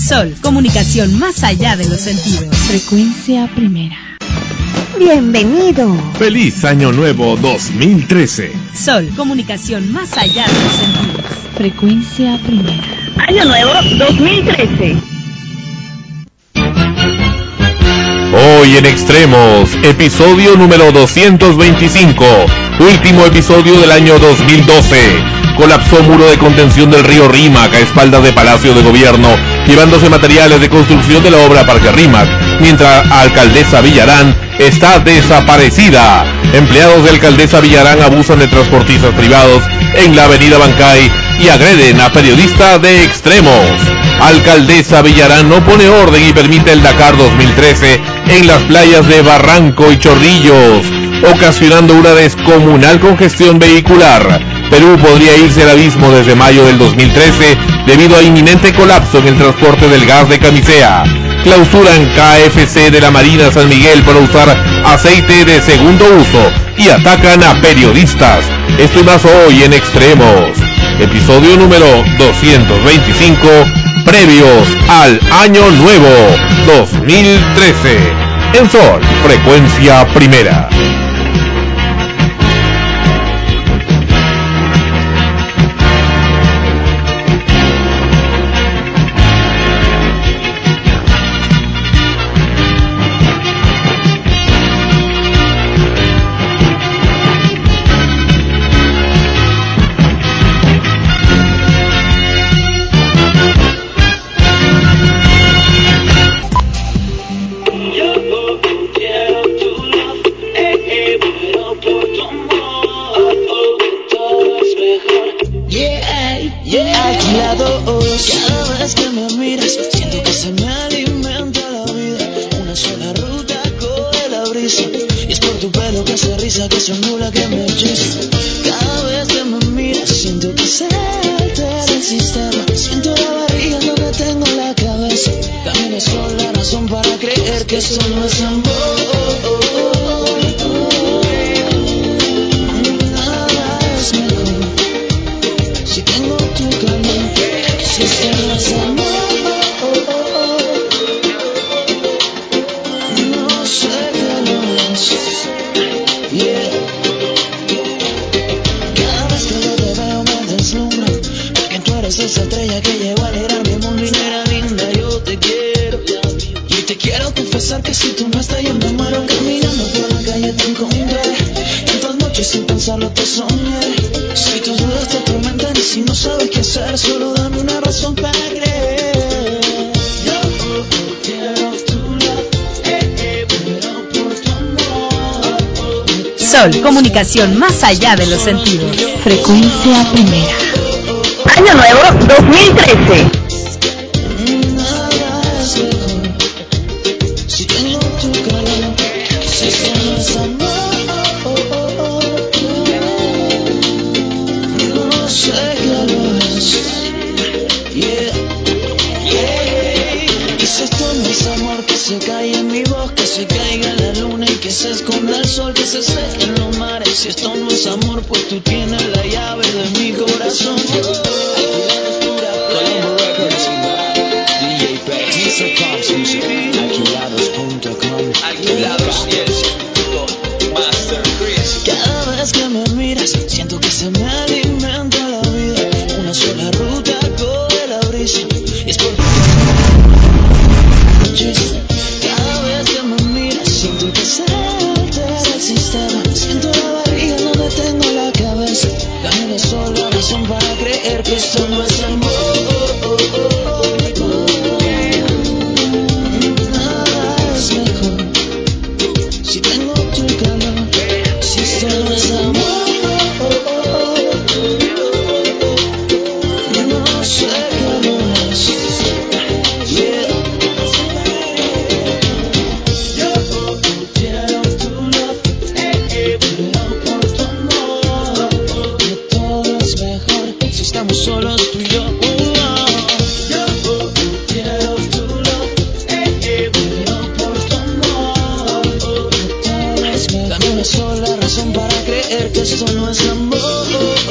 Sol, comunicación más allá de los sentidos. Frecuencia primera. Bienvenido. Feliz Año Nuevo 2013. Sol, comunicación más allá de los sentidos. Frecuencia primera. Año Nuevo 2013. Hoy en Extremos, episodio número 225, último episodio del año 2012. Colapsó muro de contención del río Rímac a espaldas de Palacio de Gobierno, llevándose materiales de construcción de la obra Parque Rímac, mientras alcaldesa Villarán está desaparecida. Empleados de alcaldesa Villarán abusan de transportistas privados en la avenida Bancay y agreden a periodista de Extremos. Alcaldesa Villarán no pone orden y permite el Dakar 2013 en las playas de Barranco y Chorrillos, ocasionando una descomunal congestión vehicular. Perú podría irse al abismo desde mayo del 2013 debido a inminente colapso en el transporte del gas de Camisea. Clausuran KFC de la Marina San Miguel para usar aceite de segundo uso y atacan a periodistas. Esto y más hoy en Extremos. Episodio número 225, previos al Año Nuevo 2013. En Sol, frecuencia primera. Sol, comunicación más allá de los sentidos. Frecuencia primera. Año Nuevo 2013.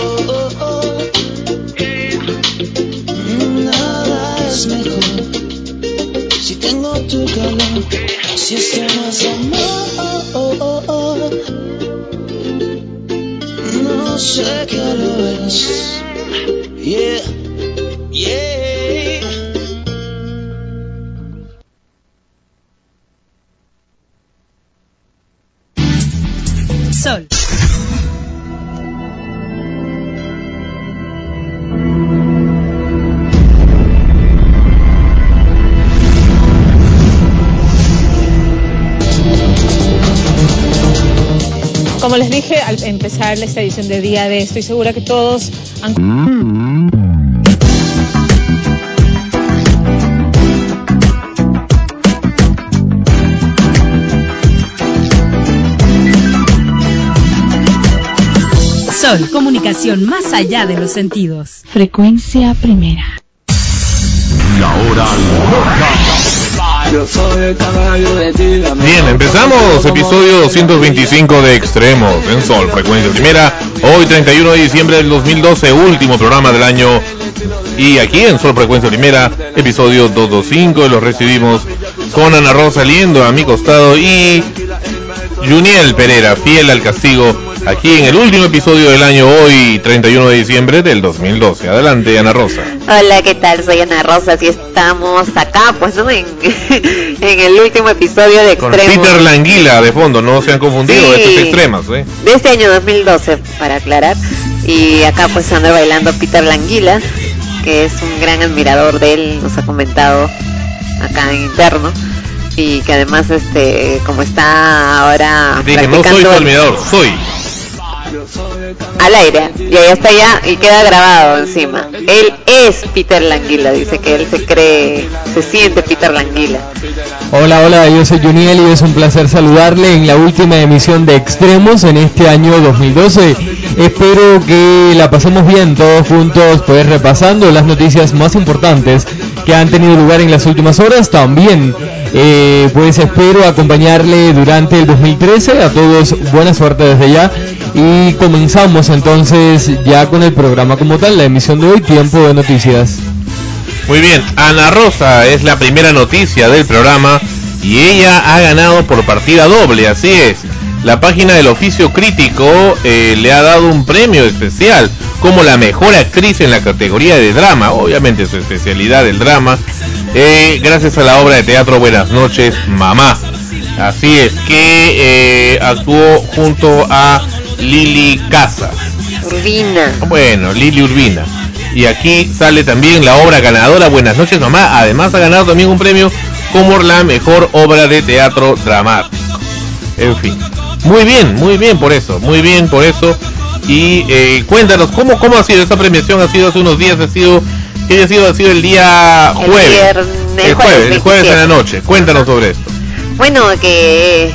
Nada es mejor Si este no es amor, no sé qué lo es. Yeah, yeah. Sol. Como les dije al empezar esta edición de Día D, estoy segura que todos han... Sol, comunicación más allá de los sentidos. Frecuencia primera. La hora Bien, empezamos episodio 225 de Extremos en Sol, frecuencia primera. Hoy 31 de diciembre del 2012, último programa del año. Y aquí en Sol, frecuencia primera, episodio 225. Los recibimos con Ana Rosa saliendo a mi costado y Juniel Pereira, fiel al castigo, aquí en el último episodio del año, hoy 31 de diciembre del 2012. Adelante, Ana Rosa. Hola, ¿qué tal? Soy Ana Rosa y estamos acá, pues, ¿no? En el último episodio de Extremos. Con Peter Languila de fondo, no se han confundido, sí, estos extremos, ¿eh? De este año 2012, para aclarar. Y acá pues ando bailando Peter Languila, que es un gran admirador de él, nos ha comentado acá en interno. Y que además, como está ahora dije, no soy tu admirador, soy al aire, y ahí está ya, y queda grabado encima. Él es Peter Languila, dice que él se siente Peter Languila. Hola, yo soy Juniel y es un placer saludarle en la última emisión de Extremos en este año 2012. Espero que la pasemos bien todos juntos, pues repasando las noticias más importantes que han tenido lugar en las últimas horas. También pues espero acompañarle durante el 2013. A todos buena suerte desde ya y comenzamos entonces ya con el programa como tal, la emisión de hoy, Tiempo de Noticias. Muy bien, Ana Rosa es la primera noticia del programa y ella ha ganado por partida doble, así es. La página del Oficio Crítico le ha dado un premio especial como la mejor actriz en la categoría de drama, obviamente su especialidad el drama, gracias a la obra de teatro Buenas noches, Mamá. Así es, que actuó junto a Lili Casas. Urbina. Bueno, Lili Urbina. Y aquí sale también la obra ganadora Buenas noches, Mamá. Además ha ganado también un premio como la mejor obra de teatro dramático. En fin, muy bien por eso. Y cuéntanos, ¿cómo ha sido esta premiación? Ha sido hace unos días, ha sido el día jueves. El jueves en la noche. Cuéntanos sobre esto. Bueno, que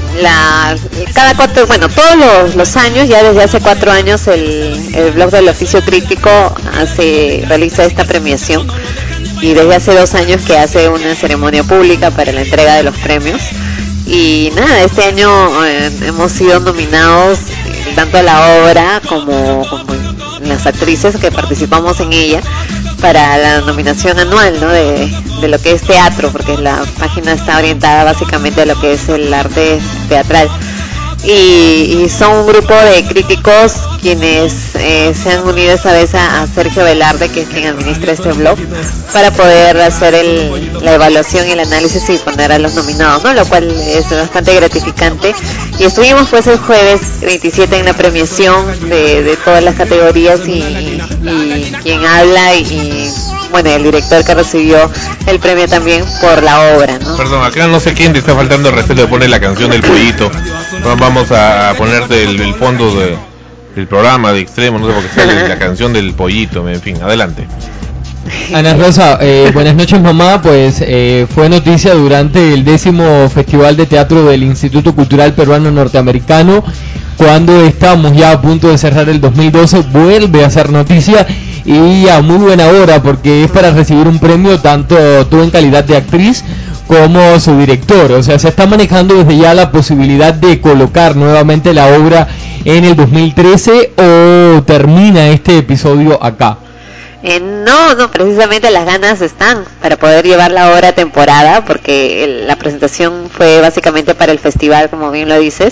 todos los años, ya desde hace 4 años, el blog del Oficio Crítico realiza esta premiación, y desde hace 2 años que hace una ceremonia pública para la entrega de los premios. Y nada, este año hemos sido nominados tanto a la obra como las actrices que participamos en ella para la nominación anual, ¿no? de lo que es teatro, porque la página está orientada básicamente a lo que es el arte teatral. Y son un grupo de críticos quienes se han unido esta vez a Sergio Velarde, que es quien administra este blog, para poder hacer la evaluación y el análisis y poner a los nominados, ¿no? Lo cual es bastante gratificante. Y estuvimos pues el jueves 27 en la premiación de todas las categorías y quien habla y bueno, el director que recibió el premio también por la obra, ¿no? Perdón, acá no sé quién te está faltando el respeto de poner la canción del pollito. Vamos a ponerte el fondo del programa de Extremo, no sé por qué sale la canción del pollito, en fin, adelante. Ana Rosa, buenas noches, mamá. Pues fue noticia durante el 10º Festival de Teatro del Instituto Cultural Peruano Norteamericano, cuando estamos ya a punto de cerrar el 2012, vuelve a ser noticia y a muy buena hora, porque es para recibir un premio tanto tú en calidad de actriz como su director. O sea, se está manejando desde ya la posibilidad de colocar nuevamente la obra en el 2013 o termina este episodio acá. No, precisamente las ganas están para poder llevar la obra a temporada, porque la presentación fue básicamente para el festival, como bien lo dices,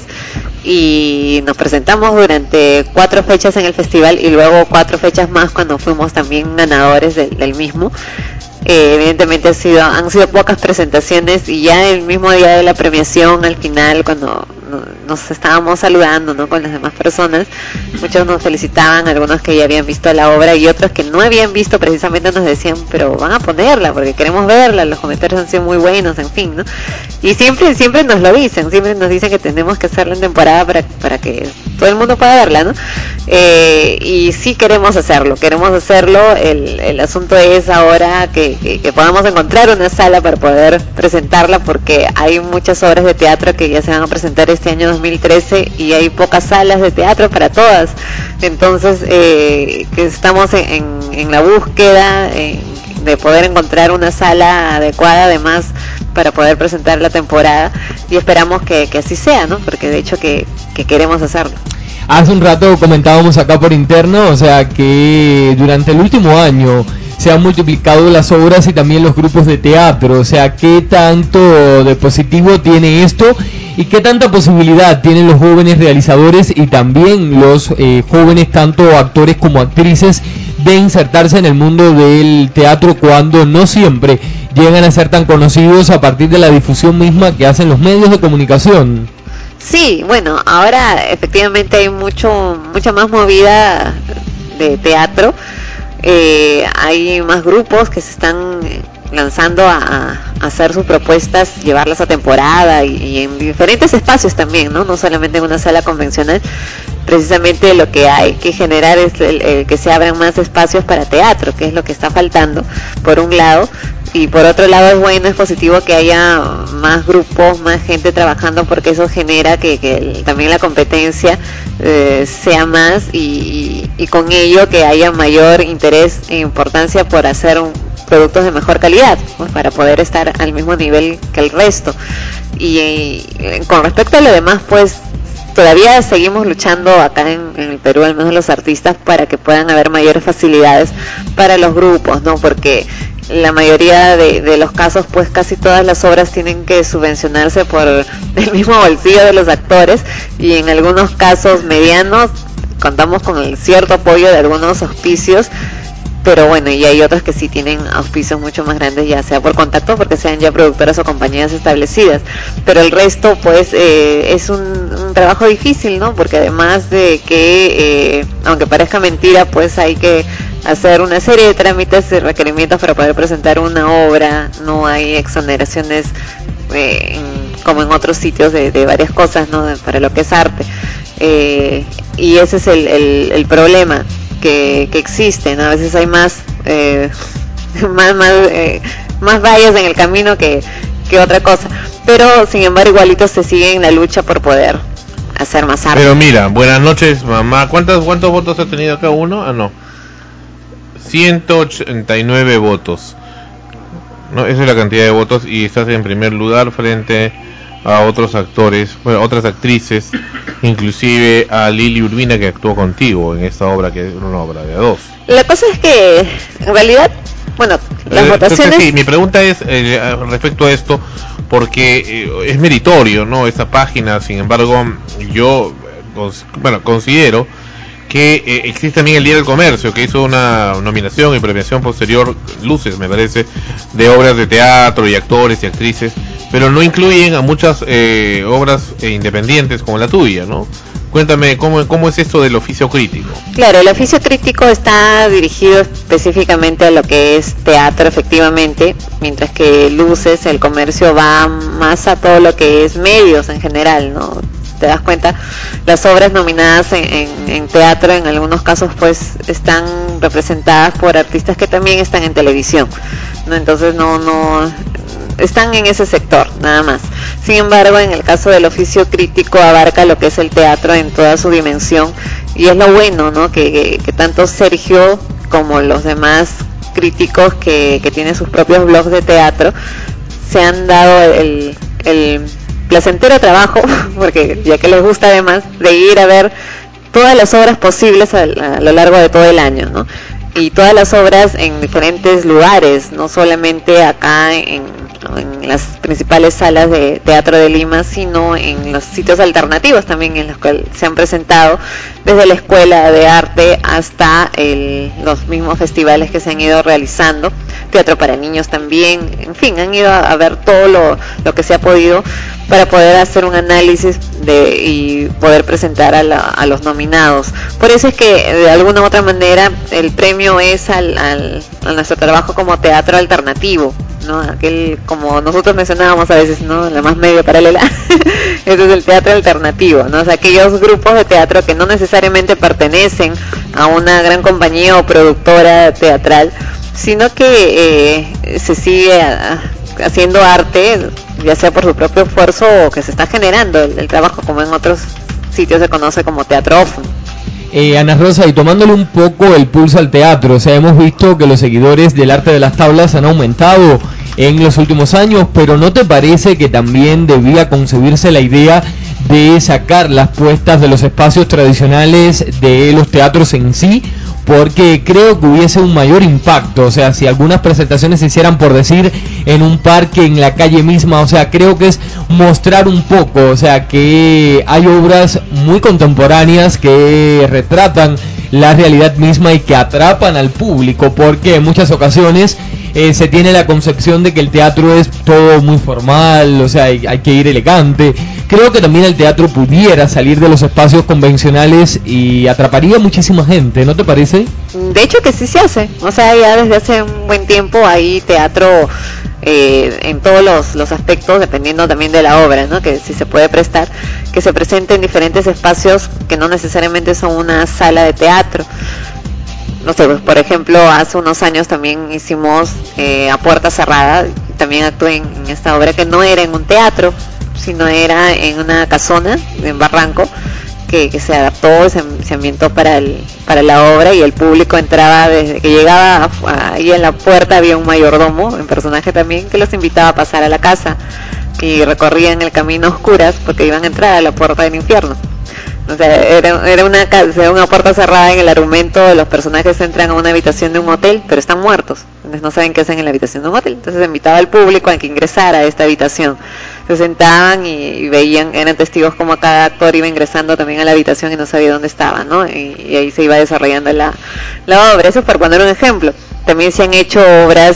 y nos presentamos durante 4 fechas en el festival y luego 4 fechas más cuando fuimos también ganadores del mismo. Evidentemente han sido pocas presentaciones, y ya el mismo día de la premiación, al final, cuando nos estábamos saludando, ¿no?, con las demás personas, muchos nos felicitaban, algunos que ya habían visto la obra y otros que no habían visto, precisamente nos decían, pero van a ponerla porque queremos verla, los comentarios han sido muy buenos, en fin, ¿no? Y siempre nos lo dicen, siempre nos dicen que tenemos que hacerla en temporada para que todo el mundo pueda verla, ¿no? Y sí queremos hacerlo, el asunto es ahora que podamos encontrar una sala para poder presentarla, porque hay muchas obras de teatro que ya se van a presentar este año 2013 y hay pocas salas de teatro para todas. Entonces que estamos en la búsqueda de poder encontrar una sala adecuada, además, para poder presentar la temporada, y esperamos que así sea, ¿no? Porque de hecho que queremos hacerlo. Hace un rato comentábamos acá por interno, o sea, que durante el último año se han multiplicado las obras y también los grupos de teatro, o sea, ¿qué tanto de positivo tiene esto y qué tanta posibilidad tienen los jóvenes realizadores y también los jóvenes, tanto actores como actrices, de insertarse en el mundo del teatro cuando no siempre llegan a ser tan conocidos a partir de la difusión misma que hacen los medios de comunicación? Sí, bueno, ahora efectivamente hay mucha más movida de teatro, hay más grupos que se están lanzando a hacer sus propuestas, llevarlas a temporada y en diferentes espacios también, no solamente en una sala convencional. Precisamente lo que hay que generar es el que se abran más espacios para teatro, que es lo que está faltando, por un lado, y por otro lado es bueno, es positivo que haya más grupos, más gente trabajando, porque eso genera que también la competencia sea más, y con ello que haya mayor interés e importancia por hacer productos de mejor calidad, pues, para poder estar al mismo nivel que el resto. Y con respecto a lo demás, pues todavía seguimos luchando acá en el Perú, al menos los artistas, para que puedan haber mayores facilidades para los grupos, ¿no? Porque la mayoría de los casos, pues casi todas las obras tienen que subvencionarse por el mismo bolsillo de los actores, y en algunos casos medianos contamos con el cierto apoyo de algunos auspicios, pero bueno, y hay otros que sí tienen auspicios mucho más grandes, ya sea por contacto, porque sean ya productoras o compañías establecidas, pero el resto pues es un trabajo difícil, ¿no? Porque además de que aunque parezca mentira, pues hay que hacer una serie de trámites y requerimientos para poder presentar una obra, no hay exoneraciones como en otros sitios de varias cosas, ¿no? Para lo que es arte, y ese es el problema que existe, ¿no? A veces hay más vallas en el camino que otra cosa, pero sin embargo igualito se sigue en la lucha por poder hacer más arte. Pero mira, buenas noches, mamá. ¿Cuántos votos ha tenido cada uno? 189 votos. No, esa es la cantidad de votos, y estás en primer lugar frente a otros actores, bueno, otras actrices, inclusive a Lili Urbina, que actuó contigo en esta obra, que es una obra de 2. La cosa es que en realidad, bueno, las votaciones... Entonces, sí, mi pregunta es respecto a esto, porque es meritorio, ¿no?, esta página. Sin embargo, yo considero que existe también el Día del Comercio, que hizo una nominación y premiación posterior, Luces, me parece, de obras de teatro y actores y actrices, pero no incluyen a muchas obras independientes como la tuya, ¿no? Cuéntame, ¿cómo es esto del oficio crítico? Claro, el oficio crítico está dirigido específicamente a lo que es teatro, efectivamente, mientras que Luces, el comercio, va más a todo lo que es medios en general, ¿no? Te das cuenta, las obras nominadas en teatro en algunos casos pues están representadas por artistas que también están en televisión, ¿no? Entonces no están en ese sector nada más. Sin embargo, en el caso del oficio crítico abarca lo que es el teatro en toda su dimensión, y es lo bueno, ¿no? Que tanto Sergio como los demás críticos que tienen sus propios blogs de teatro se han dado el placentero trabajo, porque ya que les gusta además, de ir a ver todas las obras posibles a lo largo de todo el año, ¿no? y todas las obras en diferentes lugares, no solamente acá en las principales salas de teatro de Lima, sino en los sitios alternativos también en los que se han presentado, desde la Escuela de Arte hasta los mismos festivales que se han ido realizando, teatro para niños también, en fin, han ido a ver todo lo que se ha podido para poder hacer un análisis y poder presentar a los nominados. Por eso es que de alguna u otra manera el premio es a nuestro trabajo como teatro alternativo, ¿no? Aquel, como nosotros mencionábamos a veces, ¿no? La más medio paralela. Ese es el teatro alternativo, ¿no? O sea, aquellos grupos de teatro que no necesariamente pertenecen a una gran compañía o productora teatral, sino que se sigue haciendo arte, ya sea por su propio esfuerzo o que se está generando el trabajo, como en otros sitios se conoce como teatro off. Ana Rosa, y tomándole un poco el pulso al teatro, o sea, hemos visto que los seguidores del arte de las tablas han aumentado en los últimos años, pero ¿no te parece que también debía concebirse la idea de sacar las puestas de los espacios tradicionales de los teatros en sí? Porque creo que hubiese un mayor impacto, o sea, si algunas presentaciones se hicieran, por decir, en un parque, en la calle misma, o sea, creo que es mostrar un poco, o sea, que hay obras muy contemporáneas que retratan la realidad misma y que atrapan al público, porque en muchas ocasiones se tiene la concepción de que el teatro es todo muy formal, o sea, hay que ir elegante. Creo que también el teatro pudiera salir de los espacios convencionales y atraparía muchísima gente, ¿no te parece? De hecho que sí se hace, o sea, ya desde hace un buen tiempo hay teatro en todos los aspectos, dependiendo también de la obra, ¿no? Que si se puede prestar, que se presente en diferentes espacios que no necesariamente son una sala de teatro. No sé, pues, por ejemplo, hace unos años también hicimos A Puerta Cerrada, también actué en esta obra que no era en un teatro, sino era en una casona en Barranco, que se adaptó, se ambientó para la obra, y el público entraba desde que llegaba ahí en la puerta. Había un mayordomo, en personaje también, que los invitaba a pasar a la casa, y recorrían el camino a oscuras porque iban a entrar a la puerta del infierno. O sea, era una puerta cerrada. En el argumento, los personajes entran a una habitación de un hotel, pero están muertos, entonces no saben qué hacen en la habitación de un hotel. Entonces invitaba al público a que ingresara a esta habitación. Se sentaban y veían, eran testigos como cada actor iba ingresando también a la habitación y no sabía dónde estaba, ¿no? Y ahí se iba desarrollando la obra. Eso es para poner un ejemplo. También se han hecho obras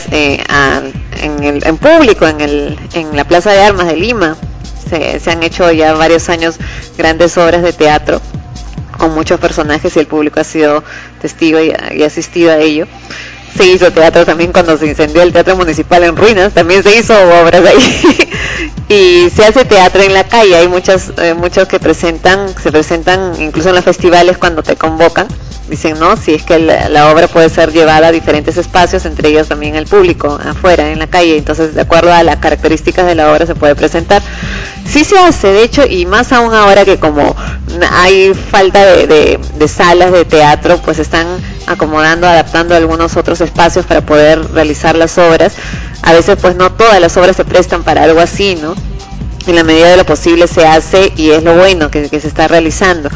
en público, en la Plaza de Armas de Lima. Se han hecho ya varios años grandes obras de teatro con muchos personajes, y el público ha sido testigo y asistido a ello. Se hizo teatro también cuando se incendió el Teatro Municipal en ruinas, también se hizo obras ahí. Y se hace teatro en la calle. Hay muchos que se presentan incluso en los festivales cuando te convocan. Dicen, no, si es que la obra puede ser llevada a diferentes espacios, entre ellos también el público, afuera, en la calle. Entonces, de acuerdo a las características de la obra, se puede presentar. Sí se hace, de hecho, y más aún ahora que como hay falta de salas de teatro, pues están acomodando, adaptando algunos otros espacios para poder realizar las obras. A veces, pues no todas las obras se prestan para algo así, ¿no? En la medida de lo posible se hace, y es lo bueno que se está realizando.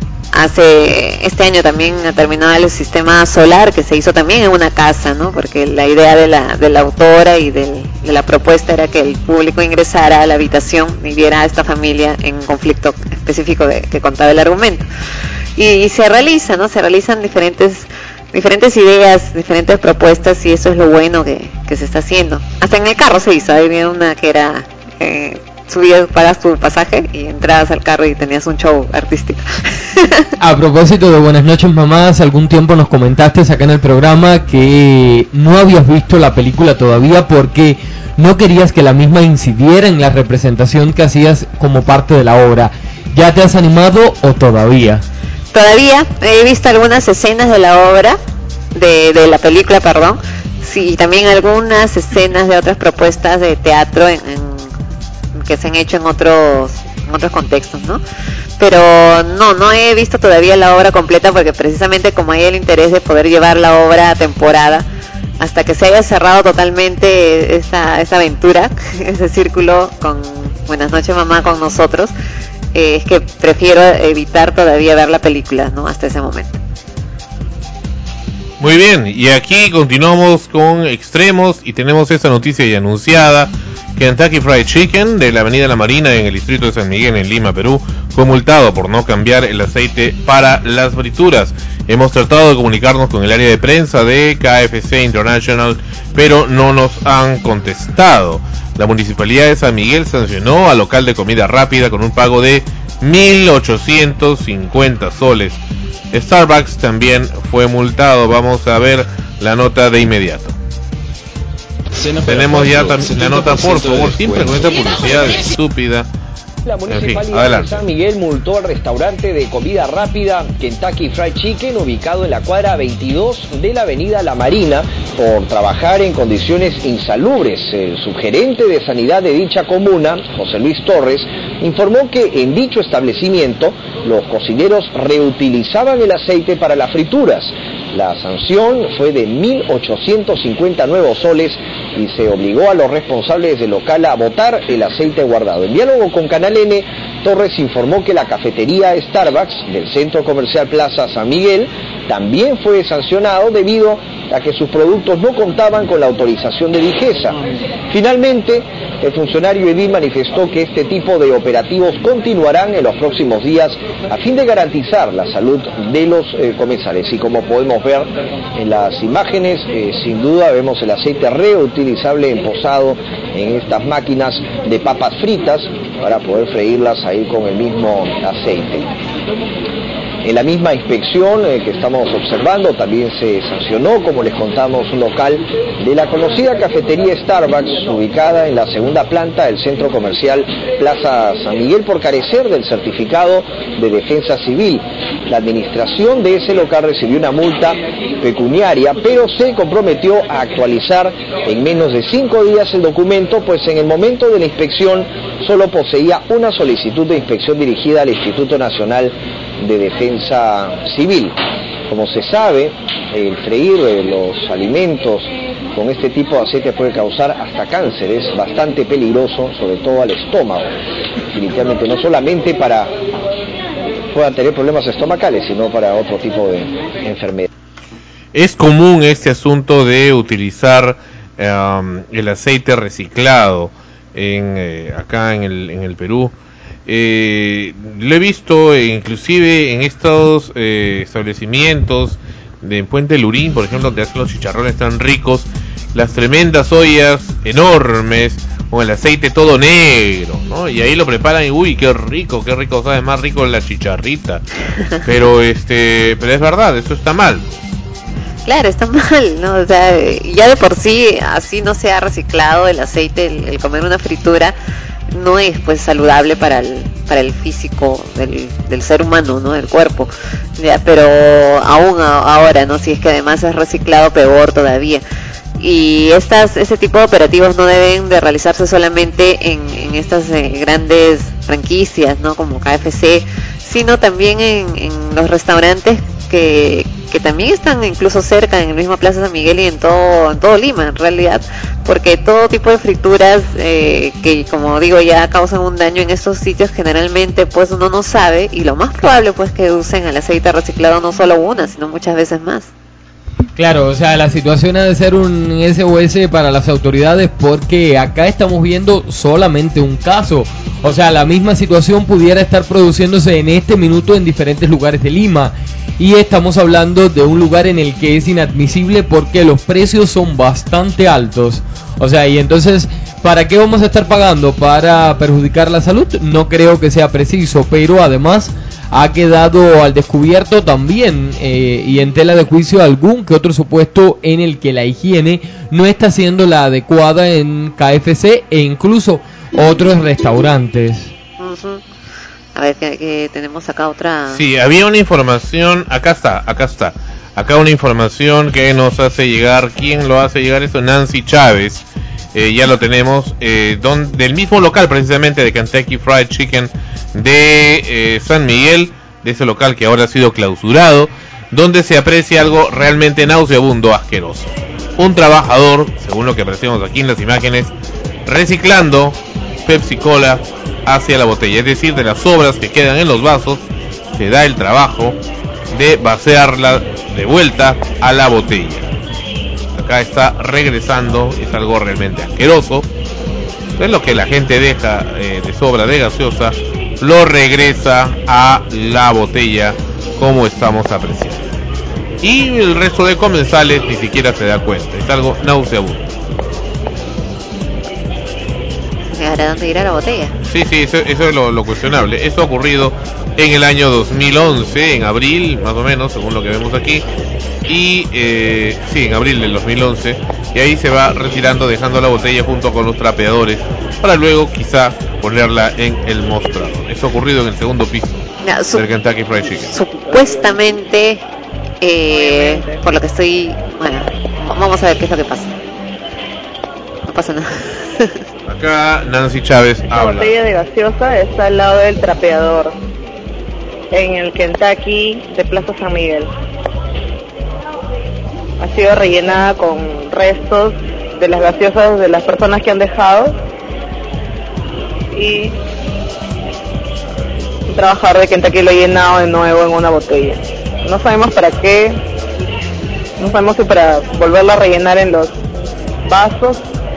Este año también ha terminado el sistema solar, que se hizo también en una casa, ¿no? Porque la idea de la autora y de la propuesta era que el público ingresara a la habitación y viera a esta familia en un conflicto específico que contaba el argumento. Y se realiza, ¿no? Se realizan diferentes ideas, diferentes propuestas, y eso es lo bueno que se está haciendo. Hasta en el carro se hizo. Había una que era subías, pagas tu pasaje y entrabas al carro y tenías un show artístico. A propósito de Buenas noches, mamá, hace algún tiempo nos comentaste acá en el programa que no habías visto la película todavía porque no querías que la misma incidiera en la representación que hacías como parte de la obra. ¿Ya te has animado o todavía? Todavía he visto algunas escenas de la obra, de la película, perdón. Sí, y también algunas escenas de otras propuestas de teatro que se han hecho en otros contextos, ¿no? Pero no he visto todavía la obra completa, porque precisamente como hay el interés de poder llevar la obra a temporada, hasta que se haya cerrado totalmente esa aventura, ese círculo con Buenas noches, mamá, con nosotros, es que prefiero evitar todavía ver la película, ¿no? Hasta ese momento. Muy bien, y aquí continuamos con extremos y tenemos esta noticia ya anunciada. Kentucky Fried Chicken de la Avenida La Marina en el distrito de San Miguel en Lima, Perú, fue multado por no cambiar el aceite para las frituras. Hemos tratado de comunicarnos con el área de prensa de KFC International, pero no nos han contestado. La Municipalidad de San Miguel sancionó al local de comida rápida con un pago de 1.850 soles. Starbucks también fue multado. Vamos a ver la nota de inmediato. Tenemos ya la nota, por favor, siempre con esta publicidad estúpida. La Municipalidad de San Miguel multó al restaurante de comida rápida Kentucky Fried Chicken, ubicado en la cuadra 22 de la Avenida La Marina, por trabajar en condiciones insalubres. El subgerente de sanidad de dicha comuna, José Luis Torres, informó que en dicho establecimiento los cocineros reutilizaban el aceite para las frituras. La sanción fue de 1.850 nuevos soles y se obligó a los responsables del local a botar el aceite guardado. En diálogo con Canal N, Torres informó que la cafetería Starbucks del Centro Comercial Plaza San Miguel también fue sancionado debido a que sus productos no contaban con la autorización de Digesa. Finalmente, el funcionario edil manifestó que este tipo de operativos continuarán en los próximos días a fin de garantizar la salud de los comensales. Y como podemos ver en las imágenes, sin duda vemos el aceite reutilizable emposado en estas máquinas de papas fritas para poder freírlas ahí con el mismo aceite. En la misma inspección que estamos observando también se sancionó, como les contamos, un local de la conocida cafetería Starbucks, ubicada en la segunda planta del Centro Comercial Plaza San Miguel, por carecer del certificado de defensa civil. La administración de ese local recibió una multa pecuniaria, pero se comprometió a actualizar en menos de 5 días el documento, pues en el momento de la inspección solo poseía una solicitud de inspección dirigida al Instituto Nacional de Defensa Civil. Como se sabe, el freír los alimentos con este tipo de aceite puede causar hasta cáncer, es bastante peligroso, sobre todo al estómago. Definitivamente, no solamente para puedan tener problemas estomacales, sino para otro tipo de enfermedad. Es común este asunto de utilizar el aceite reciclado acá en el Perú. Lo he visto inclusive en estos establecimientos de Puente Lurín, por ejemplo, donde hacen los chicharrones tan ricos, las tremendas ollas enormes con el aceite todo negro, ¿no? Y ahí lo preparan y uy, qué rico, sabe más rico la chicharrita. Pero es verdad, eso está mal. Claro, está mal, ¿no? O sea, ya de por sí, así no se ha reciclado el aceite, el comer una fritura no es pues saludable para el físico del ser humano, ¿no? Del cuerpo. Ya, pero aún ahora, ¿no? Si es que además es reciclado, peor todavía. Y ese tipo de operativos no deben de realizarse solamente en estas grandes franquicias, ¿no? Como KFC, sino también en los restaurantes que también están incluso cerca, en el mismo Plaza San Miguel y en todo Lima, en realidad, porque todo tipo de frituras que, como digo, ya causan un daño en estos sitios, generalmente pues uno no sabe, y lo más probable pues que usen el aceite reciclado no solo una, sino muchas veces más. Claro, o sea, la situación ha de ser un SOS para las autoridades, porque acá estamos viendo solamente un caso. O sea, la misma situación pudiera estar produciéndose en este minuto en diferentes lugares de Lima. Y estamos hablando de un lugar en el que es inadmisible porque los precios son bastante altos. O sea, y entonces, ¿para qué vamos a estar pagando? ¿Para perjudicar la salud? No creo que sea preciso, pero además ha quedado al descubierto también y en tela de juicio algún que otro supuesto en el que la higiene no está siendo la adecuada en KFC e incluso otros restaurantes. Uh-huh. A ver, que tenemos acá otra. Sí, había una información, acá está. Acá una información que nos hace llegar, ¿quién lo hace llegar esto? Nancy Chávez. Ya lo tenemos, del mismo local precisamente de Kentucky Fried Chicken de San Miguel, de ese local que ahora ha sido clausurado, donde se aprecia algo realmente nauseabundo, asqueroso. Un trabajador, según lo que apreciamos aquí en las imágenes, reciclando Pepsi Cola hacia la botella, es decir, de las sobras que quedan en los vasos, se da el trabajo de vaciarla de vuelta a la botella. Acá está regresando, es algo realmente asqueroso. Es lo que la gente deja de sobra de gaseosa, lo regresa a la botella, como estamos apreciando. Y el resto de comensales ni siquiera se da cuenta, es algo nauseabundo. ¿Ahora dónde irá la botella? Sí, eso es lo cuestionable. Esto ha ocurrido en el año 2011, en abril, más o menos, según lo que vemos aquí. Y, sí, en abril del 2011. Y ahí se va retirando, dejando la botella junto con los trapeadores, para luego quizá ponerla en el mostrador. Esto ha ocurrido en el segundo piso del Kentucky Fried Chicken. Supuestamente, por lo que estoy... Bueno, vamos a ver qué es lo que pasa. No pasa nada. Acá Nancy Chávez habla. La botella de gaseosa está al lado del trapeador, en el Kentucky de Plaza San Miguel. Ha sido rellenada con restos de las gaseosas de las personas que han dejado, y un trabajador de Kentucky lo ha llenado de nuevo en una botella. No sabemos para qué, no sabemos si para volverla a rellenar en los vasos,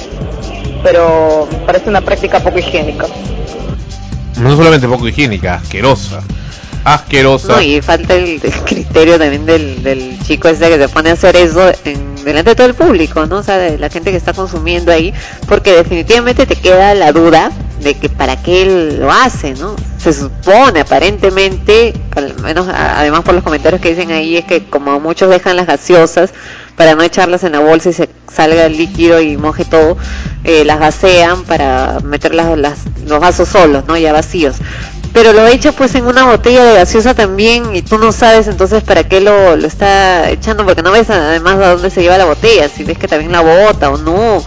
pero parece una práctica poco higiénica. No solamente poco higiénica, asquerosa. No, y falta el criterio también del chico ese que se pone a hacer eso delante de todo el público, ¿no? O sea, de la gente que está consumiendo ahí, porque definitivamente te queda la duda de que para qué él lo hace, ¿no? Se supone, aparentemente, al menos además por los comentarios que dicen ahí, es que como muchos dejan las gaseosas para no echarlas en la bolsa y se salga el líquido y moje todo, las gasean para meter los vasos solos, ¿no? Ya vacíos. Pero lo echa pues en una botella de gaseosa también, y tú no sabes entonces para qué lo está echando, porque no ves además a dónde se lleva la botella, si ves que también la bota o no,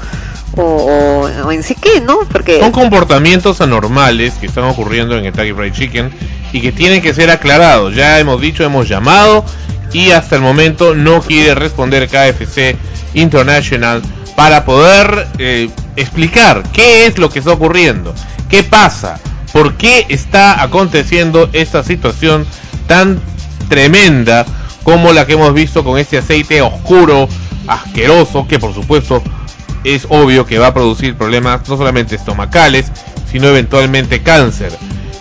o en sí qué, ¿no? Porque son comportamientos anormales que están ocurriendo en Kentucky Fried Chicken y que tienen que ser aclarados. Ya hemos dicho, hemos llamado, y hasta el momento no quiere responder KFC International para poder explicar qué es lo que está ocurriendo, qué pasa, por qué está aconteciendo esta situación tan tremenda como la que hemos visto con este aceite oscuro, asqueroso, que por supuesto es obvio que va a producir problemas no solamente estomacales, sino eventualmente cáncer,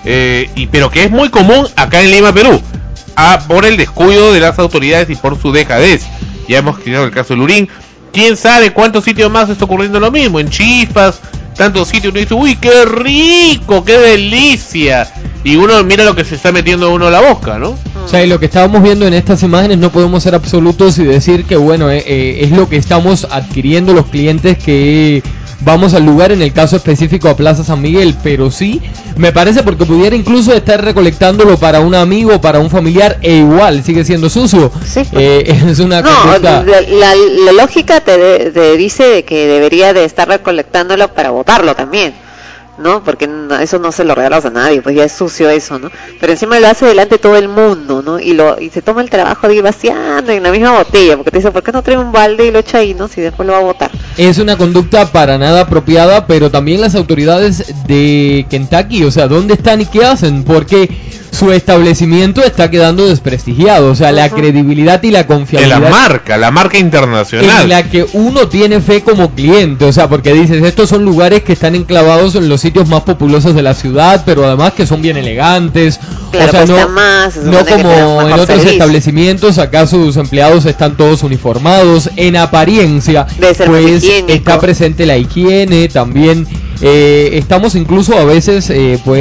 pero que es muy común acá en Lima, Perú, por el descuido de las autoridades y por su dejadez. Ya hemos tenido el caso de Lurín. Quién sabe cuántos sitios más está ocurriendo lo mismo, en Chispas, tantos sitios. Uno dice, uy, qué rico, qué delicia, y uno mira lo que se está metiendo uno a la boca, ¿no? O sea, y lo que estábamos viendo en estas imágenes, no podemos ser absolutos y decir que bueno, es lo que estamos adquiriendo los clientes que vamos al lugar, en el caso específico a Plaza San Miguel, pero sí, me parece, porque pudiera incluso estar recolectándolo para un amigo, para un familiar, e igual sigue siendo sucio. Sí, es una conducta. La lógica te dice de que debería de estar recolectándolo para botarlo también, ¿no? Porque eso no se lo regalas a nadie, pues ya es sucio eso, ¿no? Pero encima lo hace delante de todo el mundo, ¿no? Y se toma el trabajo de ir vaciando en la misma botella, porque te dice, ¿por qué no trae un balde y lo echa ahí, no? Si después lo va a botar. Es una conducta para nada apropiada, pero también las autoridades de Kentucky, o sea, ¿dónde están y qué hacen? Porque su establecimiento está quedando desprestigiado, o sea, la credibilidad y la confiabilidad de la marca internacional, en la que uno tiene fe como cliente, o sea, porque dices, estos son lugares que están enclavados en los sitios más populosos de la ciudad, pero además que son bien elegantes, claro, o sea, no como en otros establecimientos, acá sus empleados están todos uniformados, en apariencia, pues está presente la higiene, también estamos incluso a veces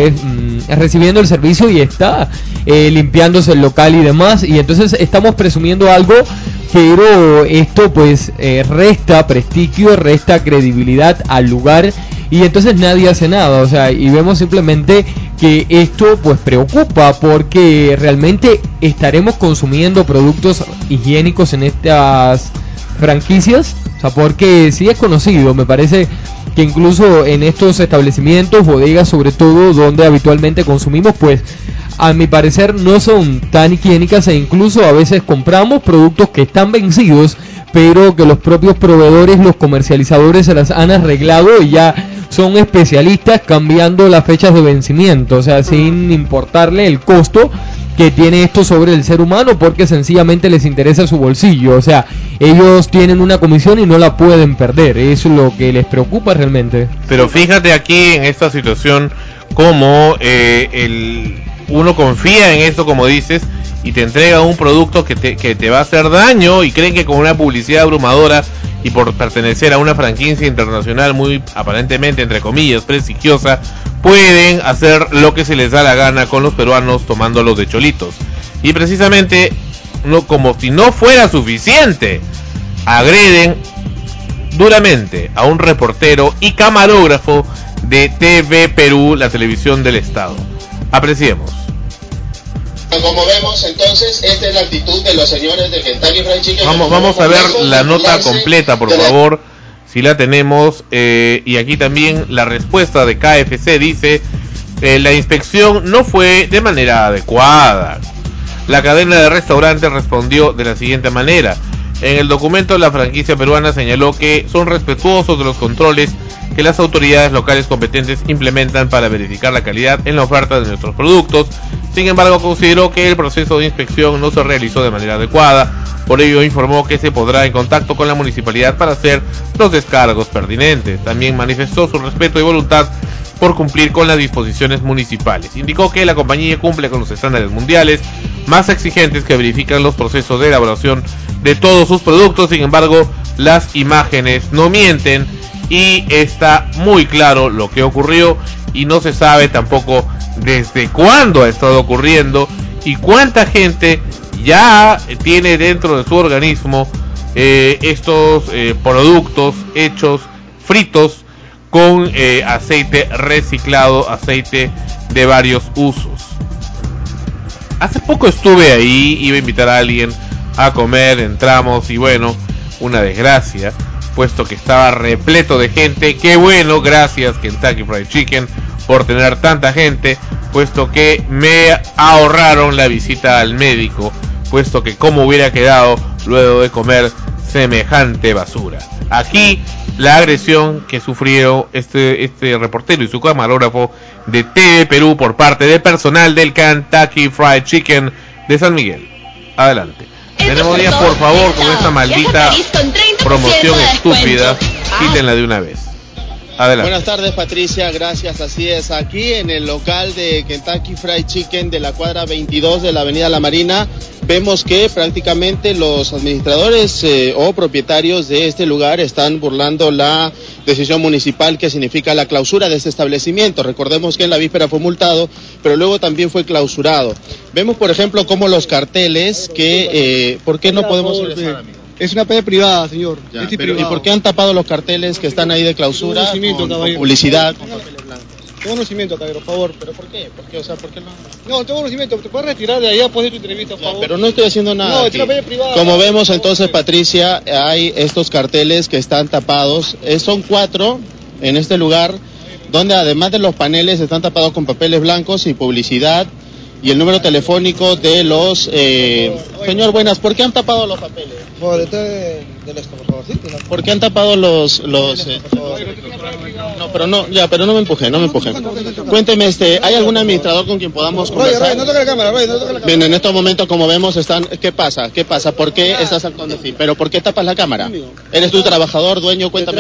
recibiendo el servicio y está limpiándose el local y demás, y entonces estamos presumiendo algo, pero esto pues resta prestigio, resta credibilidad al lugar, y entonces nadie hace nada, o sea, y vemos simplemente que esto pues preocupa, porque realmente estaremos consumiendo productos higiénicos en estas franquicias, o sea, porque sí es conocido, me parece que incluso en estos establecimientos, bodegas sobre todo, donde habitualmente consumimos, pues a mi parecer no son tan higiénicas, e incluso a veces compramos productos que están vencidos, pero que los propios proveedores, los comercializadores se las han arreglado y ya son especialistas cambiando las fechas de vencimiento, o sea, sin importarle el costo que tiene esto sobre el ser humano, porque sencillamente les interesa su bolsillo. O sea, ellos tienen una comisión y no la pueden perder. Eso es lo que les preocupa realmente. Pero fíjate aquí en esta situación como uno confía en esto, como dices, y te entrega un producto que te va a hacer daño, y creen que con una publicidad abrumadora y por pertenecer a una franquicia internacional muy aparentemente, entre comillas, prestigiosa, pueden hacer lo que se les da la gana con los peruanos tomándolos de cholitos. Y precisamente, no, como si no fuera suficiente, agreden duramente a un reportero y camarógrafo de TV Perú, la televisión del Estado. Apreciemos. Como vemos, entonces, esta es la actitud de los señores de Kentucky Fried Chicken. Vamos a ver la nota completa, por favor, si la tenemos. Y aquí también la respuesta de KFC dice: la inspección no fue de manera adecuada. La cadena de restaurantes respondió de la siguiente manera. En el documento, la franquicia peruana señaló que son respetuosos de los controles que las autoridades locales competentes implementan para verificar la calidad en la oferta de nuestros productos. Sin embargo, consideró que el proceso de inspección no se realizó de manera adecuada. Por ello, informó que se pondrá en contacto con la municipalidad para hacer los descargos pertinentes. También manifestó su respeto y voluntad por cumplir con las disposiciones municipales. Indicó que la compañía cumple con los estándares mundiales más exigentes que verifican los procesos de elaboración de todos sus productos. Sin embargo, las imágenes no mienten y está muy claro lo que ocurrió, y no se sabe tampoco desde cuándo ha estado ocurriendo y cuánta gente ya tiene dentro de su organismo estos productos hechos fritos con aceite reciclado, aceite de varios usos. Hace poco estuve ahí, iba a invitar a alguien a comer, entramos y bueno, una desgracia, puesto que estaba repleto de gente. Qué bueno, gracias Kentucky Fried Chicken por tener tanta gente, puesto que me ahorraron la visita al médico, puesto que cómo hubiera quedado luego de comer semejante basura. Aquí la agresión que sufrieron este reportero y su camarógrafo de TV Perú por parte de personal del Kentucky Fried Chicken de San Miguel. Adelante. Tenemos días, por favor, con esta maldita promoción estúpida, quítenla de una vez. Adelante. Buenas tardes, Patricia, gracias. Así es, aquí en el local de Kentucky Fried Chicken de la cuadra 22 de la avenida La Marina, vemos que prácticamente los administradores o propietarios de este lugar están burlando la decisión municipal que significa la clausura de este establecimiento. Recordemos que en la víspera fue multado, pero luego también fue clausurado. Vemos, por ejemplo, cómo los carteles que... ¿por qué no podemos ingresar, amigo? Es una calle privada, señor. Ya, pero, ¿y por qué han tapado los carteles que están ahí de clausura con publicidad? Tengo conocimiento, caballero, por favor. ¿Pero por qué? ¿Por qué? O sea, ¿por qué no? No, tengo conocimiento. ¿Te puedes retirar de allá, poner tu entrevista, por favor? Pero no estoy haciendo nada. No, es una calle privada. Como vemos entonces, Patricia, hay estos carteles que están tapados. Son 4 en este lugar, donde además de los paneles están tapados con papeles blancos y publicidad. Y el número telefónico de los... Señor, buenas, ¿por qué han tapado los papeles? Por detrás del esto, por favor, ¿sí? ¿Por qué han tapado los no, pero no, ya, pero no me empujen. Cuénteme, ¿hay algún administrador con quien podamos conversar? No toque la cámara, no toque la cámara. Bien, en estos momentos, como vemos, están... ¿Qué pasa? ¿Por qué estás actuando así? ¿Pero por qué tapas la cámara? ¿Eres tú trabajador, dueño? Cuéntame.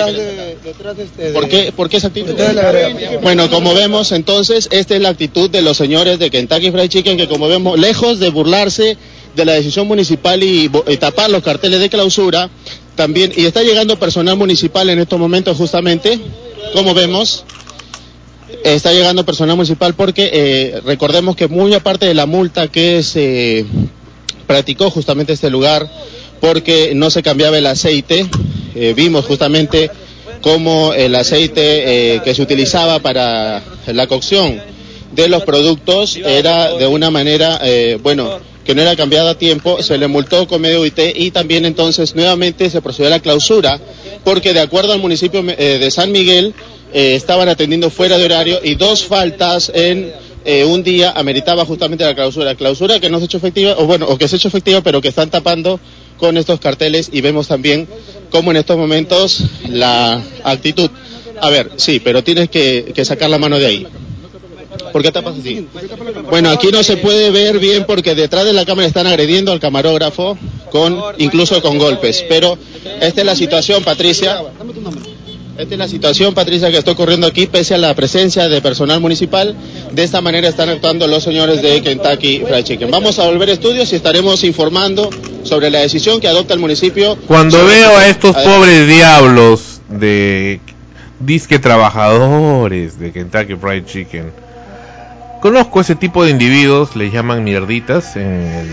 ¿Por qué esa actitud? Bueno, como vemos, entonces, esta es la actitud de los señores de Kentucky Fried Chicken, que como vemos, lejos de burlarse de la decisión municipal y tapar los carteles de clausura, también, y está llegando personal municipal en estos momentos justamente, como vemos, está llegando personal municipal porque recordemos que muy aparte de la multa que se practicó justamente este lugar, porque no se cambiaba el aceite, vimos justamente cómo el aceite que se utilizaba para la cocción de los productos era de una manera, que no era cambiada a tiempo, se le multó con medio UIT y también entonces nuevamente se procedió a la clausura, porque de acuerdo al municipio de San Miguel, estaban atendiendo fuera de horario y 2 faltas en un día ameritaba justamente la clausura que no se ha hecho efectiva, o que se ha hecho efectiva pero que están tapando con estos carteles, y vemos también cómo en estos momentos la actitud, a ver, sí, pero tienes que sacar la mano de ahí. ¿Por qué tapas así? Bueno, aquí no se puede ver bien porque detrás de la cámara están agrediendo al camarógrafo, incluso con golpes. Pero esta es la situación, Patricia. Esta es la situación, Patricia, que está ocurriendo aquí, pese a la presencia de personal municipal. De esta manera están actuando los señores de Kentucky Fried Chicken. Vamos a volver a estudios y estaremos informando sobre la decisión que adopta el municipio. Cuando veo a estos pobres diablos de disque trabajadores de Kentucky Fried Chicken, conozco ese tipo de individuos, les llaman mierditas en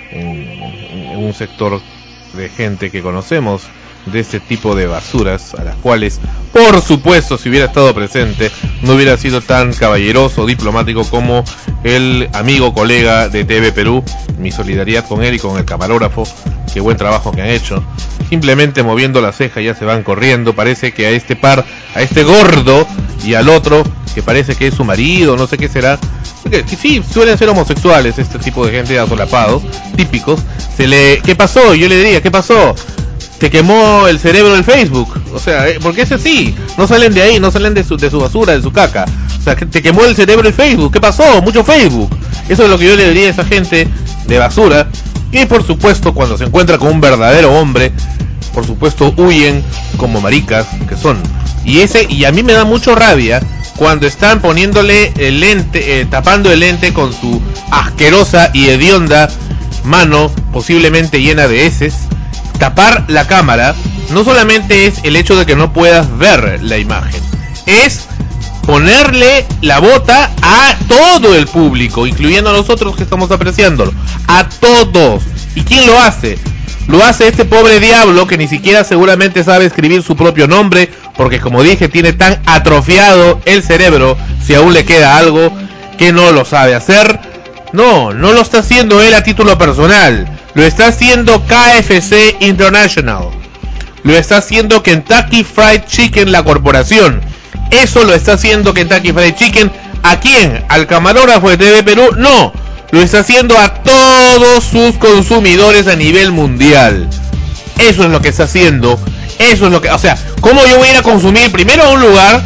un sector de gente que conocemos, de este tipo de basuras, a las cuales, por supuesto, si hubiera estado presente, no hubiera sido tan caballeroso, diplomático como el amigo colega de TV Perú. Mi solidaridad con él y con el camarógrafo, qué buen trabajo que han hecho. Simplemente moviendo la ceja ya se van corriendo. Parece que a este par, a este gordo y al otro, que parece que es su marido, no sé qué será, que sí, suelen ser homosexuales este tipo de gente, asolapados, típicos. ¿Qué pasó? Yo le diría, ¿qué pasó? Te quemó el cerebro del Facebook, o sea, porque es así, no salen de ahí, no salen de su basura, de su caca, o sea, te quemó el cerebro el Facebook, ¿qué pasó? Mucho Facebook, eso es lo que yo le diría a esa gente de basura. Y por supuesto, cuando se encuentra con un verdadero hombre, por supuesto huyen como maricas que son. Y a mí me da mucho rabia cuando están poniéndole el lente, tapando el lente con su asquerosa y hedionda mano, posiblemente llena de heces. Tapar la cámara no solamente es el hecho de que no puedas ver la imagen, es ponerle la bota a todo el público, incluyendo a nosotros que estamos apreciándolo, a todos. ¿Y quién lo hace? Lo hace este pobre diablo que ni siquiera seguramente sabe escribir su propio nombre, porque como dije, tiene tan atrofiado el cerebro, si aún le queda algo, que no lo sabe hacer. No lo está haciendo él a título personal, lo está haciendo KFC International, lo está haciendo Kentucky Fried Chicken, la corporación. Eso lo está haciendo Kentucky Fried Chicken. ¿A quién? ¿Al camarógrafo de TV Perú? No, lo está haciendo a todos sus consumidores a nivel mundial. Eso es lo que está haciendo. Eso es lo que, o sea, ¿cómo yo voy a ir a consumir primero a un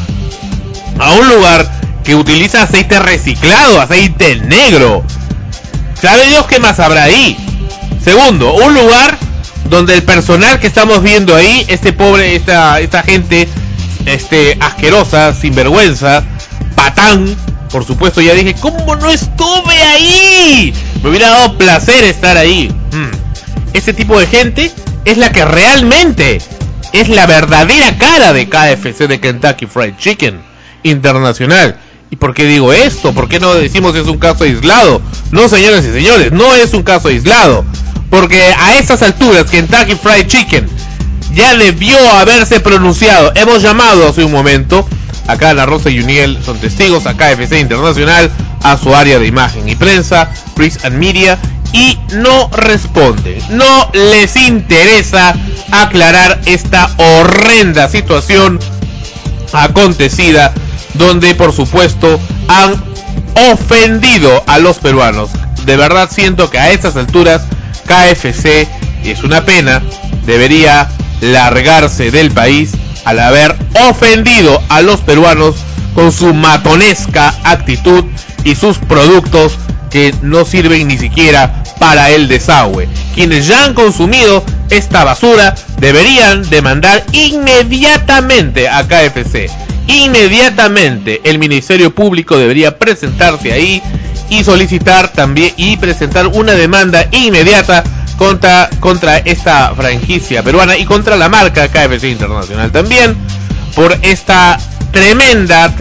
lugar que utiliza aceite reciclado, aceite negro? ¿Sabe Dios qué más habrá ahí? Segundo, un lugar donde el personal que estamos viendo ahí, esta gente, asquerosa, sinvergüenza, patán, por supuesto, ya dije, ¿cómo no estuve ahí? Me hubiera dado placer estar ahí. Este tipo de gente es la que realmente es la verdadera cara de KFC, de Kentucky Fried Chicken Internacional. ¿Y por qué digo esto? ¿Por qué no decimos que es un caso aislado? No, señoras y señores, no es un caso aislado, porque a estas alturas Kentucky Fried Chicken ya debió haberse pronunciado. Hemos llamado hace un momento, acá La Rosa y Uniel son testigos, a KFC Internacional, a su área de imagen y prensa, Press and Media, y no responden, no les interesa aclarar esta horrenda situación acontecida, donde por supuesto han ofendido a los peruanos. De verdad siento que a estas alturas KFC, y es una pena, debería largarse del país al haber ofendido a los peruanos con su matonesca actitud y sus productos que no sirven ni siquiera para el desagüe. Quienes ya han consumido esta basura deberían demandar inmediatamente a KFC. Inmediatamente el Ministerio Público debería presentarse ahí y solicitar también y presentar una demanda inmediata contra esta franquicia peruana y contra la marca KFC Internacional también, por esta tremenda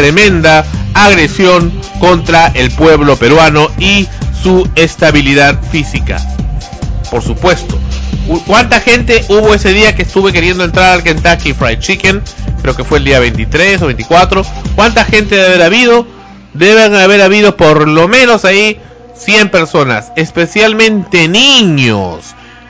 agresión contra el pueblo peruano y su estabilidad física. Por supuesto, ¿cuánta gente hubo ese día que estuve queriendo entrar al Kentucky Fried Chicken? Creo que fue el día 23 o 24. ¿Cuánta gente debe haber habido? Deben haber habido por lo menos ahí 100 personas, especialmente niños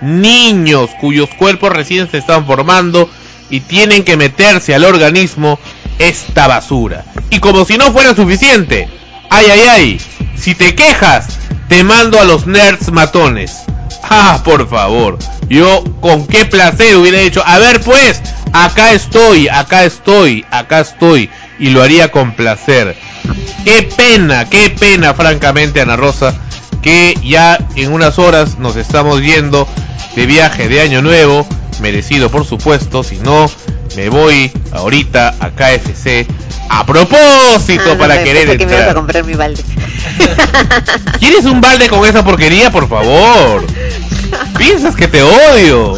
cuyos cuerpos recién se están formando y tienen que meterse al organismo esta basura. Y como si no fuera suficiente, ay, si te quejas, te mando a los nerds matones. Por favor, yo con qué placer hubiera dicho, a ver pues, acá estoy, y lo haría con placer. Qué pena, francamente, Ana Rosa, que ya en unas horas nos estamos yendo de viaje de Año Nuevo, merecido por supuesto, si no, me voy ahorita a KFC a propósito para querer entrar. Que me ibas a comprar mi balde. ¿Quieres un balde con esa porquería, por favor? ¿Piensas que te odio?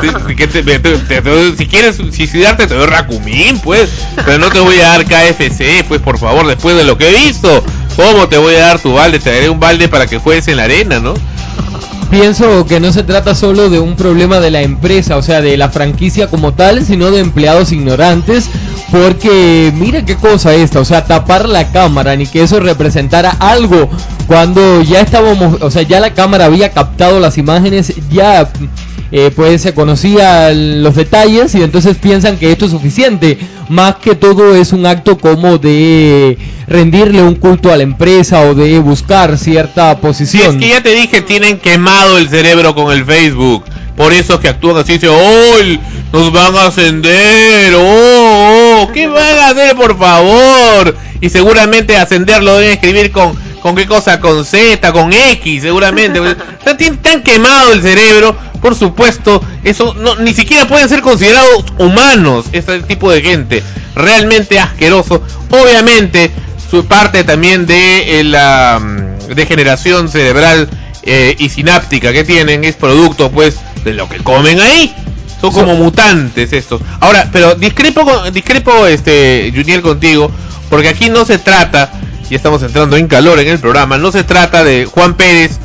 Si quieres suicidarte te doy Racumín, pues. Pero no te voy a dar KFC, pues, por favor, después de lo que he visto. ¿Cómo te voy a dar tu balde? Te daré un balde para que juegues en la arena, ¿no? Pienso que no se trata solo de un problema de la empresa, o sea, de la franquicia como tal, sino de empleados ignorantes, porque mira qué cosa esta, o sea, tapar la cámara, ni que eso representara algo, cuando ya estábamos, o sea, ya la cámara había captado las imágenes, ya pues se conocían los detalles y entonces piensan que esto es suficiente. Más que todo es un acto como de rendirle un culto a la empresa o de buscar cierta posición. Sí, es que ya te dije, tienen quemado el cerebro con el Facebook. Por eso es que actúan así, dicen, ¡oh! Nos van a ascender, ¡oh! ¿Qué van a hacer, por favor? Y seguramente ascenderlo deben escribir con qué cosa, con Z, con X, seguramente. Te han quemado el cerebro. Por supuesto, eso no, ni siquiera pueden ser considerados humanos, este tipo de gente, realmente asqueroso. Obviamente, su parte también de la degeneración cerebral y sináptica que tienen es producto, pues, de lo que comen ahí. Son como mutantes estos. Ahora, pero discrepo Juniel, contigo, porque aquí no se trata, y estamos entrando en calor en el programa, no se trata de Juan Pérez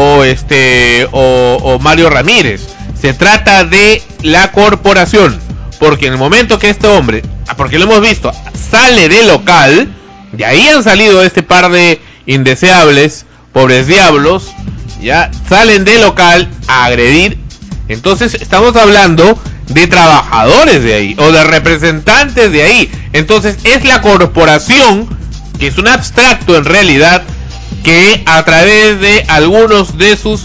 o Mario Ramírez, se trata de la corporación, porque en el momento que este hombre, porque lo hemos visto, sale del local, de ahí han salido este par de indeseables, pobres diablos, ya salen del local a agredir. Entonces estamos hablando de trabajadores de ahí, o de representantes de ahí. Entonces es la corporación, que es un abstracto en realidad, que a través de algunos de sus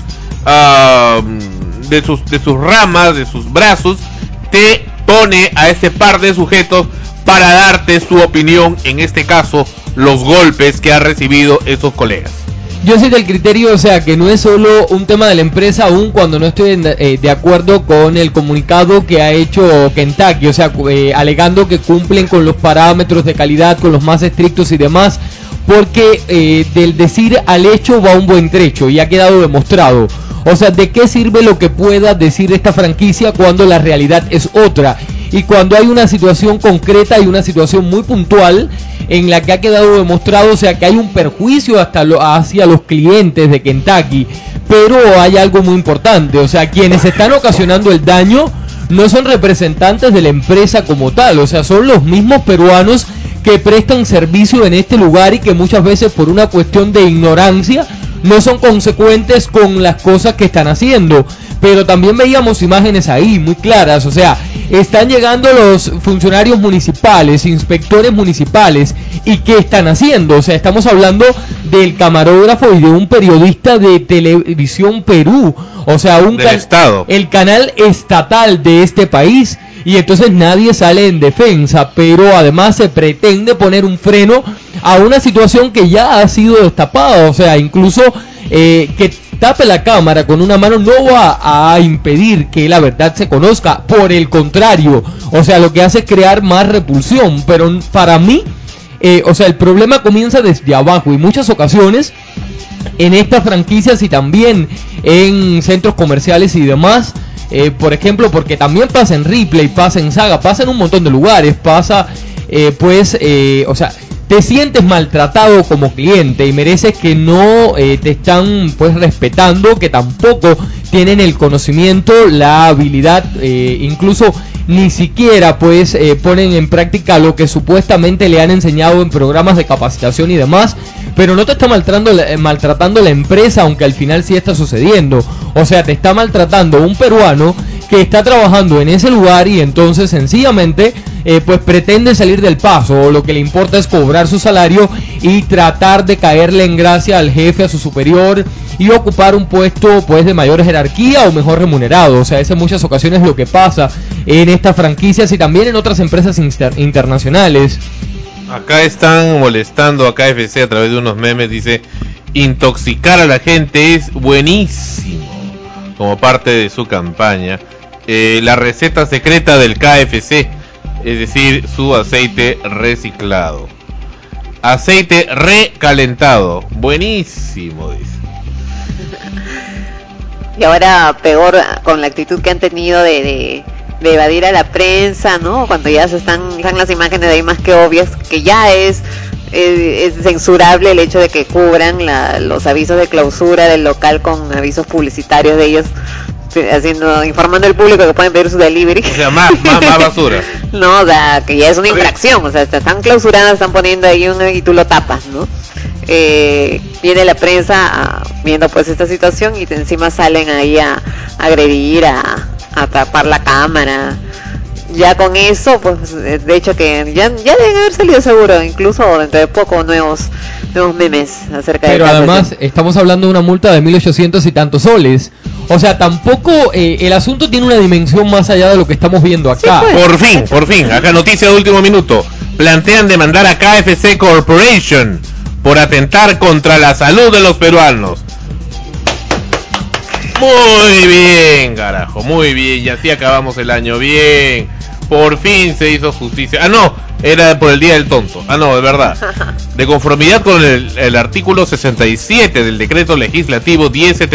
ramas, de sus brazos, te pone a este par de sujetos para darte su opinión, en este caso los golpes que ha recibido esos colegas. Yo soy del criterio, o sea, que no es solo un tema de la empresa, aún cuando no estoy de acuerdo con el comunicado que ha hecho Kentucky, o sea, alegando que cumplen con los parámetros de calidad, con los más estrictos y demás, porque del decir al hecho va un buen trecho y ha quedado demostrado. O sea, ¿de qué sirve lo que pueda decir esta franquicia cuando la realidad es otra? Y cuando hay una situación concreta y una situación muy puntual en la que ha quedado demostrado, o sea, que hay un perjuicio hacia los clientes de Kentucky. Pero hay algo muy importante, o sea, quienes están ocasionando el daño no son representantes de la empresa como tal, o sea, son los mismos peruanos que prestan servicio en este lugar y que muchas veces por una cuestión de ignorancia no son consecuentes con las cosas que están haciendo. Pero también veíamos imágenes ahí muy claras, o sea, están llegando los funcionarios municipales, inspectores municipales, ¿y qué están haciendo? O sea, estamos hablando del camarógrafo y de un periodista de Televisión Perú, o sea, el canal estatal de este país, y entonces nadie sale en defensa, pero además se pretende poner un freno a una situación que ya ha sido destapada, o sea, incluso que tape la cámara con una mano no va a impedir que la verdad se conozca, por el contrario, o sea, lo que hace es crear más repulsión. Pero para mí, o sea, el problema comienza desde abajo, y muchas ocasiones en estas franquicias y también en centros comerciales y demás, por ejemplo, porque también pasa en Ripley, pasa en Saga, pasa en un montón de lugares, pasa o sea, te sientes maltratado como cliente y mereces que no te están pues respetando, que tampoco tienen el conocimiento, la habilidad, incluso ni siquiera pues ponen en práctica lo que supuestamente le han enseñado en programas de capacitación y demás. Pero no te está maltratando la empresa, aunque al final sí está sucediendo. O sea, te está maltratando un peruano que está trabajando en ese lugar y entonces sencillamente pues pretende salir del paso, o lo que le importa es cobrar su salario y tratar de caerle en gracia al jefe, a su superior, y ocupar un puesto pues de mayor jerarquía o mejor remunerado. O sea, es en muchas ocasiones lo que pasa en estas franquicias y también en otras empresas internacionales. Acá están molestando a KFC a través de unos memes, dice, intoxicar a la gente es buenísimo, como parte de su campaña. La receta secreta del KFC, es decir, su aceite reciclado. Aceite recalentado, buenísimo, dice. Y ahora peor con la actitud que han tenido de evadir a la prensa, ¿no? Cuando ya están las imágenes de ahí más que obvias, que ya es censurable el hecho de que cubran los avisos de clausura del local con avisos publicitarios de ellos, informando al público que pueden pedir su delivery. O sea, más basura. No, o sea, que ya es una infracción, o sea, están clausuradas, están poniendo ahí y tú lo tapas, ¿no? Viene la prensa viendo pues esta situación y encima salen ahí a agredir, a tapar la cámara. Ya con eso, pues de hecho que ya deben haber salido seguro, incluso dentro de poco nuevos memes acerca de Pero además estamos hablando de una multa de 1.800 y tantos soles. O sea, tampoco el asunto tiene una dimensión más allá de lo que estamos viendo acá. Sí, pues. Por fin, acá noticia de último minuto. Plantean demandar a KFC Corporation por atentar contra la salud de los peruanos. Muy bien, carajo, muy bien. Y así acabamos el año bien. Por fin se hizo justicia. Ah, no, era por el Día del Tonto. Ah, no, de verdad. De conformidad con el artículo 67 del decreto legislativo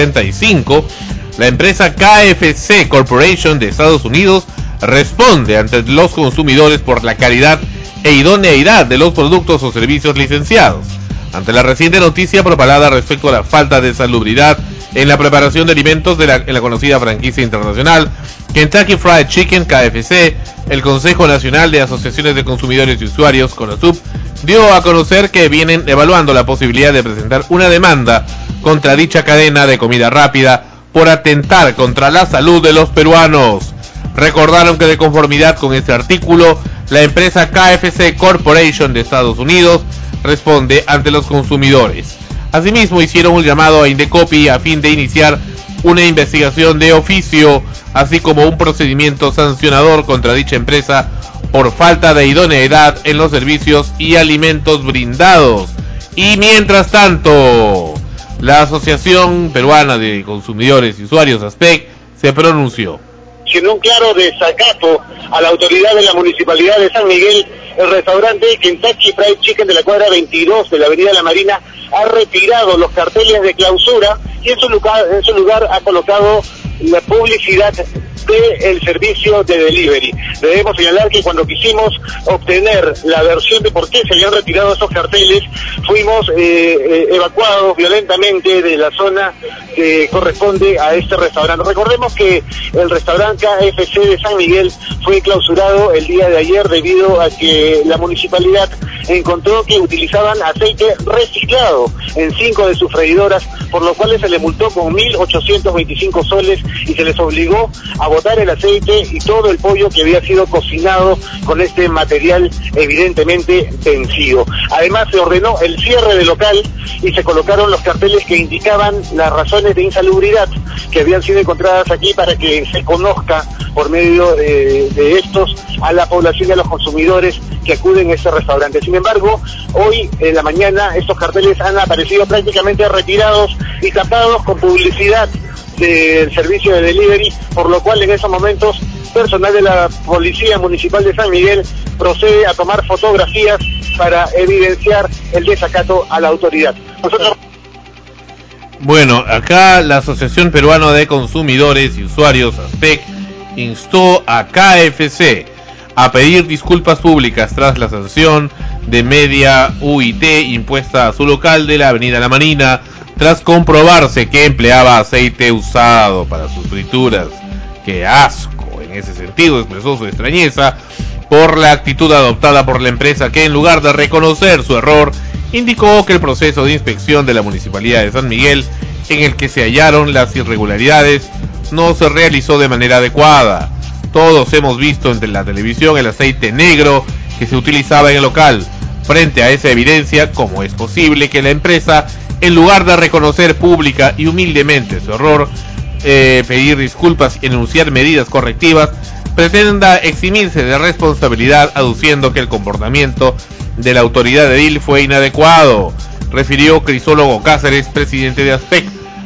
1075, la empresa KFC Corporation de Estados Unidos responde ante los consumidores por la calidad e idoneidad de los productos o servicios licenciados. Ante la reciente noticia propalada respecto a la falta de salubridad en la preparación de alimentos en la conocida franquicia internacional Kentucky Fried Chicken KFC, el Consejo Nacional de Asociaciones de Consumidores y Usuarios, CONASUP, dio a conocer que vienen evaluando la posibilidad de presentar una demanda contra dicha cadena de comida rápida por atentar contra la salud de los peruanos. Recordaron que de conformidad con este artículo, la empresa KFC Corporation de Estados Unidos responde ante los consumidores. Asimismo, hicieron un llamado a Indecopi a fin de iniciar una investigación de oficio, así como un procedimiento sancionador contra dicha empresa por falta de idoneidad en los servicios y alimentos brindados. Y mientras tanto, la Asociación Peruana de Consumidores y Usuarios, ASPEC, se pronunció. En un claro desacato a la autoridad de la Municipalidad de San Miguel, el restaurante Kentucky Fried Chicken de la cuadra 22 de la Avenida La Marina ha retirado los carteles de clausura y en su lugar ha colocado la publicidad del servicio de delivery. Debemos señalar que cuando quisimos obtener la versión de por qué se habían retirado esos carteles, fuimos evacuados violentamente de la zona que corresponde a este restaurante. Recordemos que el restaurante KFC de San Miguel fue clausurado el día de ayer debido a que la municipalidad encontró que utilizaban aceite reciclado en 5 de sus freidoras, por lo cual se le multó con 1.825 soles y se les obligó a botar el aceite y todo el pollo que había sido cocinado con este material evidentemente vencido. Además se ordenó el cierre del local y se colocaron los carteles que indicaban las razones de insalubridad que habían sido encontradas aquí para que se conozca por medio de estos a la población y a los consumidores que acuden a este restaurante. Sin embargo, hoy en la mañana estos carteles han aparecido prácticamente retirados y tapados con publicidad del servicio de delivery, por lo cual en esos momentos personal de la Policía Municipal de San Miguel procede a tomar fotografías para evidenciar el desacato a la autoridad. Bueno, acá la Asociación Peruana de Consumidores y Usuarios, ASPEC, instó a KFC a pedir disculpas públicas tras la sanción de media UIT impuesta a su local de la Avenida La Marina, tras comprobarse que empleaba aceite usado para sus frituras. ¡Qué asco! En ese sentido expresó su extrañeza por la actitud adoptada por la empresa, que en lugar de reconocer su error, indicó que el proceso de inspección de la Municipalidad de San Miguel, en el que se hallaron las irregularidades, no se realizó de manera adecuada. Todos hemos visto en la televisión el aceite negro que se utilizaba en el local. Frente a esa evidencia, ¿cómo es posible que la empresa, en lugar de reconocer pública y humildemente su error, pedir disculpas y enunciar medidas correctivas, pretenda eximirse de responsabilidad aduciendo que el comportamiento de la autoridad edil fue inadecuado, refirió Crisólogo Cáceres, presidente de ASPEC.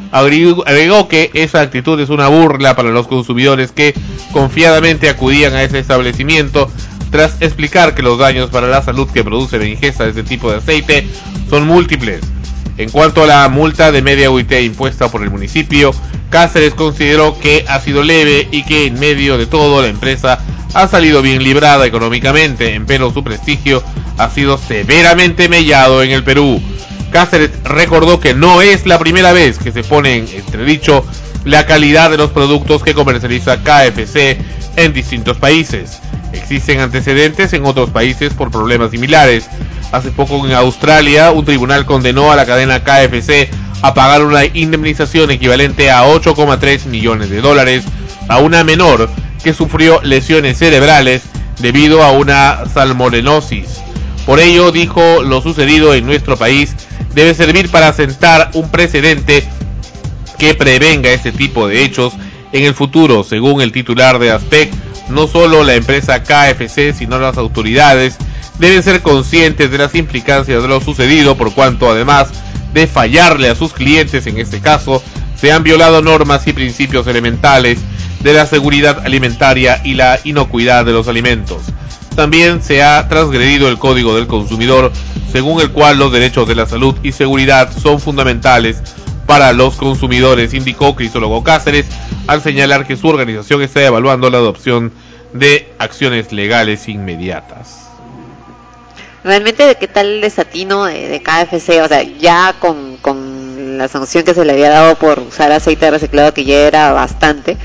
Agregó que esa actitud es una burla para los consumidores que confiadamente acudían a ese establecimiento, tras explicar que los daños para la salud que produce la ingesta de este tipo de aceite son múltiples. En cuanto a la multa de media UIT impuesta por el municipio, Cáceres consideró que ha sido leve y que en medio de todo la empresa ha salido bien librada económicamente, empero su prestigio ha sido severamente mellado en el Perú. Cáceres recordó que no es la primera vez que se pone en entredicho la calidad de los productos que comercializa KFC en distintos países. Existen antecedentes en otros países por problemas similares. Hace poco en Australia, un tribunal condenó a la cadena KFC a pagar una indemnización equivalente a 8,3 millones de dólares a una menor que sufrió lesiones cerebrales debido a una salmonellosis. Por ello, dijo, lo sucedido en nuestro país debe servir para sentar un precedente que prevenga este tipo de hechos en el futuro. Según el titular de ASPEC, no solo la empresa KFC, sino las autoridades deben ser conscientes de las implicancias de lo sucedido, por cuanto además de fallarle a sus clientes en este caso, se han violado normas y principios elementales de la seguridad alimentaria y la inocuidad de los alimentos. También se ha transgredido el Código del Consumidor, según el cual los derechos de la salud y seguridad son fundamentales para los consumidores, indicó Crisólogo Cáceres, al señalar que su organización está evaluando la adopción de acciones legales inmediatas. Realmente, ¿qué tal el desatino de KFC? O sea, ya con la sanción que se le había dado por usar aceite reciclado, que ya era bastante,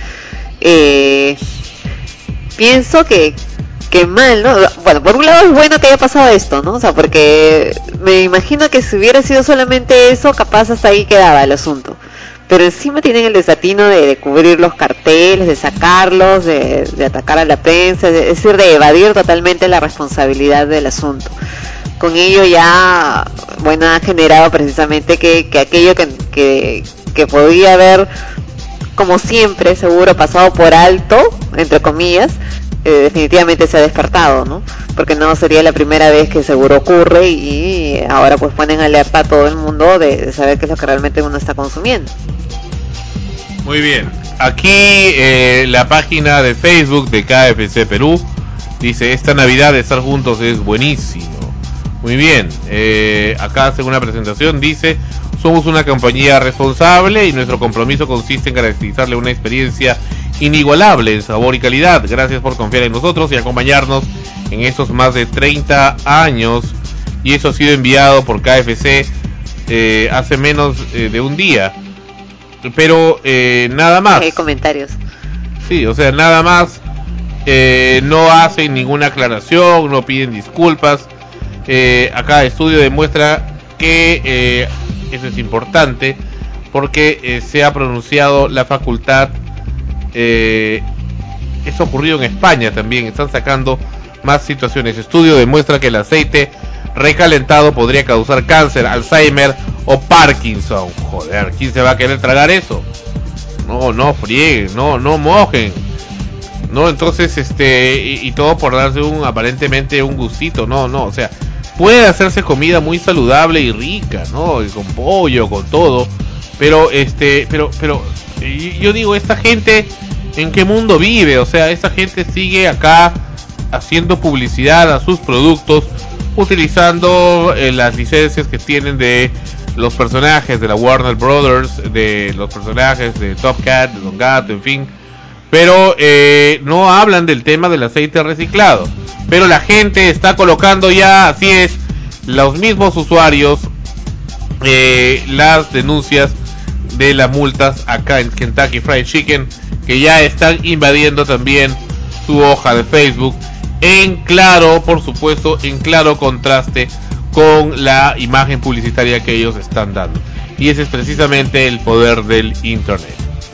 pienso que mal, ¿no? Bueno, por un lado es bueno que haya pasado esto, ¿no? O sea, porque me imagino que si hubiera sido solamente eso, capaz hasta ahí quedaba el asunto. Pero encima tienen el desatino de cubrir los carteles, de sacarlos, de atacar a la prensa, es decir, de evadir totalmente la responsabilidad del asunto. Con ello ya, bueno, ha generado precisamente que aquello que podía haber, como siempre, seguro pasado por alto, entre comillas, definitivamente se ha despertado, ¿no? Porque no sería la primera vez que seguro ocurre y ahora pues ponen alerta a todo el mundo de saber qué es lo que realmente uno está consumiendo. Muy bien, aquí la página de Facebook de KFC Perú dice: esta Navidad de estar juntos es buenísimo. Muy bien, acá hace una presentación, dice: somos una compañía responsable y nuestro compromiso consiste en garantizarle una experiencia inigualable en sabor y calidad. Gracias por confiar en nosotros y acompañarnos en estos más de 30 años. Y eso ha sido enviado por KFC hace menos de un día. Pero nada más. Hay comentarios. Sí, o sea, nada más. No hacen ninguna aclaración, no piden disculpas. Acá el estudio demuestra que eso es importante porque se ha pronunciado la facultad. Eso ocurrió en España también. Están sacando más situaciones. Estudio demuestra que el aceite recalentado podría causar cáncer, Alzheimer o Parkinson. Joder, ¿quién se va a querer tragar eso? No frieguen, no mojen. No, entonces y todo por darse aparentemente un gustito. No, o sea, puede hacerse comida muy saludable y rica, ¿no? Y con pollo, con todo. Pero yo digo, esta gente, ¿en qué mundo vive? O sea, esta gente sigue acá haciendo publicidad a sus productos, utilizando las licencias que tienen de los personajes de la Warner Brothers, de los personajes de Top Cat, de Don Gato, en fin. Pero no hablan del tema del aceite reciclado. Pero la gente está colocando ya, así es, los mismos usuarios, las denuncias de las multas acá en Kentucky Fried Chicken, que ya están invadiendo también su hoja de Facebook, en claro, por supuesto, en claro contraste con la imagen publicitaria que ellos están dando. Y ese es precisamente el poder del internet.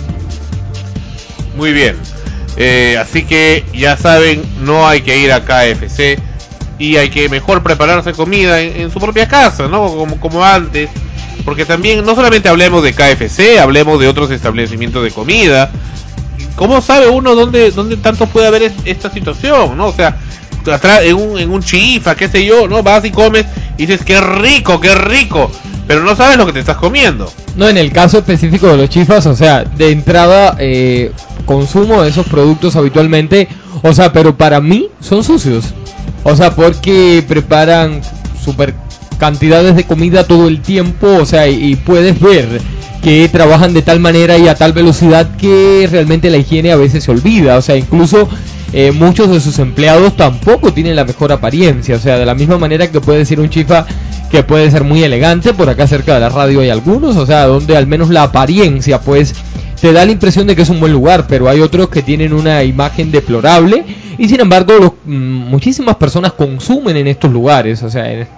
Muy bien, así que ya saben, no hay que ir a KFC y hay que mejor prepararse comida en su propia casa, ¿no? Como antes. Porque también, no solamente hablemos de KFC, hablemos de otros establecimientos de comida. ¿Cómo sabe uno dónde tanto puede haber esta situación, no? O sea, atrás en un chifa, qué sé yo, ¿no? Vas y comes y dices, qué rico, pero no sabes lo que te estás comiendo. No, en el caso específico de los chifas, o sea, de entrada consumo de esos productos habitualmente, o sea, pero para mí son sucios. O sea, porque preparan super cantidades de comida todo el tiempo, o sea, y puedes ver que trabajan de tal manera y a tal velocidad que realmente la higiene a veces se olvida. O sea, incluso muchos de sus empleados tampoco tienen la mejor apariencia. O sea, de la misma manera que puede ser un chifa que puede ser muy elegante, por acá cerca de la radio hay algunos, o sea, donde al menos la apariencia pues te da la impresión de que es un buen lugar, pero hay otros que tienen una imagen deplorable y sin embargo muchísimas personas consumen en estos lugares. O sea,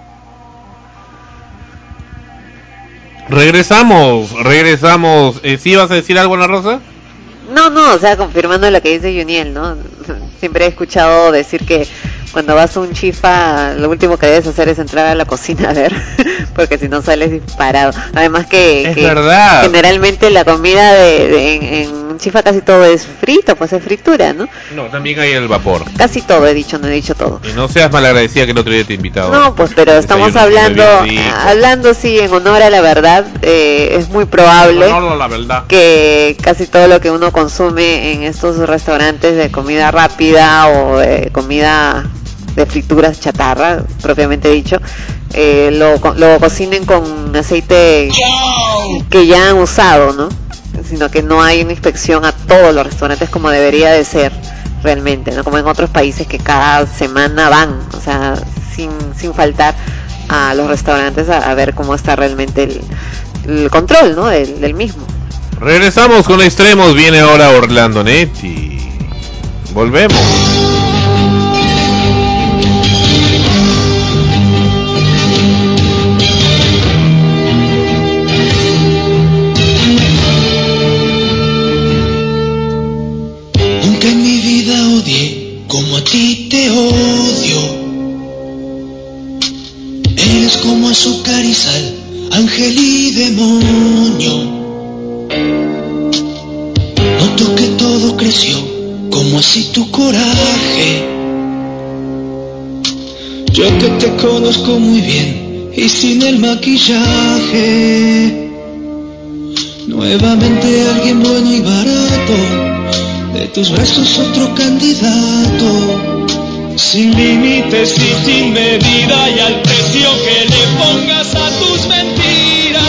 regresamos. ¿Sí vas a decir algo, Ana Rosa? No, o sea, confirmando lo que dice Juniel, ¿no? Siempre he escuchado decir que cuando vas a un chifa, lo último que debes hacer es entrar a la cocina a ver, porque si no sales disparado. Además que verdad. Generalmente la comida en un chifa casi todo es frito, pues es fritura, ¿no? No, también hay el vapor. Casi todo he dicho, no he dicho todo. Y no seas malagradecida que el otro día te he invitado. No, pues pero estamos hablando sí en honor a la verdad. Es muy probable la verdad que casi todo lo que uno consume en estos restaurantes de comida rápida o de comida de frituras chatarra, propiamente dicho, lo cocinen con aceite que ya han usado, ¿no? Sino que no hay una inspección a todos los restaurantes como debería de ser realmente, ¿no? Como en otros países que cada semana van, o sea, sin faltar a los restaurantes a ver cómo está realmente el control, ¿no? del mismo. Regresamos con Extremos, viene ahora Orlando Netti. Volvemos. Nunca en mi vida odié como a ti te odio. Eres como azúcar y sal, ángel y demonio. Noto que todo creció, como así tu coraje. Yo que te conozco muy bien y sin el maquillaje. Nuevamente alguien bueno y barato, de tus brazos otro candidato. Sin límites y sin medida y al precio que le pongas a tus mentiras.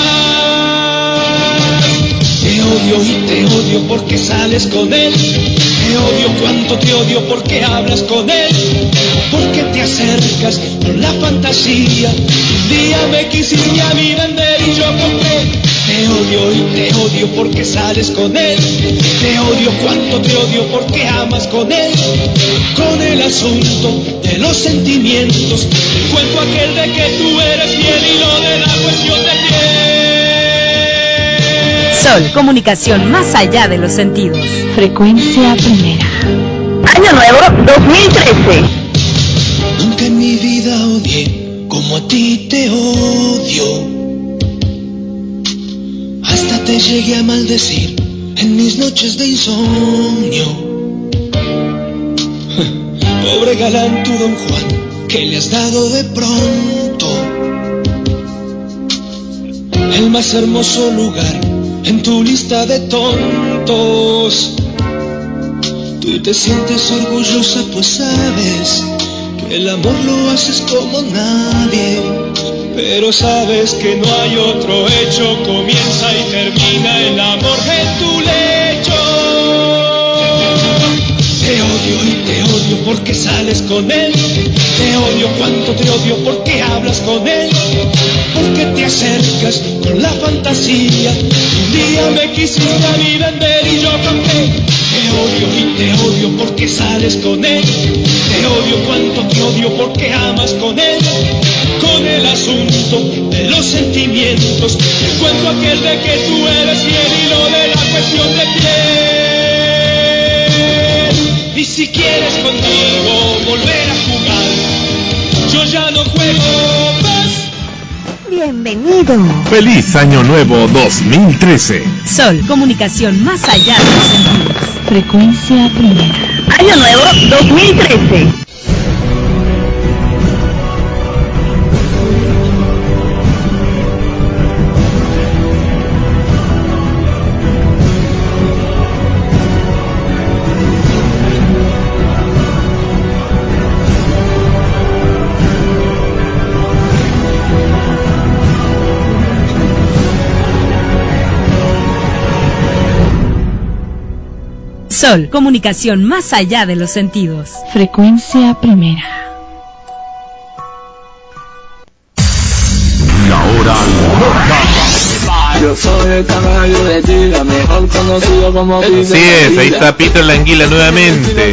Te odio y te odio porque sales con él. Te odio cuánto te odio porque hablas con él. Porque te acercas con la fantasía. Un día me quisiste a mí vender y yo compré. Te odio y te odio porque sales con él. Te odio cuánto te odio porque amas con él. Con el asunto de los sentimientos, el cuento aquel de que tú eres fiel y lo de la cuestión de piel. Sol, comunicación más allá de los sentidos. Frecuencia primera. Año nuevo 2013. Nunca en mi vida odié como a ti te odio. Hasta te llegué a maldecir en mis noches de insomnio. Pobre galán tu Don Juan, que le has dado de pronto el más hermoso lugar en tu lista de tontos. Tú te sientes orgullosa pues sabes que el amor lo haces como nadie. Pero sabes que no hay otro hecho, comienza y termina el amor en tu lecho. Te odio y te odio porque sales con él. Te odio cuánto te odio porque hablas con él. Porque te acercas con la fantasía. Un día me quisiste a mí vender y yo compré. Te odio y te odio porque sales con él. Te odio cuánto te odio porque amas con él. Con el asunto de los sentimientos, el cuento aquel de que tú eres fiel y lo de la cuestión de piel. Y si quieres conmigo volver a jugar, yo ya no juego más. Bienvenidos Bienvenido. Feliz Año Nuevo 2013. Sol, comunicación más allá de los sentidos. Frecuencia primera. Año Nuevo 2013. Sol, comunicación más allá de los sentidos. Frecuencia primera. La hora loca. Yo soy el caballo de Tila, mejor conocido como Peter. Así es, ahí está Peter Languila nuevamente.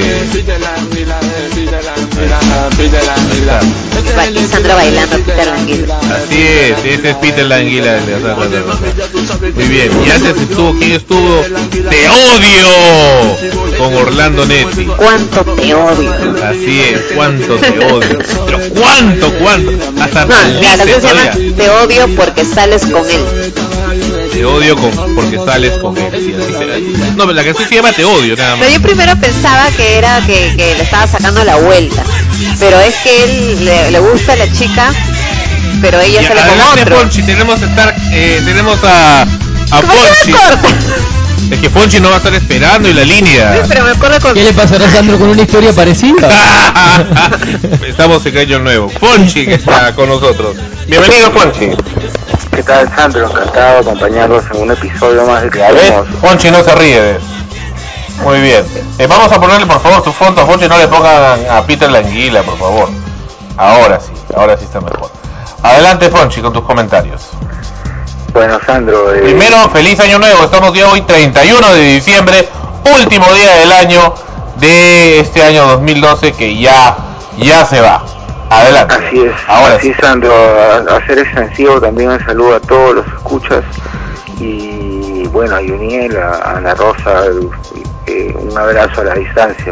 Sandra bailando Peter Languila. Así es, ese es Peter Languila. Muy bien, y antes estuvo, ¿quién estuvo? ¡Te odio! Con Orlando Netti. ¿Cuánto te odio? Así es, cuánto te odio. Pero cuánto. Hasta no, la canción se llama Te odio porque sales con él. Te odio porque sales con él. Sí, así. No, pero la canción se llama Te odio, nada más. Pero yo primero pensaba que era que le estaba sacando la vuelta. Pero es que él le gusta a la chica, pero ella sale con otro. Ponchi, tenemos a Ponchi. Es que Ponchi no va a estar esperando y la línea. Sí, pero me acuerdo con... ¿Qué le pasará a Sandro con una historia parecida? Estamos en Año Nuevo. Ponchi que está con nosotros. Bienvenido, Ponchi. ¿Qué tal, Sandro? Encantado de acompañarlos en un episodio más de Extremos. Ponchi no se ríe de eso. Muy bien. Vamos a ponerle, por favor, tu fondo a Ponchi. No le pongan a Peter Languila, por favor. Ahora sí está mejor. Adelante, Ponchi, con tus comentarios. Bueno, Sandro... Primero, feliz Año Nuevo. Estamos ya hoy 31 de diciembre, último día del año de este año 2012 que ya se va. Adelante. Así es. Ahora sí, Sandro, a ser extensivo también un saludo a todos los escuchas y bueno, a Yuniel, a Ana Rosa, un abrazo a la distancia.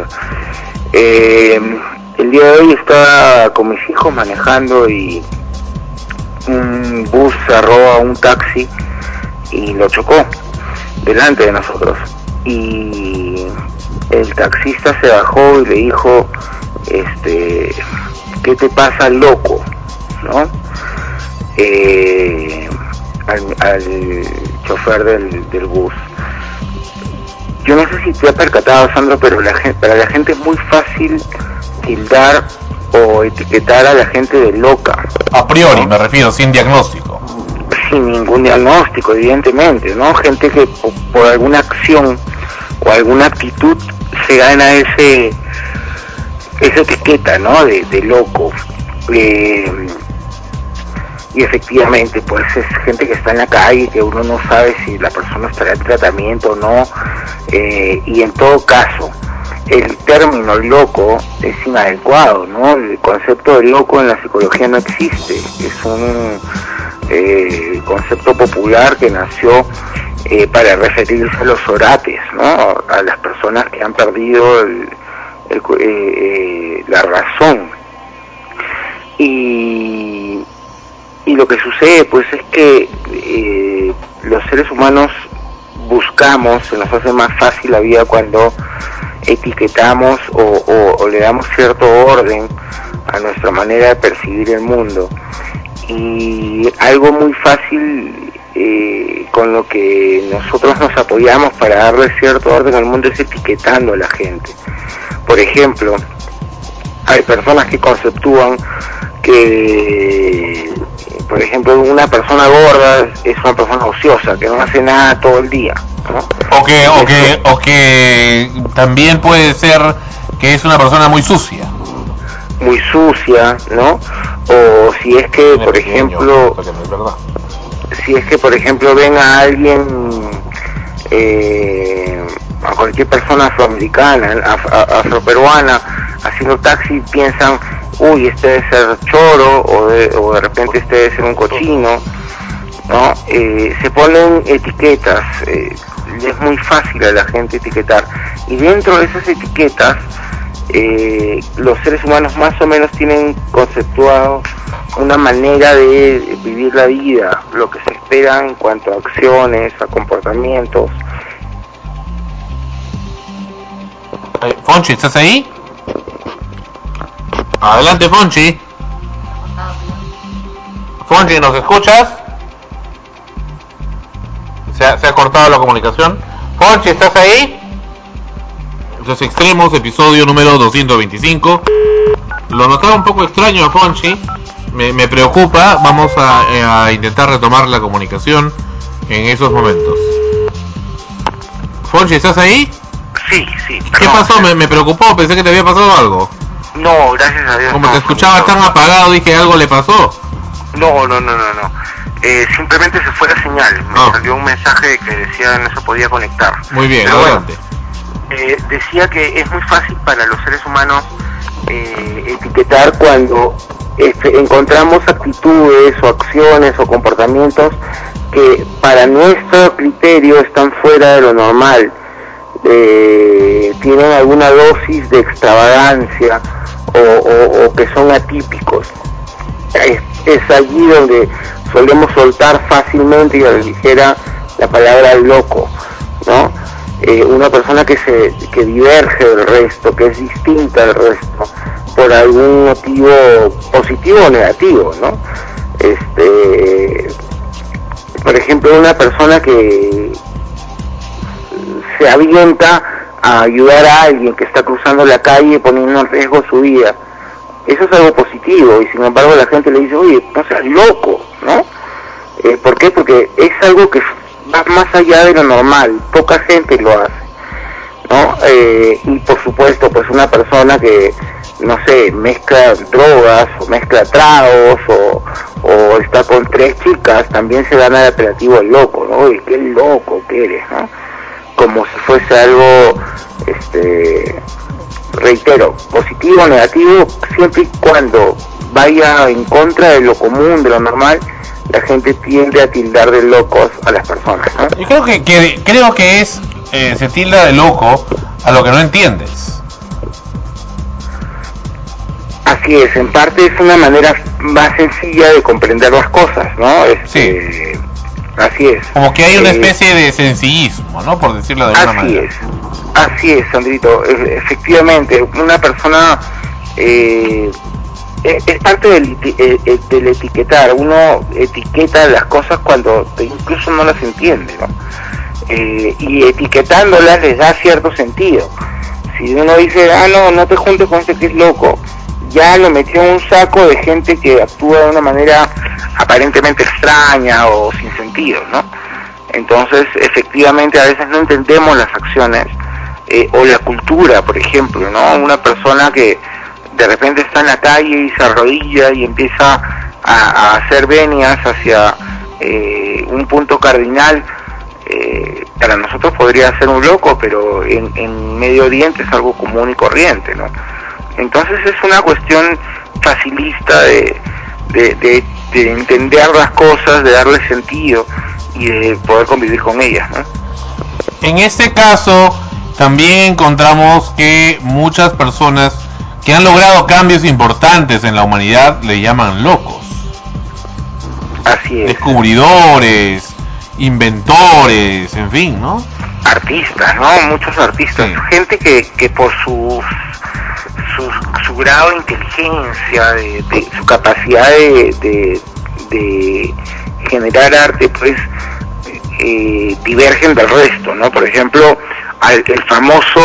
El día de hoy estaba con mis hijos manejando y un bus cerró a un taxi y lo chocó delante de nosotros y el taxista se bajó y le dijo ¿qué te pasa, loco? ¿No? Al chofer del bus. Yo no sé si te has percatado, Sandro, pero para la gente es muy fácil tildar o etiquetar a la gente de loca. A priori, ¿no? Me refiero, sin diagnóstico. Sin ningún diagnóstico, evidentemente, ¿no? Gente que por alguna acción o alguna actitud se gana esa etiqueta, ¿no? De loco. Y efectivamente, pues es gente que está en la calle, que uno no sabe si la persona estará en tratamiento o no, y en todo caso, el término loco es inadecuado, ¿no? El concepto de loco en la psicología no existe, es un concepto popular que nació para referirse a los orates, ¿no? A las personas que han perdido la razón. Y lo que sucede pues es que los seres humanos buscamos, se nos hace más fácil la vida cuando etiquetamos o le damos cierto orden a nuestra manera de percibir el mundo, y algo muy fácil con lo que nosotros nos apoyamos para darle cierto orden al mundo es etiquetando a la gente. Por ejemplo, hay personas que conceptúan que, por ejemplo, una persona gorda es una persona ociosa, que no hace nada todo el día, ¿no? O que también puede ser que es una persona muy sucia, ¿no? O si es que, por ejemplo, ven a alguien, a cualquier persona afroamericana, afroperuana, haciendo taxi, piensan, uy, este debe ser choro, o de repente este debe ser un cochino, ¿no? Se ponen etiquetas, es muy fácil a la gente etiquetar, y dentro de esas etiquetas los seres humanos más o menos tienen conceptuado una manera de vivir la vida, lo que se espera en cuanto a acciones, a comportamientos. Fonchi, ¿estás ahí? Adelante, Fonchi. Fonchi, ¿nos escuchas? Se ha cortado la comunicación. Fonchi, ¿estás ahí? Los Extremos, episodio número 225. Lo notaba un poco extraño a Fonchi. Me preocupa. Vamos a intentar retomar la comunicación en esos momentos. Fonchi, ¿estás ahí? Sí. ¿Qué pasó? Me preocupó, pensé que te había pasado algo. No, gracias a Dios. Como te escuchaba tan apagado, dije algo le pasó. No. Simplemente se fue la señal. Me salió un mensaje que decía no se podía conectar. Muy bien, pero adelante. Bueno, decía que es muy fácil para los seres humanos etiquetar cuando encontramos actitudes o acciones o comportamientos que para nuestro criterio están fuera de lo normal. Tienen alguna dosis de extravagancia o que son atípicos. Es allí donde solemos soltar fácilmente y a la ligera la palabra loco, ¿no? Una persona que diverge del resto, que es distinta del resto por algún motivo positivo o negativo, ¿no? Por ejemplo, una persona que se avienta a ayudar a alguien que está cruzando la calle poniendo en riesgo su vida. Eso es algo positivo y sin embargo la gente le dice, oye, no seas loco, ¿no? ¿Por qué? Porque es algo que va más allá de lo normal, poca gente lo hace, ¿no? Y por supuesto, pues una persona que, no sé, mezcla drogas o mezcla tragos o está con 3 chicas, también se gana el apelativo de loco, ¿no? Oye, qué loco que eres, ¿no? Como si fuese algo, reitero, positivo o negativo, siempre y cuando vaya en contra de lo común, de lo normal, la gente tiende a tildar de locos a las personas, ¿no? Yo creo que es se tilda de loco a lo que no entiendes. Así es, en parte es una manera más sencilla de comprender las cosas, ¿no? Sí. Así es. Como que hay una especie de sencillismo, ¿no? Por decirlo de alguna manera. Así es, Sandrito. Efectivamente, una persona es parte del etiquetar. Uno etiqueta las cosas cuando incluso no las entiende, ¿no? Y etiquetándolas les da cierto sentido. Si uno dice, no te juntes con este que es loco, ya lo metió en un saco de gente que actúa de una manera aparentemente extraña o sin sentido, ¿no? Entonces, efectivamente, a veces no entendemos las acciones o la cultura, por ejemplo, ¿no? Una persona que de repente está en la calle y se arrodilla y empieza a hacer venias hacia un punto cardinal, para nosotros podría ser un loco, pero en Medio Oriente es algo común y corriente, ¿no? Entonces es una cuestión facilista de entender las cosas, de darle sentido y de poder convivir con ellas, ¿no? En este caso también encontramos que muchas personas que han logrado cambios importantes en la humanidad le llaman locos. Así es. Descubridores, inventores, en fin, ¿no? Artistas, ¿no? Muchos artistas, sí. Gente que por su grado de inteligencia, de su capacidad de generar arte, pues divergen del resto, ¿no? Por ejemplo, el famoso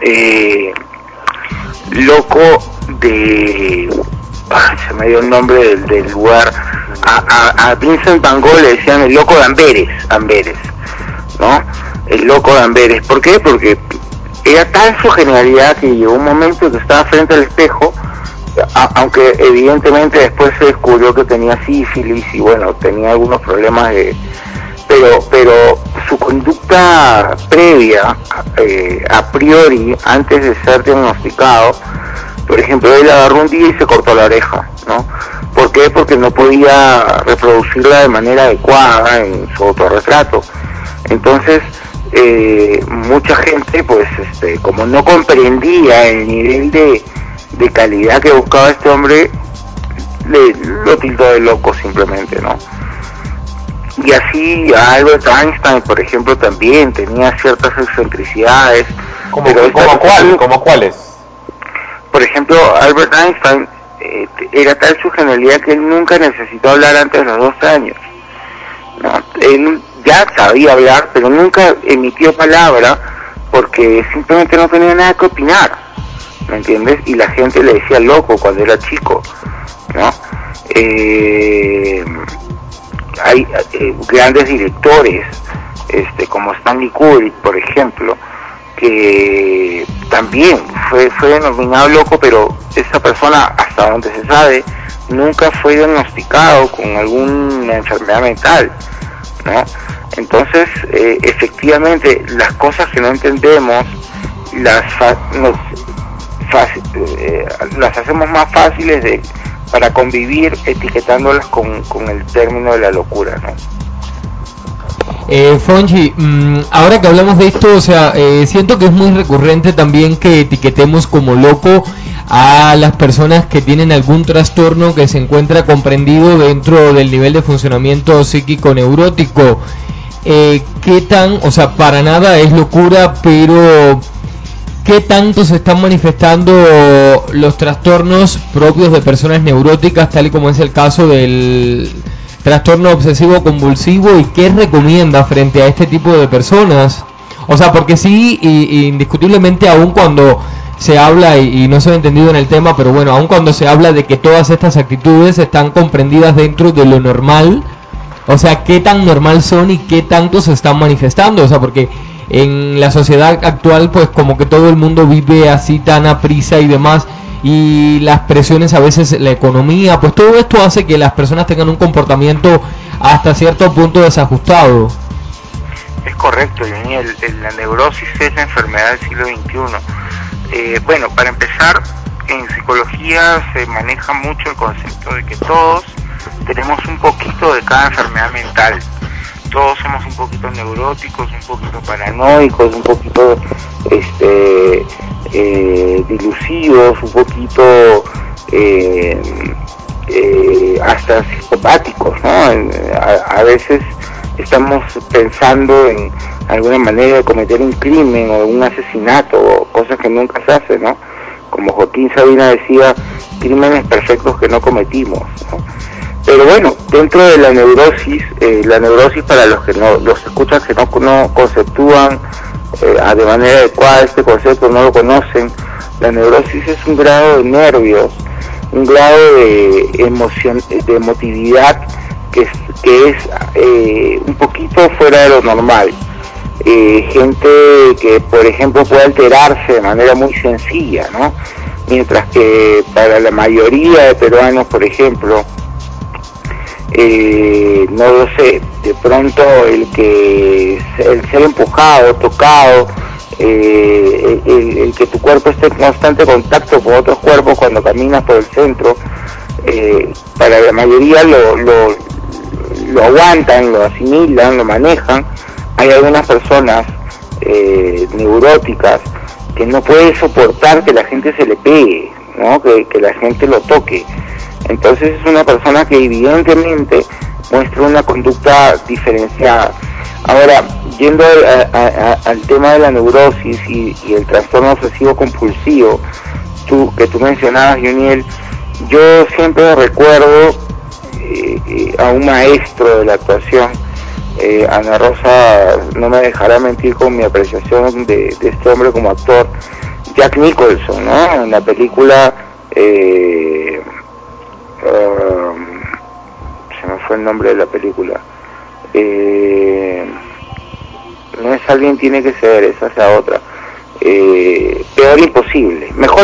loco de... se me dio el nombre del lugar. A Vincent Van Gogh le decían el loco de Amberes, ¿no? El loco de Amberes. ¿Por qué? Porque era tan su genialidad que llegó un momento que estaba frente al espejo, aunque evidentemente después se descubrió que tenía sífilis y bueno, tenía algunos problemas pero su conducta previa, a priori, antes de ser diagnosticado, por ejemplo, él agarró un día y se cortó la oreja, ¿no? ¿Por qué? Porque no podía reproducirla de manera adecuada en su autorretrato. Entonces, mucha gente, pues, como no comprendía el nivel de calidad que buscaba este hombre, lo tildó de loco simplemente, ¿no? Y así Albert Einstein, por ejemplo, también tenía ciertas excentricidades. ¿Cómo cuáles? Por ejemplo, Albert Einstein era tal su genialidad que él nunca necesitó hablar antes de los 12 años, ¿no? Él ya sabía hablar, pero nunca emitió palabra porque simplemente no tenía nada que opinar, ¿me entiendes? Y la gente le decía loco cuando era chico, ¿no? Hay grandes directores, como Stanley Kubrick, por ejemplo, que también fue denominado loco, pero esa persona, hasta donde se sabe, nunca fue diagnosticado con alguna enfermedad mental, ¿no? Entonces, efectivamente, las cosas que no entendemos las hacemos más fáciles para convivir, etiquetándolas con el término de la locura, ¿no? Fonji, ahora que hablamos de esto, o sea, siento que es muy recurrente también que etiquetemos como loco a las personas que tienen algún trastorno que se encuentra comprendido dentro del nivel de funcionamiento psíquico neurótico. ¿Qué tan, o sea, para nada es locura, pero qué tanto se están manifestando los trastornos propios de personas neuróticas, tal y como es el caso del trastorno obsesivo compulsivo, y qué recomienda frente a este tipo de personas? O sea, porque sí, indiscutiblemente, aun cuando se habla, y no se ha entendido en el tema, pero bueno, aun cuando se habla de que todas estas actitudes están comprendidas dentro de lo normal, o sea, qué tan normal son y qué tanto se están manifestando. O sea, porque en la sociedad actual, pues como que todo el mundo vive así tan a prisa y demás, y las presiones, a veces la economía, pues todo esto hace que las personas tengan un comportamiento hasta cierto punto desajustado. Es correcto, Daniel. La neurosis es la enfermedad del siglo XXI. Bueno, para empezar, en psicología se maneja mucho el concepto de que todos tenemos un poquito de cada enfermedad mental. Todos somos un poquito neuróticos, un poquito paranoicos, un poquito dilusivos, un poquito hasta psicopáticos, ¿no? A veces estamos pensando en alguna manera de cometer un crimen o un asesinato, o cosas que nunca se hacen, ¿no? Como Joaquín Sabina decía, crímenes perfectos que no cometimos, ¿no? Pero bueno, dentro de la neurosis para los escuchas que no conceptúan de manera adecuada este concepto, no lo conocen, la neurosis es un grado de nervios, un grado de emotividad que es un poquito fuera de lo normal. Gente que, por ejemplo, puede alterarse de manera muy sencilla, ¿no? Mientras que para la mayoría de peruanos, por ejemplo, no lo sé, de pronto el ser empujado, tocado, el que tu cuerpo esté en constante contacto con otros cuerpos cuando caminas por el centro, para la mayoría lo aguantan, lo asimilan, lo manejan. Hay algunas personas neuróticas que no pueden soportar que la gente se le pegue, ¿no? Que la gente lo toque. Entonces es una persona que evidentemente muestra una conducta diferenciada. Ahora, yendo al tema de la neurosis y el trastorno obsesivo compulsivo, que tú mencionabas, Juniel, yo siempre recuerdo a un maestro de la actuación, Ana Rosa no me dejará mentir con mi apreciación de este hombre como actor, Jack Nicholson, ¿no? En la película se me fue el nombre de la película, no es Alguien tiene que ser, esa es la otra, Mejor imposible, mejor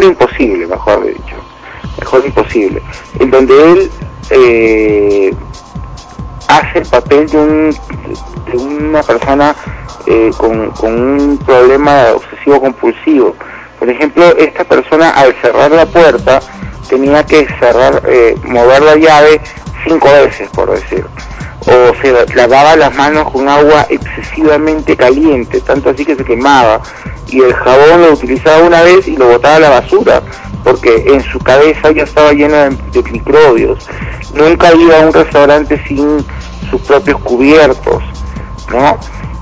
imposible, en donde él hace el papel de una persona con un problema obsesivo compulsivo. Por ejemplo, esta persona, al cerrar la puerta, tenía que mover la llave 5 veces, por decir, o se lavaba las manos con agua excesivamente caliente, tanto así que se quemaba, y el jabón lo utilizaba una vez y lo botaba a la basura, porque en su cabeza ya estaba lleno de microbios. Nunca iba a un restaurante sin sus propios cubiertos, ¿no?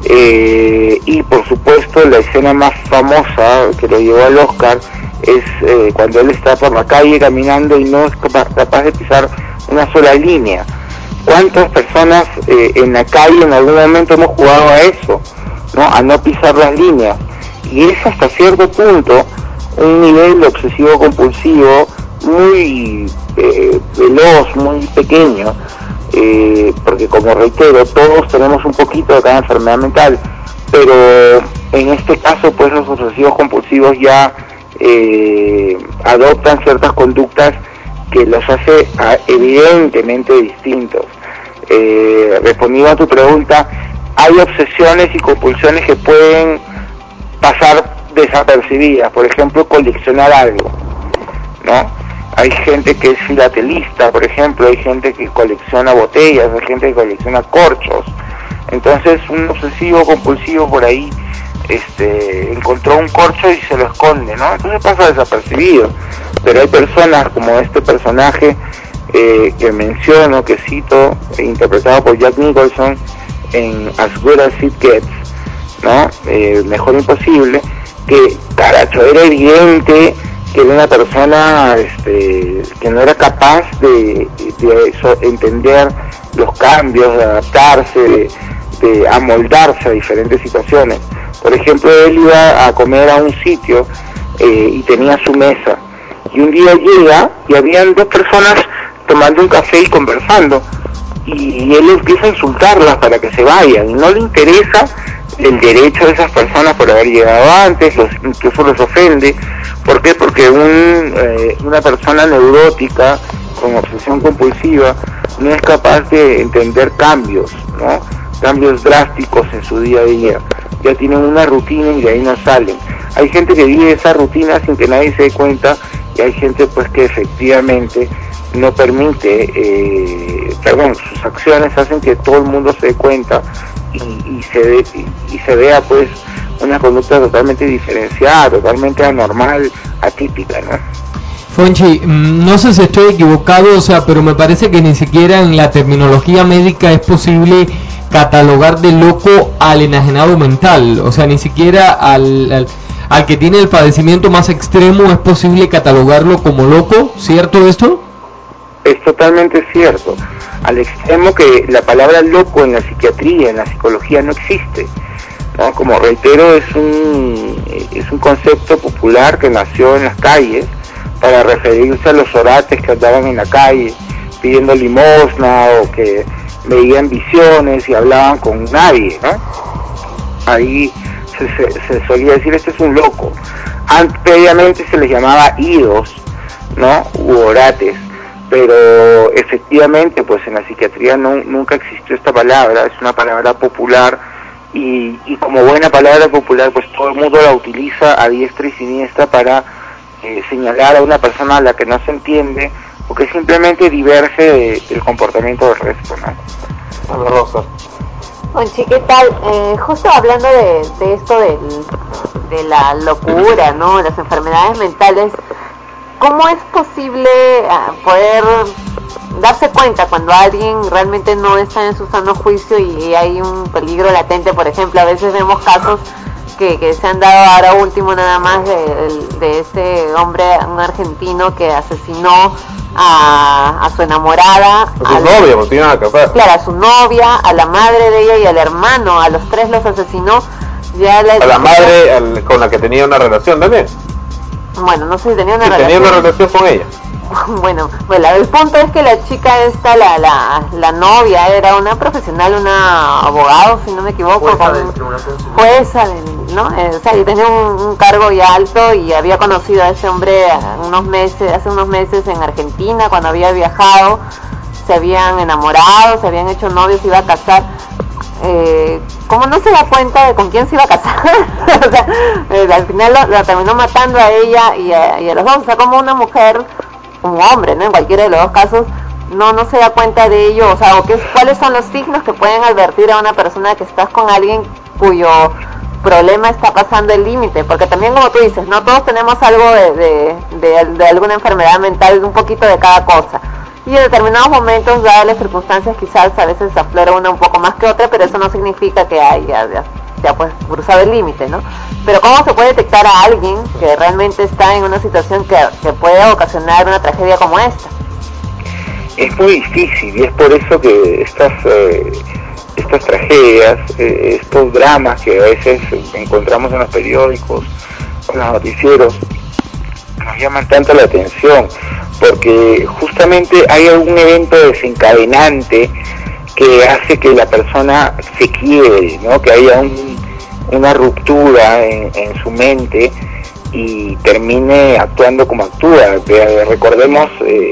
Y por supuesto la escena más famosa que lo llevó al Oscar es cuando él está por la calle caminando y no es capaz de pisar una sola línea. ¿Cuántas personas en la calle en algún momento hemos jugado a eso, ¿no? A no pisar las líneas? Y es hasta cierto punto un nivel obsesivo compulsivo muy veloz, muy pequeño, porque como reitero, todos tenemos un poquito de cada enfermedad mental, pero en este caso pues los obsesivos compulsivos ya adoptan ciertas conductas que los hace evidentemente distintos. Respondiendo a tu pregunta, hay obsesiones y compulsiones que pueden pasar desapercibidas, por ejemplo coleccionar algo, ¿no? Hay gente que es filatelista, por ejemplo, hay gente que colecciona botellas, hay gente que colecciona corchos. Entonces un obsesivo compulsivo por ahí encontró un corcho y se lo esconde, ¿no? Entonces pasa desapercibido. Pero hay personas como este personaje que menciono, que cito, interpretado por Jack Nicholson en As Good As It Gets, ¿no? Mejor Imposible, que caracho, era evidente que era una persona que no era capaz de entender los cambios, de adaptarse, de amoldarse a diferentes situaciones. Por ejemplo, él iba a comer a un sitio y tenía su mesa, y un día llega y habían dos personas tomando un café y conversando, y él empieza a insultarlas para que se vayan, y no le interesa el derecho de esas personas por haber llegado antes, incluso los ofende. ¿Por qué? Porque una persona neurótica con obsesión compulsiva no es capaz de entender cambios, ¿no? Cambios drásticos en su día a día. Ya tienen una rutina y de ahí no salen. Hay gente que vive esa rutina sin que nadie se dé cuenta, y hay gente pues que efectivamente no permite, sus acciones hacen que todo el mundo se dé cuenta y se vea pues una conducta totalmente diferenciada, totalmente anormal, atípica, ¿no? Fonchi, no sé si estoy equivocado, pero me parece que ni siquiera en la terminología médica es posible catalogar de loco al enajenado mental, ni siquiera al que tiene el padecimiento más extremo es posible catalogarlo como loco, ¿cierto esto? Es totalmente cierto, al extremo que la palabra loco en la psiquiatría, en la psicología no existe, ¿no? Como reitero, es un concepto popular que nació en las calles para referirse a los orates que andaban en la calle pidiendo limosna o que veían visiones y hablaban con nadie, ¿no? Ahí se solía decir, este es un loco. Previamente se les llamaba idos, ¿no? U orates, pero efectivamente pues en la psiquiatría nunca existió esta palabra, es una palabra popular y como buena palabra popular pues todo el mundo la utiliza a diestra y siniestra para señalar a una persona a la que no se entiende porque simplemente diverge del comportamiento del resto, ¿no? Ana Rosa. Conchi, ¿qué tal? Justo hablando de esto de la locura, ¿no? Las enfermedades mentales, ¿cómo es posible poder darse cuenta cuando alguien realmente no está en su sano juicio y hay un peligro latente? Por ejemplo, a veces vemos casos que se han dado ahora último nada más de este hombre, un argentino que asesinó a su enamorada, a su novia, no tiene nada que ver. Claro, a su novia, a la madre de ella y al hermano, a los tres los asesinó. A la madre con la que tenía una relación también. Bueno, no sé si tenía una relación. Tenía una relación con ella. Bueno, el punto es que la chica esta, la novia, era una profesional, una abogado, si no me equivoco, jueza, ¿no? Y tenía un cargo ya alto y había conocido a ese hombre hace unos meses en Argentina, cuando había viajado, se habían enamorado, se habían hecho novios, se iba a casar. ¿Cómo no se da cuenta de con quién se iba a casar? Al final la terminó matando a ella y a los dos, como una mujer, un hombre, ¿no? En cualquiera de los dos casos no se da cuenta de ello, cuáles son los signos que pueden advertir a una persona que estás con alguien cuyo problema está pasando el límite, porque también, como tú dices, no todos tenemos algo de alguna enfermedad mental, un poquito de cada cosa, y en determinados momentos, dadas las circunstancias, quizás a veces aflora una un poco más que otra, pero eso no significa que haya pues cruzado el límite, ¿no? Pero ¿cómo se puede detectar a alguien que realmente está en una situación que puede ocasionar una tragedia como esta? Es muy difícil, y es por eso que estas tragedias, estos dramas que a veces encontramos en los periódicos, en los noticieros, nos llaman tanto la atención, porque justamente hay algún evento desencadenante que hace que la persona se quiebre, ¿no? Que haya una ruptura en su mente y termine actuando como actúa. Recordemos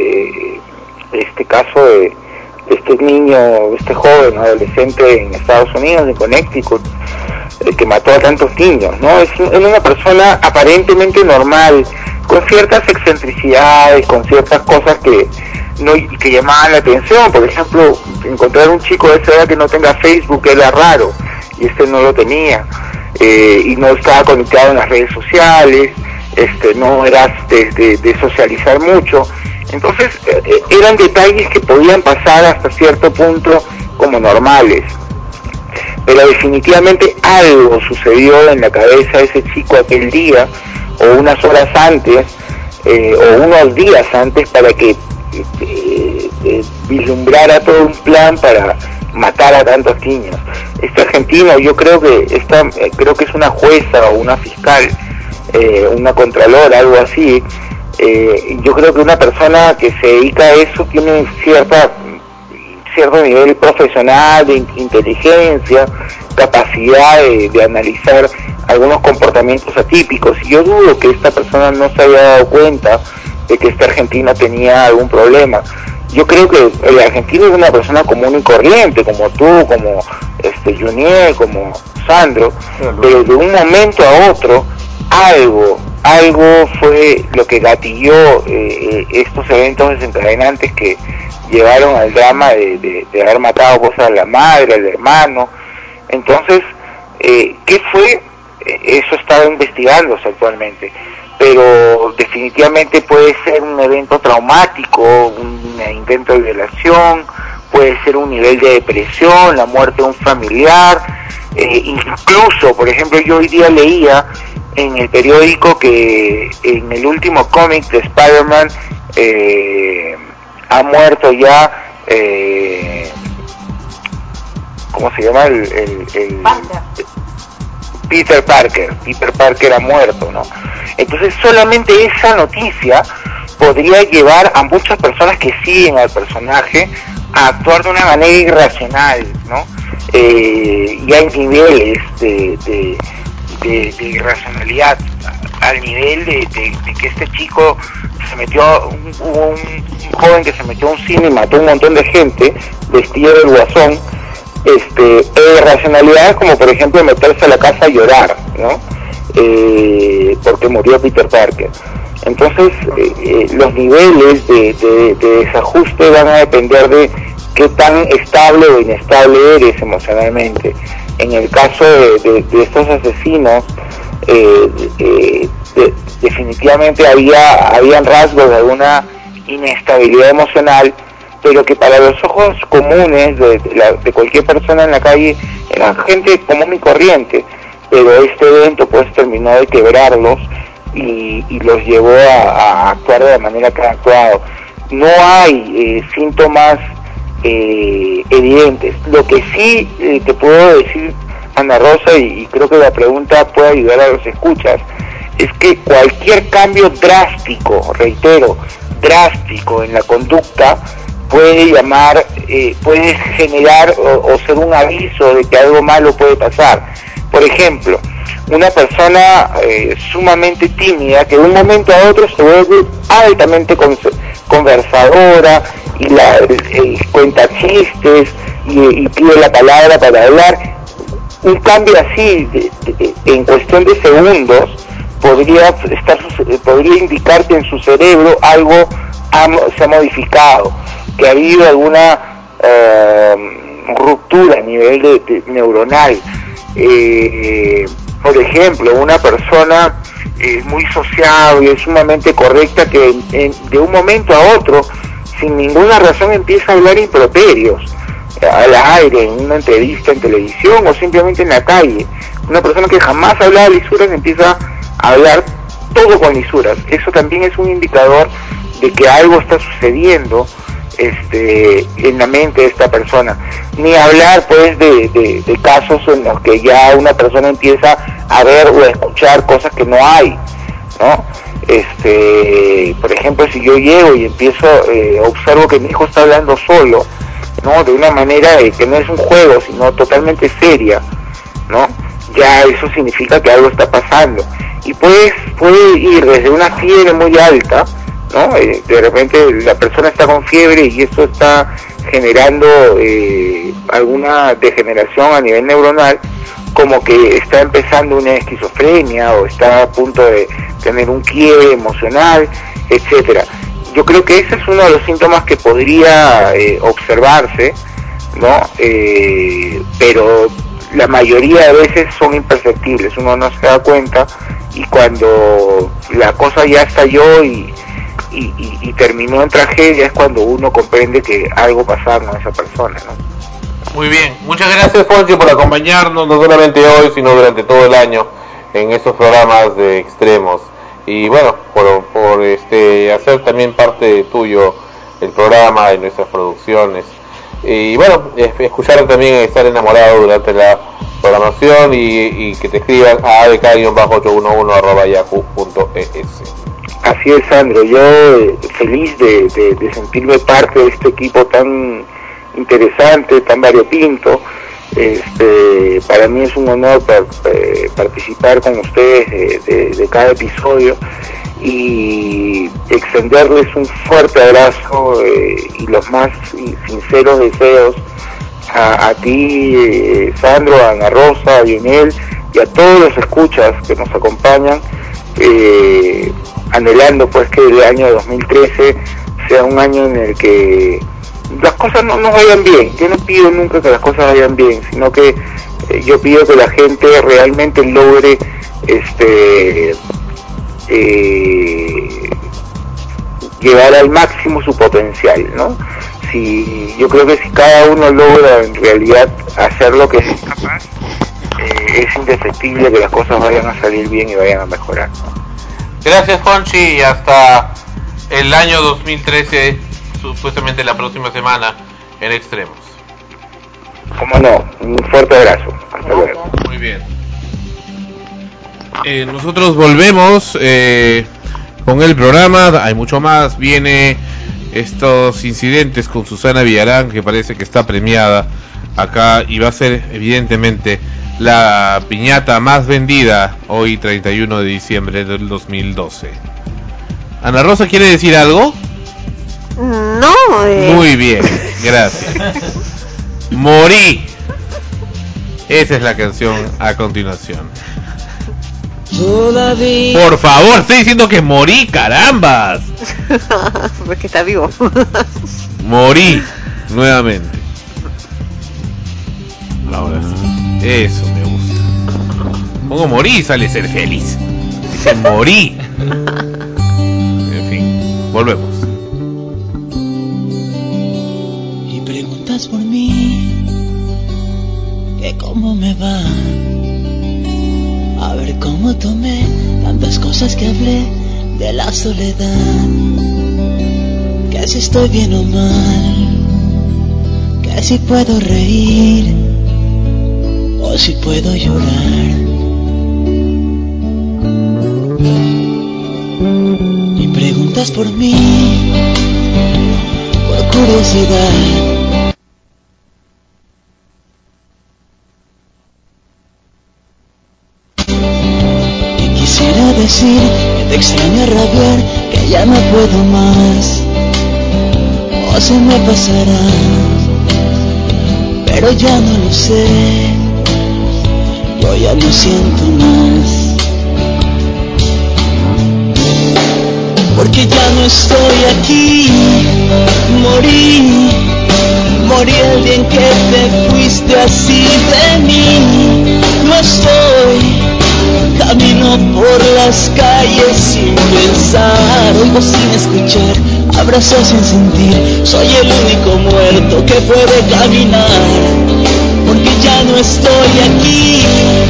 este caso de este niño, este joven adolescente en Estados Unidos, en Connecticut, que mató a tantos niños, ¿no? Es una persona aparentemente normal, con ciertas excentricidades, con ciertas cosas que llamaban la atención. Por ejemplo, encontrar un chico de esa edad que no tenga Facebook era raro, y este no lo tenía, y no estaba conectado en las redes sociales, no era de socializar mucho. Entonces eran detalles que podían pasar hasta cierto punto como normales, pero definitivamente algo sucedió en la cabeza de ese chico aquel día, o unas horas antes, o unos días antes, para que vislumbrara todo un plan para matar a tantos niños. Este argentino, yo creo que es una jueza o una fiscal, una contralora, algo así. Yo creo que una persona que se dedica a eso tiene cierto nivel profesional de inteligencia, capacidad de analizar algunos comportamientos atípicos, y yo dudo que esta persona no se haya dado cuenta de que este argentino tenía algún problema. Yo creo que el argentino es una persona común y corriente, como tú, como Juniel, como Sandro, pero de un momento a otro algo fue lo que gatilló estos eventos desencadenantes que llevaron al drama de haber matado pues, a la madre, al hermano. Entonces, ¿qué fue? Eso está investigándose actualmente, pero definitivamente puede ser un evento traumático, un intento de violación, puede ser un nivel de depresión, la muerte de un familiar, incluso, por ejemplo, yo hoy día leía en el periódico que en el último cómic de Spider-Man ha muerto ya, ¿cómo se llama? Peter Parker ha muerto, ¿no? Entonces solamente esa noticia podría llevar a muchas personas que siguen al personaje a actuar de una manera irracional, ¿no? Y hay niveles de irracionalidad, al nivel de que este chico se metió, hubo un joven que se metió a un cine y mató a un montón de gente vestido del Guasón. Irracionalidades como por ejemplo meterse a la casa a llorar, ¿no? Porque murió Peter Parker. Entonces los niveles de desajuste van a depender de qué tan estable o inestable eres emocionalmente. En el caso de estos asesinos, definitivamente habían rasgos de alguna inestabilidad emocional, pero que para los ojos comunes de cualquier persona en la calle era gente común y corriente, pero este evento pues terminó de quebrarlos y los llevó a actuar de la manera que han actuado. No hay síntomas evidentes. Lo que sí te puedo decir, Ana Rosa, y creo que la pregunta puede ayudar a los escuchas, es que cualquier cambio drástico, reitero, drástico en la conducta puede puede generar o ser un aviso de que algo malo puede pasar. Por ejemplo, una persona sumamente tímida que de un momento a otro se vuelve altamente conversadora y cuenta chistes y pide la palabra para hablar. Un cambio así en cuestión de segundos podría indicar que en su cerebro algo se ha modificado, que ha habido alguna ruptura a nivel neuronal. Por ejemplo, una persona muy sociable, sumamente correcta, que de un momento a otro sin ninguna razón empieza a hablar improperios al aire, en una entrevista en televisión o simplemente en la calle. Una persona que jamás hablaba lisuras empieza a hablar todo con lisuras. Eso también es un indicador de que algo está sucediendo en la mente de esta persona. Ni hablar pues de casos en los que ya una persona empieza a ver o a escuchar cosas que no hay, ¿no? Por ejemplo, si yo llego y empiezo, observo que mi hijo está hablando solo, ¿no? De una manera que no es un juego, sino totalmente seria, ¿no? Ya eso significa que algo está pasando. Y puede ir desde una fiebre muy alta, ¿no? De repente la persona está con fiebre y eso está generando alguna degeneración a nivel neuronal, como que está empezando una esquizofrenia o está a punto de tener un quiebre emocional, etcétera. Yo creo que ese es uno de los síntomas que podría observarse, ¿no? Pero la mayoría de veces son imperceptibles, uno no se da cuenta, y cuando la cosa ya estalló y terminó en tragedia es cuando uno comprende que algo pasaba con esa persona, ¿no? Muy bien, muchas gracias, Fonchi, por acompañarnos no solamente hoy sino durante todo el año en estos programas de Extremos, y bueno, por hacer también parte tuyo el programa de nuestras producciones, y bueno, escuchar también estar enamorado durante la programación, y que te escriban a adk-811@yahoo.es. Así es, Sandro, yo feliz de sentirme parte de este equipo tan interesante, tan variopinto. Para mí es un honor participar con ustedes de cada episodio, y extenderles un fuerte abrazo y los más sinceros deseos a ti, Sandro, a Ana Rosa, a Lionel y a todos los escuchas que nos acompañan, anhelando pues que el año 2013 sea un año en el que las cosas no vayan bien. Yo no pido nunca que las cosas vayan bien, sino que yo pido que la gente realmente logre llevar al máximo su potencial, ¿no? Yo creo que si cada uno logra en realidad hacer lo que es capaz, es indefectible que las cosas vayan a salir bien y vayan a mejorar, ¿no? Gracias, Fonchi, y hasta el año 2013, supuestamente la próxima semana, en Extremos. Cómo no, un fuerte abrazo. Hasta luego. Muy bien. Nosotros volvemos con el programa. Hay mucho más. Viene estos incidentes con Susana Villarán, que parece que está premiada acá, y va a ser evidentemente la piñata más vendida hoy, 31 de diciembre del 2012. Ana Rosa, ¿quiere decir algo? No. Muy bien, gracias. Morí. Esa es la canción a continuación. Por favor, estoy diciendo que morí, carambas. Porque está vivo. Morí nuevamente. Ahora sí, eso me gusta. Pongo morí y sale ser feliz. Dice morí. En fin, volvemos. Y preguntas por mí, que cómo me va. A ver cómo tomé tantas cosas que hablé de la soledad. Que si estoy bien o mal, que si puedo reír o si puedo llorar. Y preguntas por mí, por curiosidad. Quisiera decir que te extraño rabiar, que ya no puedo más, o se me pasará, pero ya no lo sé, yo ya no siento más, porque ya no estoy aquí, morí el día en que te fuiste así de mí, no estoy, camino por por las calles sin pensar, oigo sin escuchar, abrazo sin sentir, soy el único muerto que puede caminar, porque ya no estoy aquí,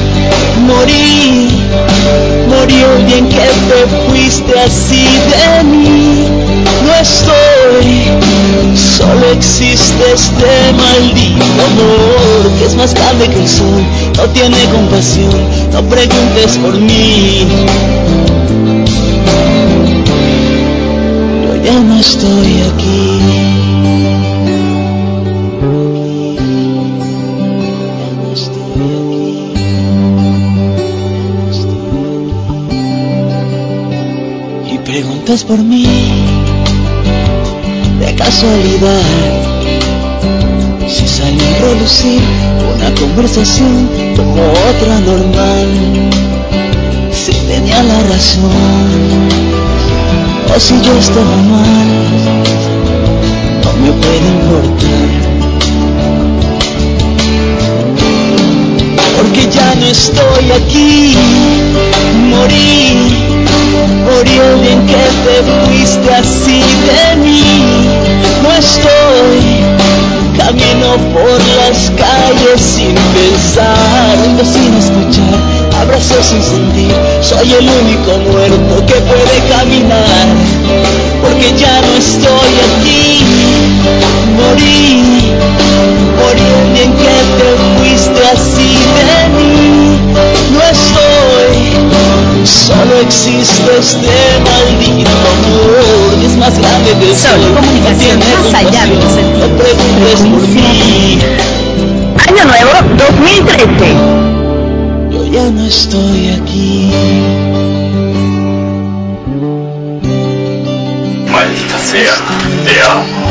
morí el día en que te fuiste así de mí, no estoy, solo existe este maldito amor que es más grande que el sol, no tiene compasión, no preguntes por mí, yo ya no estoy aquí. Preguntas por mí, de casualidad, si salió a relucir una conversación como otra normal, si tenía la razón, o si yo estaba mal, no me puede importar, porque ya no estoy aquí, morí el día en que te fuiste así de mí, no estoy, camino por las calles sin pensar, oigo sin escuchar, abrazo sin sentir, soy el único muerto que puede caminar, porque ya no estoy aquí, morí el día en que te fuiste así de mí, no estoy, solo existe este maldito amor que es más grande que el sol, comunicación más allá de los sentidos. No preguntes por mí. Año nuevo 2013. Yo ya no estoy aquí. Maldita sea, te amo.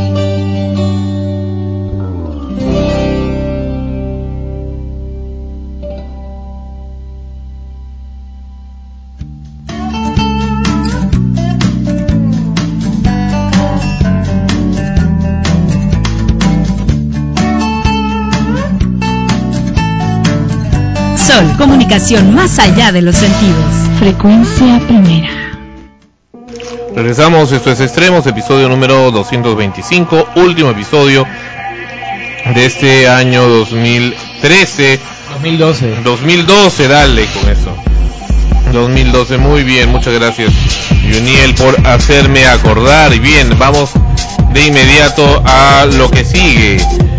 Sol, comunicación más allá de los sentidos. Frecuencia primera. Regresamos, esto es Extremos, episodio número 225, último episodio de este año 2013. 2012, dale con eso. 2012, muy bien, muchas gracias Juniel por hacerme acordar. Y bien, vamos de inmediato a lo que sigue.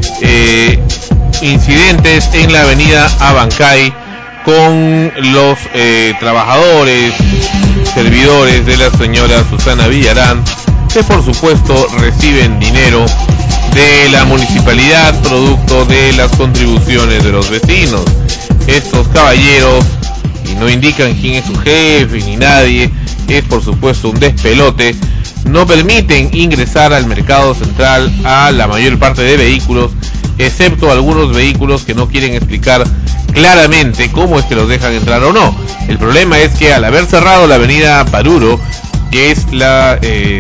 Incidentes en la avenida Abancay con los trabajadores, servidores de la señora Susana Villarán, que por supuesto reciben dinero de la municipalidad producto de las contribuciones de los vecinos. Estos caballeros, y no indican quién es su jefe ni nadie, es por supuesto un despelote, no permiten ingresar al mercado central a la mayor parte de vehículos, excepto algunos vehículos que no quieren explicar claramente cómo es que los dejan entrar o no. El problema es que al haber cerrado la avenida Paruro, que es la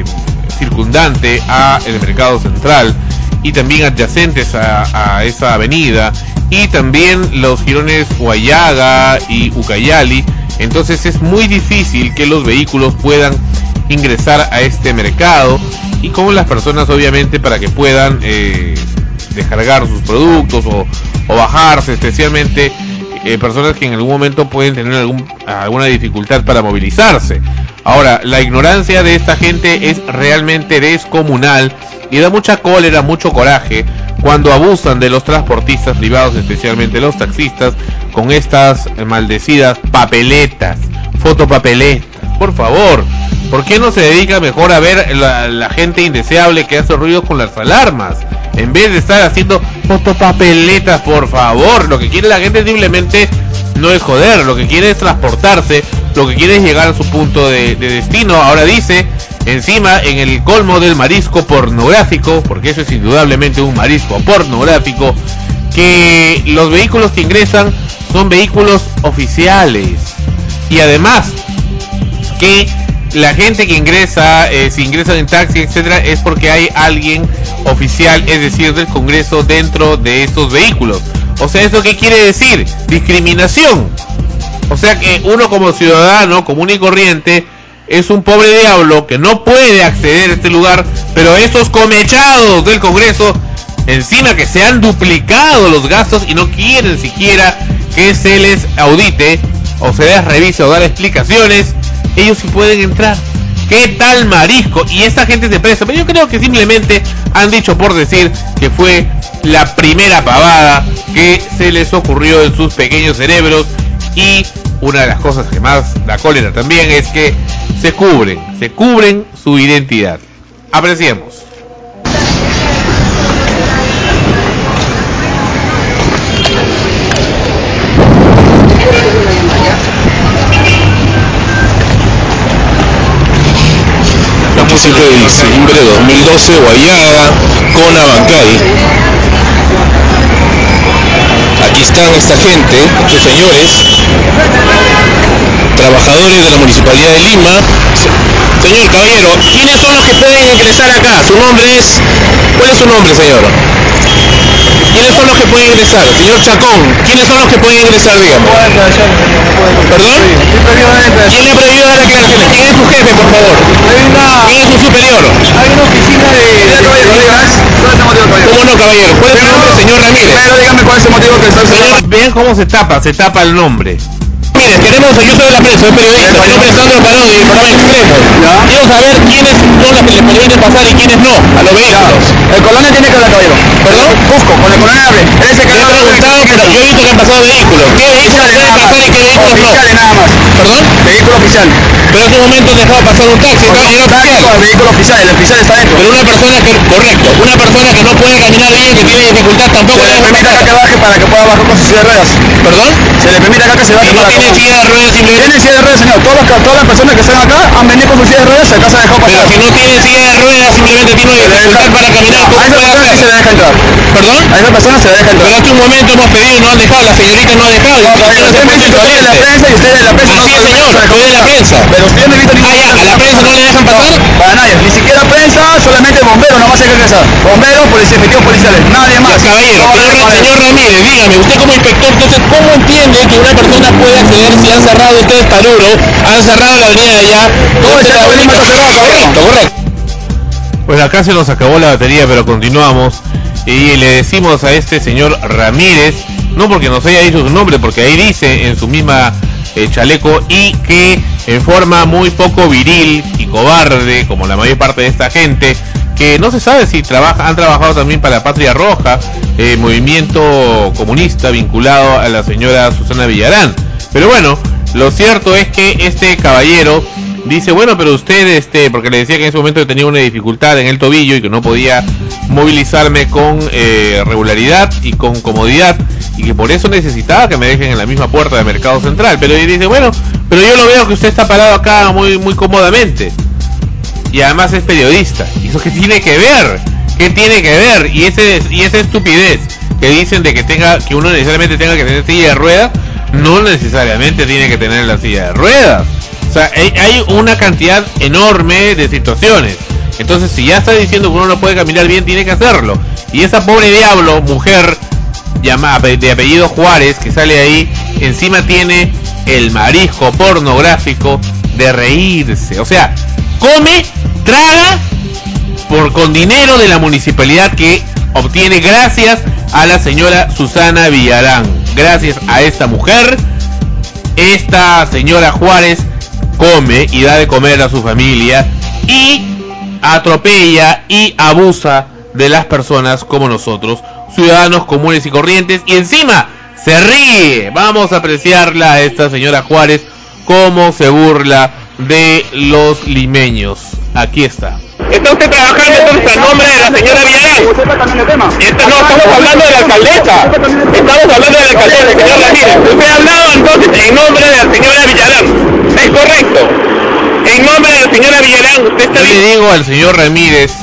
circundante a el mercado central, y también adyacentes a esa avenida, y también los jirones Huallaga y Ucayali, entonces es muy difícil que los vehículos puedan ingresar a este mercado, y con las personas obviamente para que puedan descargar sus productos o bajarse, especialmente personas que en algún momento pueden tener alguna dificultad para movilizarse. Ahora, la ignorancia de esta gente es realmente descomunal y da mucha cólera, mucho coraje cuando abusan de los transportistas privados, especialmente los taxistas, con estas maldecidas papeletas, fotopapeletas. Por favor, ¿por qué no se dedica mejor a ver la gente indeseable que hace ruido con las alarmas? En vez de estar haciendo fotopapeletas, por favor. Lo que quiere la gente simplemente no es joder, lo que quiere es transportarse, lo que quiere es llegar a su punto de destino. Ahora dice, encima, en el colmo del marisco pornográfico, porque eso es indudablemente un marisco pornográfico, que los vehículos que ingresan son vehículos oficiales. Y además, que la gente que ingresa, si ingresan en taxi, etcétera, es porque hay alguien oficial, es decir, del Congreso, dentro de estos vehículos. O sea, ¿esto qué quiere decir? Discriminación. O sea que uno como ciudadano común y corriente es un pobre diablo que no puede acceder a este lugar, pero estos comechados del Congreso, encima que se han duplicado los gastos y no quieren siquiera que se les audite o se les revise o dar explicaciones, ellos sí pueden entrar. ¿Qué tal marisco? Y esta gente se presta, pero yo creo que simplemente han dicho por decir que fue la primera pavada que se les ocurrió en sus pequeños cerebros. Y una de las cosas que más da cólera también es que se cubren su identidad. Apreciemos. Estamos el 7 de diciembre de 2012, Guayada, con Abancay. Aquí están esta gente, estos señores, trabajadores de la Municipalidad de Lima. Señor caballero, ¿quiénes son los que pueden ingresar acá? ¿Su nombre es? ¿Cuál es su nombre, señor? ¿Quiénes son los que pueden ingresar? Señor Chacón, ¿quiénes son los que pueden ingresar, digamos? ¿Perdón? ¿Quién le ha prohibido dar declaraciones? ¿Quién es su jefe, por favor? ¿Quién es su superior? Hay una oficina de... ¿Cómo no, caballero? ¿Cuál es su nombre, señor Ramírez? Pero dígame cuál es el motivo que está... Señor, vean cómo se tapa el nombre. Miren, yo soy de la prensa, soy periodista, mi nombre es Sandro Parodi, del programa Extremo. Quiero saber quiénes son las que le permiten pasar y quiénes no a los vehículos. El coronel tiene que hablar, caballero. ¿Perdón? Cusco, con el coronel hable. Él es el que le he preguntado, pero yo he visto que han pasado vehículos. ¿Qué vehículos pueden pasar y qué vehículos no? Oficiales nada más. ¿Perdón? Vehículo oficial. Pero hace un momento dejaba pasar un taxi, caballero oficial. El vehículo oficial, el oficial está dentro. Pero una persona que, correcto, una persona que no puede caminar bien, que tiene dificultad, tampoco se le permite acá que baje para que pueda bajar con su silla de ruedas. ¿Perdón? Se le permite acá que se baje para que... ¿Y no tiene silla de ruedas simplemente? Tiene silla de ruedas, señor. Todas las personas que están acá han venido con su silla de ruedas, acá se ha dejado pasar. Pero si no tiene silla de ruedas, simplemente tiene dificultad para caminar, ¿cómo puede hacer? Se le deja entrar. ¿Perdón? A esa persona se le deja entrar. Pero hace un momento hemos pedido y no han dejado, la señorita no ha dejado. No, usted me dice que usted es de la prensa y usted es de la prensa. Así es, señor, soy de la prensa. Pero usted no ha visto ningún... ¿a la prensa no le dejan pasar? Para nadie, ni siquiera prensa, solamente bomberos, no va a ser que ingresar. Bomberos, efectivos policiales, nadie más. Caballero, señor Ramírez, dígame, usted como inspector, entonces, ¿cómo entiende que una persona puede acceder si han cerrado ustedes Paruro, han cerrado la avenida de allá? Todo el centro de Lima está cerrado, caballero. Correcto. Pues acá se nos acabó la batería, pero continuamos. Y le decimos a este señor Ramírez, no porque nos haya dicho su nombre, porque ahí dice en su misma chaleco, y que en forma muy poco viril y cobarde, como la mayor parte de esta gente, que no se sabe si han trabajado también para la Patria Roja, movimiento comunista vinculado a la señora Susana Villarán. Pero bueno, lo cierto es que este caballero dice, bueno, pero usted, porque le decía que en ese momento tenía una dificultad en el tobillo y que no podía movilizarme con regularidad y con comodidad, y que por eso necesitaba que me dejen en la misma puerta de Mercado Central. Pero él dice, bueno, pero yo lo veo que usted está parado acá muy cómodamente, y además es periodista. ¿Y eso qué tiene que ver? ¿Qué tiene que ver? Y esa estupidez que dicen de que uno necesariamente tenga que tener silla de ruedas, no necesariamente tiene que tener la silla de ruedas. O sea, hay una cantidad enorme de situaciones. Entonces, si ya está diciendo que uno no puede caminar bien, tiene que hacerlo. Y esa pobre diablo, mujer llamada de apellido Juárez, que sale ahí, encima tiene el marisco pornográfico de reírse. O sea, come, traga con dinero de la municipalidad que obtiene gracias a la señora Susana Villarán. Gracias a esta mujer, esta señora Juárez come y da de comer a su familia y atropella y abusa de las personas como nosotros, ciudadanos comunes y corrientes, y encima se ríe. Vamos a apreciarla a esta señora Juárez, cómo se burla de los limeños. Aquí está. ¿Está usted trabajando entonces al nombre de la señora Villarán? No, estamos hablando de la alcaldesa. Estamos hablando de la alcaldesa, señor Ramírez. Usted ha hablado entonces en nombre de la señora Villarán. ¿Es correcto? En nombre de la señora Villarán, usted está... Yo le digo al señor Ramírez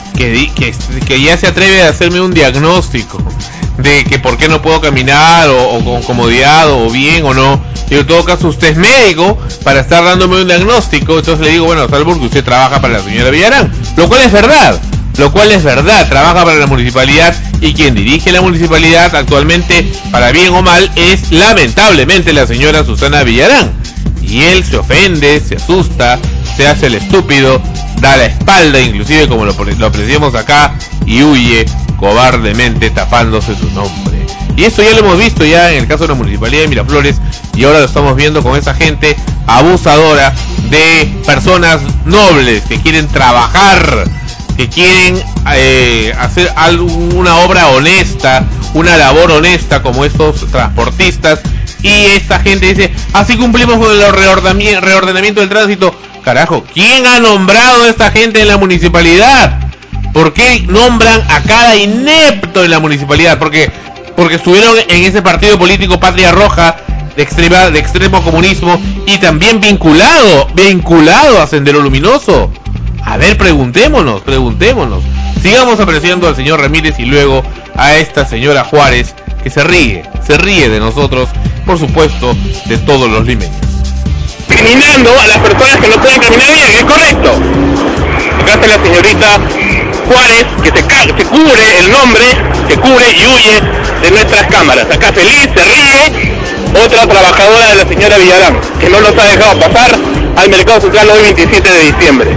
que ya se atreve a hacerme un diagnóstico de que por qué no puedo caminar o con comodidad o bien o no. Y en todo caso usted es médico para estar dándome un diagnóstico. Entonces le digo, bueno, salvo que usted trabaja para la señora Villarán, lo cual es verdad. lo cual es verdad, trabaja para la municipalidad, y quien dirige la municipalidad actualmente, para bien o mal, es lamentablemente la señora Susana Villarán, y él se ofende, se asusta, se hace el estúpido, da la espalda, inclusive como lo apreciamos acá, y huye cobardemente tapándose su nombre. Y esto ya lo hemos visto ya en el caso de la municipalidad de Miraflores, y ahora lo estamos viendo con esa gente abusadora de personas nobles que quieren trabajar, que quieren hacer una obra honesta, una labor honesta, como estos transportistas. Y esta gente dice, así cumplimos con el reordenamiento del tránsito. Carajo, ¿quién ha nombrado a esta gente en la municipalidad? ¿Por qué nombran a cada inepto en la municipalidad? Porque estuvieron en ese partido político Patria Roja de extremo comunismo, y también vinculado a Sendero Luminoso. A ver, preguntémonos. Sigamos apreciando al señor Ramírez y luego a esta señora Juárez, que se ríe de nosotros, por supuesto, de todos los limeños. Discriminando a las personas que no pueden caminar bien, es correcto. Acá está la señorita Juárez, que se cubre el nombre, se cubre y huye de nuestras cámaras. Acá feliz, se ríe. Otra trabajadora de la señora Villarán, que no nos ha dejado pasar al Mercado Central hoy 27 de diciembre.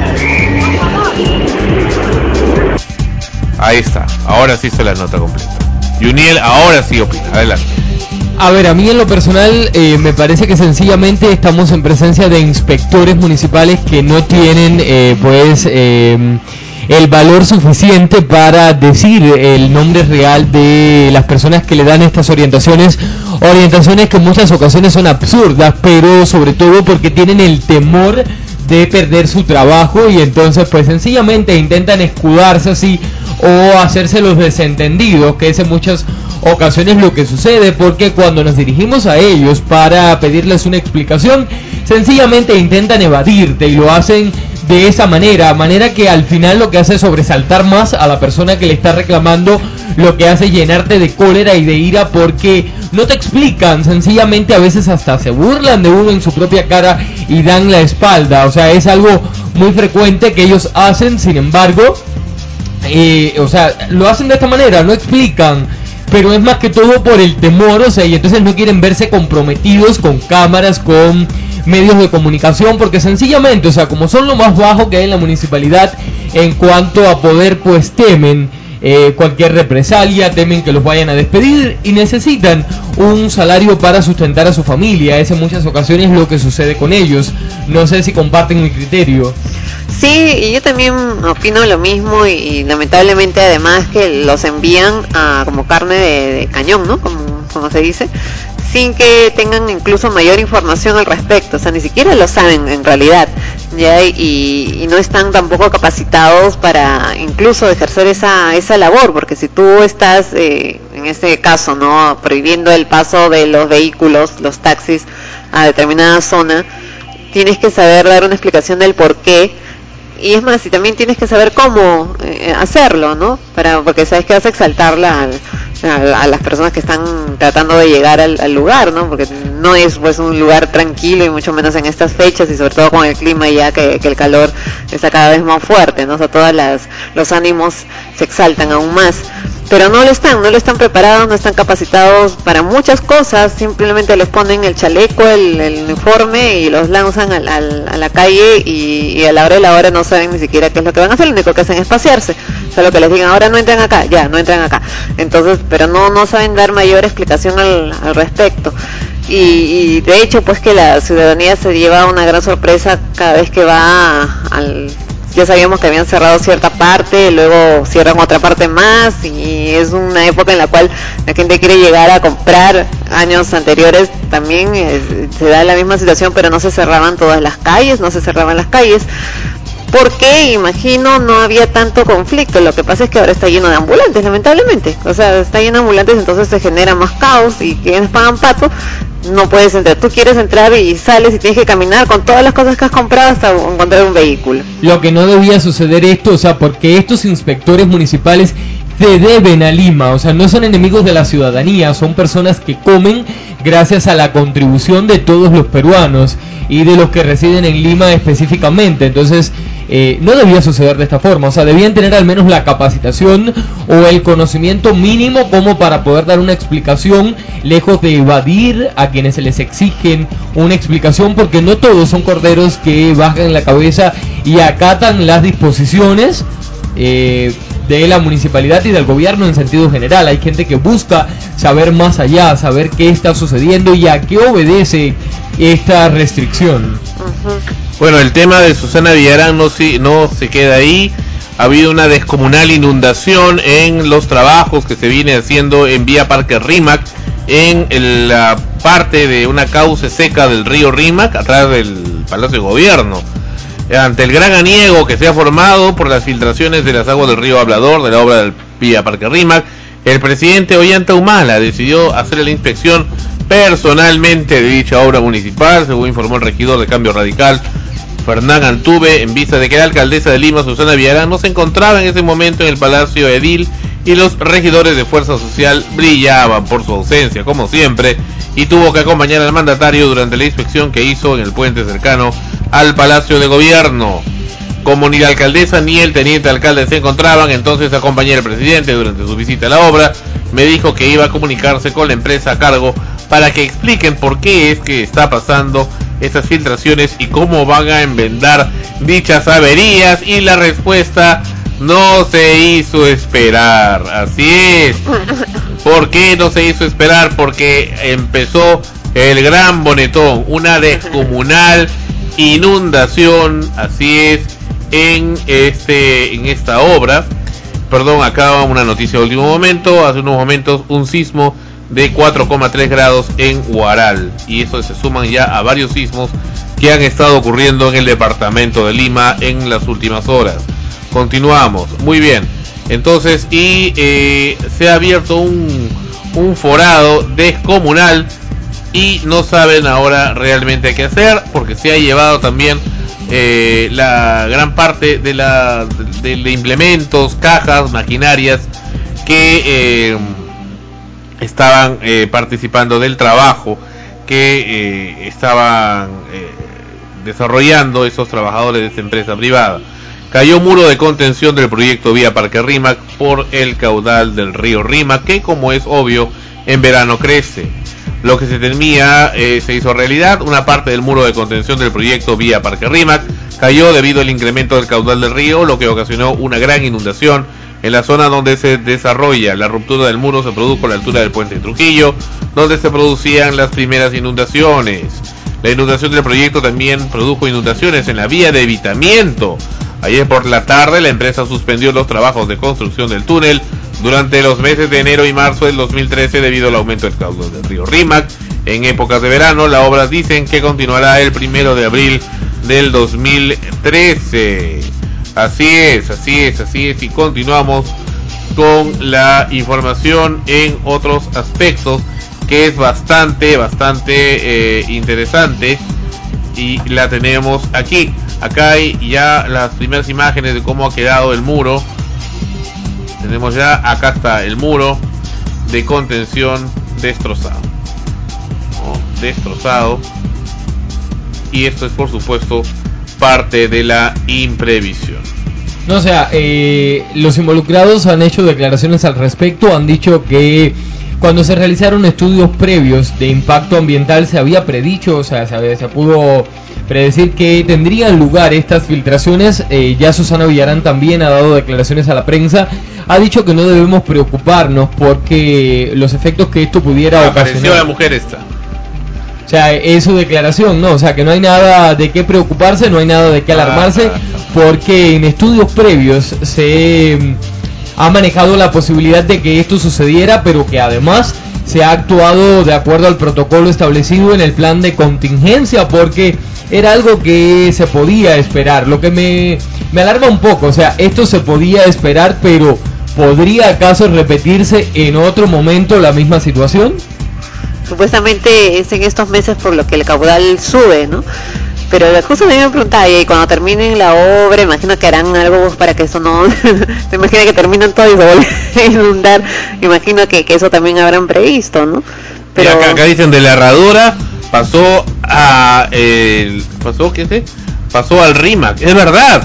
Ahí está, ahora sí se la nota completa. Yuniel, ahora sí opina, adelante. A ver, a mí en lo personal me parece que sencillamente estamos en presencia de inspectores municipales que no tienen el valor suficiente para decir el nombre real de las personas que le dan estas orientaciones que en muchas ocasiones son absurdas, pero sobre todo porque tienen el temor de perder su trabajo, y entonces pues sencillamente intentan escudarse así o hacerse los desentendidos, que es en muchas ocasiones lo que sucede, porque cuando nos dirigimos a ellos para pedirles una explicación, sencillamente intentan evadirte, y lo hacen de esa manera que al final lo que hace es sobresaltar más a la persona que le está reclamando, lo que hace llenarte de cólera y de ira, porque no te explican, sencillamente a veces hasta se burlan de uno en su propia cara y dan la espalda. O sea, es algo muy frecuente que ellos hacen, sin embargo, lo hacen de esta manera, no explican, pero es más que todo por el temor, y entonces no quieren verse comprometidos con cámaras, con medios de comunicación, porque sencillamente, como son lo más bajo que hay en la municipalidad en cuanto a poder, pues temen cualquier represalia, temen que los vayan a despedir y necesitan un salario para sustentar a su familia. Es en muchas ocasiones lo que sucede con ellos. No sé si comparten mi criterio. Sí, y yo también opino lo mismo, y lamentablemente además que los envían como carne de cañón, ¿no? Como se dice, sin que tengan incluso mayor información al respecto. O sea, ni siquiera lo saben en realidad, ¿ya? Y no están tampoco capacitados para incluso ejercer esa labor, porque si tú estás, en este caso, ¿no?, prohibiendo el paso de los vehículos, los taxis, a determinada zona, tienes que saber dar una explicación del por qué. Y es más, y también tienes que saber cómo hacerlo, ¿no? Porque sabes que vas a exaltarla a las personas que están tratando de llegar al lugar, ¿no? Porque no es pues un lugar tranquilo, y mucho menos en estas fechas, y sobre todo con el clima ya que el calor está cada vez más fuerte, ¿no? O sea, todos los ánimos se exaltan aún más. Pero no lo están preparados, no están capacitados para muchas cosas. Simplemente les ponen el chaleco, el uniforme, y los lanzan a la calle, y a la hora de la hora no saben ni siquiera qué es lo que van a hacer. Lo único que hacen es pasearse. O sea, lo que les digan, ahora no entran acá, ya, no entran acá. Entonces, pero no saben dar mayor explicación al respecto. Y de hecho, pues que la ciudadanía se lleva una gran sorpresa cada vez que va ya sabíamos que habían cerrado cierta parte, luego cierran otra parte más, y es una época en la cual la gente quiere llegar a comprar. Años anteriores también se da la misma situación, pero no se cerraban todas las calles, porque imagino no había tanto conflicto. Lo que pasa es que ahora está lleno de ambulantes, lamentablemente. O sea, está lleno de ambulantes, entonces se genera más caos, y quienes pagan pato no puedes entrar. Tú quieres entrar y sales y tienes que caminar con todas las cosas que has comprado hasta encontrar un vehículo. Lo que no debía suceder esto, porque estos inspectores municipales se deben a Lima, no son enemigos de la ciudadanía, son personas que comen gracias a la contribución de todos los peruanos y de los que residen en Lima específicamente. Entonces no debía suceder de esta forma. O sea, debían tener al menos la capacitación o el conocimiento mínimo como para poder dar una explicación, lejos de evadir a quienes se les exigen una explicación, porque no todos son corderos que bajan la cabeza y acatan las disposiciones de la municipalidad y del gobierno en sentido general. Hay gente que busca saber más allá, saber qué está sucediendo y a qué obedece esta restricción. Bueno, el tema de Susana Villarán no se queda ahí. Ha habido una descomunal inundación en los trabajos que se viene haciendo en Vía Parque Rímac, en la parte de una cauce seca del río Rímac, atrás del Palacio de Gobierno. Ante el gran aniego que se ha formado por las filtraciones de las aguas del río Hablador de la obra del Vía Parque Rímac, el presidente Ollanta Humala decidió hacer la inspección personalmente de dicha obra municipal, según informó el regidor de Cambio Radical, Fernán Antuve, en vista de que la alcaldesa de Lima, Susana Villarán, no se encontraba en ese momento en el Palacio Edil y los regidores de Fuerza Social brillaban por su ausencia, como siempre, y tuvo que acompañar al mandatario durante la inspección que hizo en el puente cercano al Palacio de Gobierno. Como ni la alcaldesa ni el teniente alcalde se encontraban, entonces acompañé al presidente durante su visita a la obra. Me dijo que iba a comunicarse con la empresa a cargo para que expliquen por qué es que está pasando estas filtraciones y cómo van a enmendar dichas averías, y la respuesta no se hizo esperar. Así es. ¿Por qué no se hizo esperar? Porque empezó el gran bonetón, una descomunal inundación, así es, en esta obra. Perdón, acá una noticia de último momento. Hace unos momentos un sismo de 4,3 grados en Huaral, y eso se suman ya a varios sismos que han estado ocurriendo en el departamento de Lima en las últimas horas. Continuamos, muy bien. Entonces, se ha abierto un forado descomunal y no saben ahora realmente qué hacer, porque se ha llevado también la gran parte de implementos, cajas, maquinarias que estaban participando del trabajo que estaban desarrollando esos trabajadores de esta empresa privada. Cayó muro de contención del proyecto Vía Parque Rímac por el caudal del río Rímac, que, como es obvio, en verano crece. Lo que se temía se hizo realidad. Una parte del muro de contención del proyecto Vía Parque Rímac cayó debido al incremento del caudal del río, lo que ocasionó una gran inundación en la zona donde se desarrolla. La ruptura del muro se produjo a la altura del puente de Trujillo, donde se producían las primeras inundaciones. La inundación del proyecto también produjo inundaciones en la vía de evitamiento. Ayer por la tarde la empresa suspendió los trabajos de construcción del túnel durante los meses de enero y marzo del 2013 debido al aumento del caudal del río Rímac. En épocas de verano, la obra dicen que continuará el 1 de abril del 2013. Así es, y continuamos con la información en otros aspectos, que es bastante interesante, y la tenemos aquí. Acá hay ya las primeras imágenes de cómo ha quedado el muro. Tenemos ya, acá está el muro de contención destrozado, y esto es, por supuesto, parte de la imprevisión. No, o sea, los involucrados han hecho declaraciones al respecto, han dicho que cuando se realizaron estudios previos de impacto ambiental se había predicho, o sea, se pudo predecir que tendrían lugar estas filtraciones. Ya Susana Villarán también ha dado declaraciones a la prensa, ha dicho que no debemos preocuparnos porque los efectos que esto pudiera ocasionar. Apareció la mujer esta. O sea, es su declaración, ¿no? O sea, que no hay nada de qué preocuparse, no hay nada de qué alarmarse, porque en estudios previos se ha manejado la posibilidad de que esto sucediera, pero que además se ha actuado de acuerdo al protocolo establecido en el plan de contingencia, porque era algo que se podía esperar. Lo que me alarma un poco, o sea, esto se podía esperar, pero ¿podría acaso repetirse en otro momento la misma situación? Supuestamente es en estos meses por lo que el caudal sube, ¿no? Pero justo también me preguntaba, y cuando terminen la obra, imagino que harán algo para que eso no... Se imagina que terminan todo y se vuelve a inundar. Imagino que eso también habrán previsto, ¿no? Pero acá dicen de la herradura pasó al Rímac. Es verdad.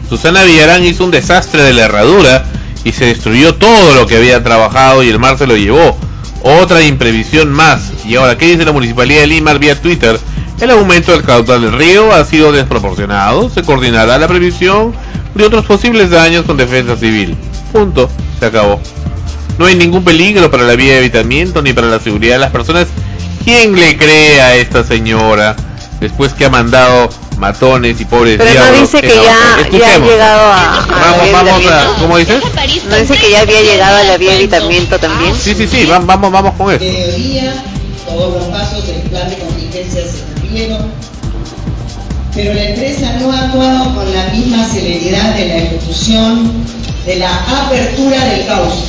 Susana Villarán hizo un desastre de la herradura y se destruyó todo lo que había trabajado y el mar se lo llevó. Otra imprevisión más. Y ahora, ¿qué dice la Municipalidad de Lima vía Twitter? El aumento del caudal del río ha sido desproporcionado. Se coordinará la previsión de otros posibles daños con defensa civil. Punto. Se acabó. No hay ningún peligro para la vía de evitamiento ni para la seguridad de las personas. ¿Quién le cree a esta señora después que ha mandado matones y pobres pero diablos? No dice que ya ha llegado a ¿Cómo dices? No dice que ya había llegado a la vía de evitamiento también. Sí, vamos con eso. Teoría, todos los pasos del plan de contingencia se cumplieron, pero la empresa no ha actuado con la misma celeridad de la ejecución de la apertura del cauce.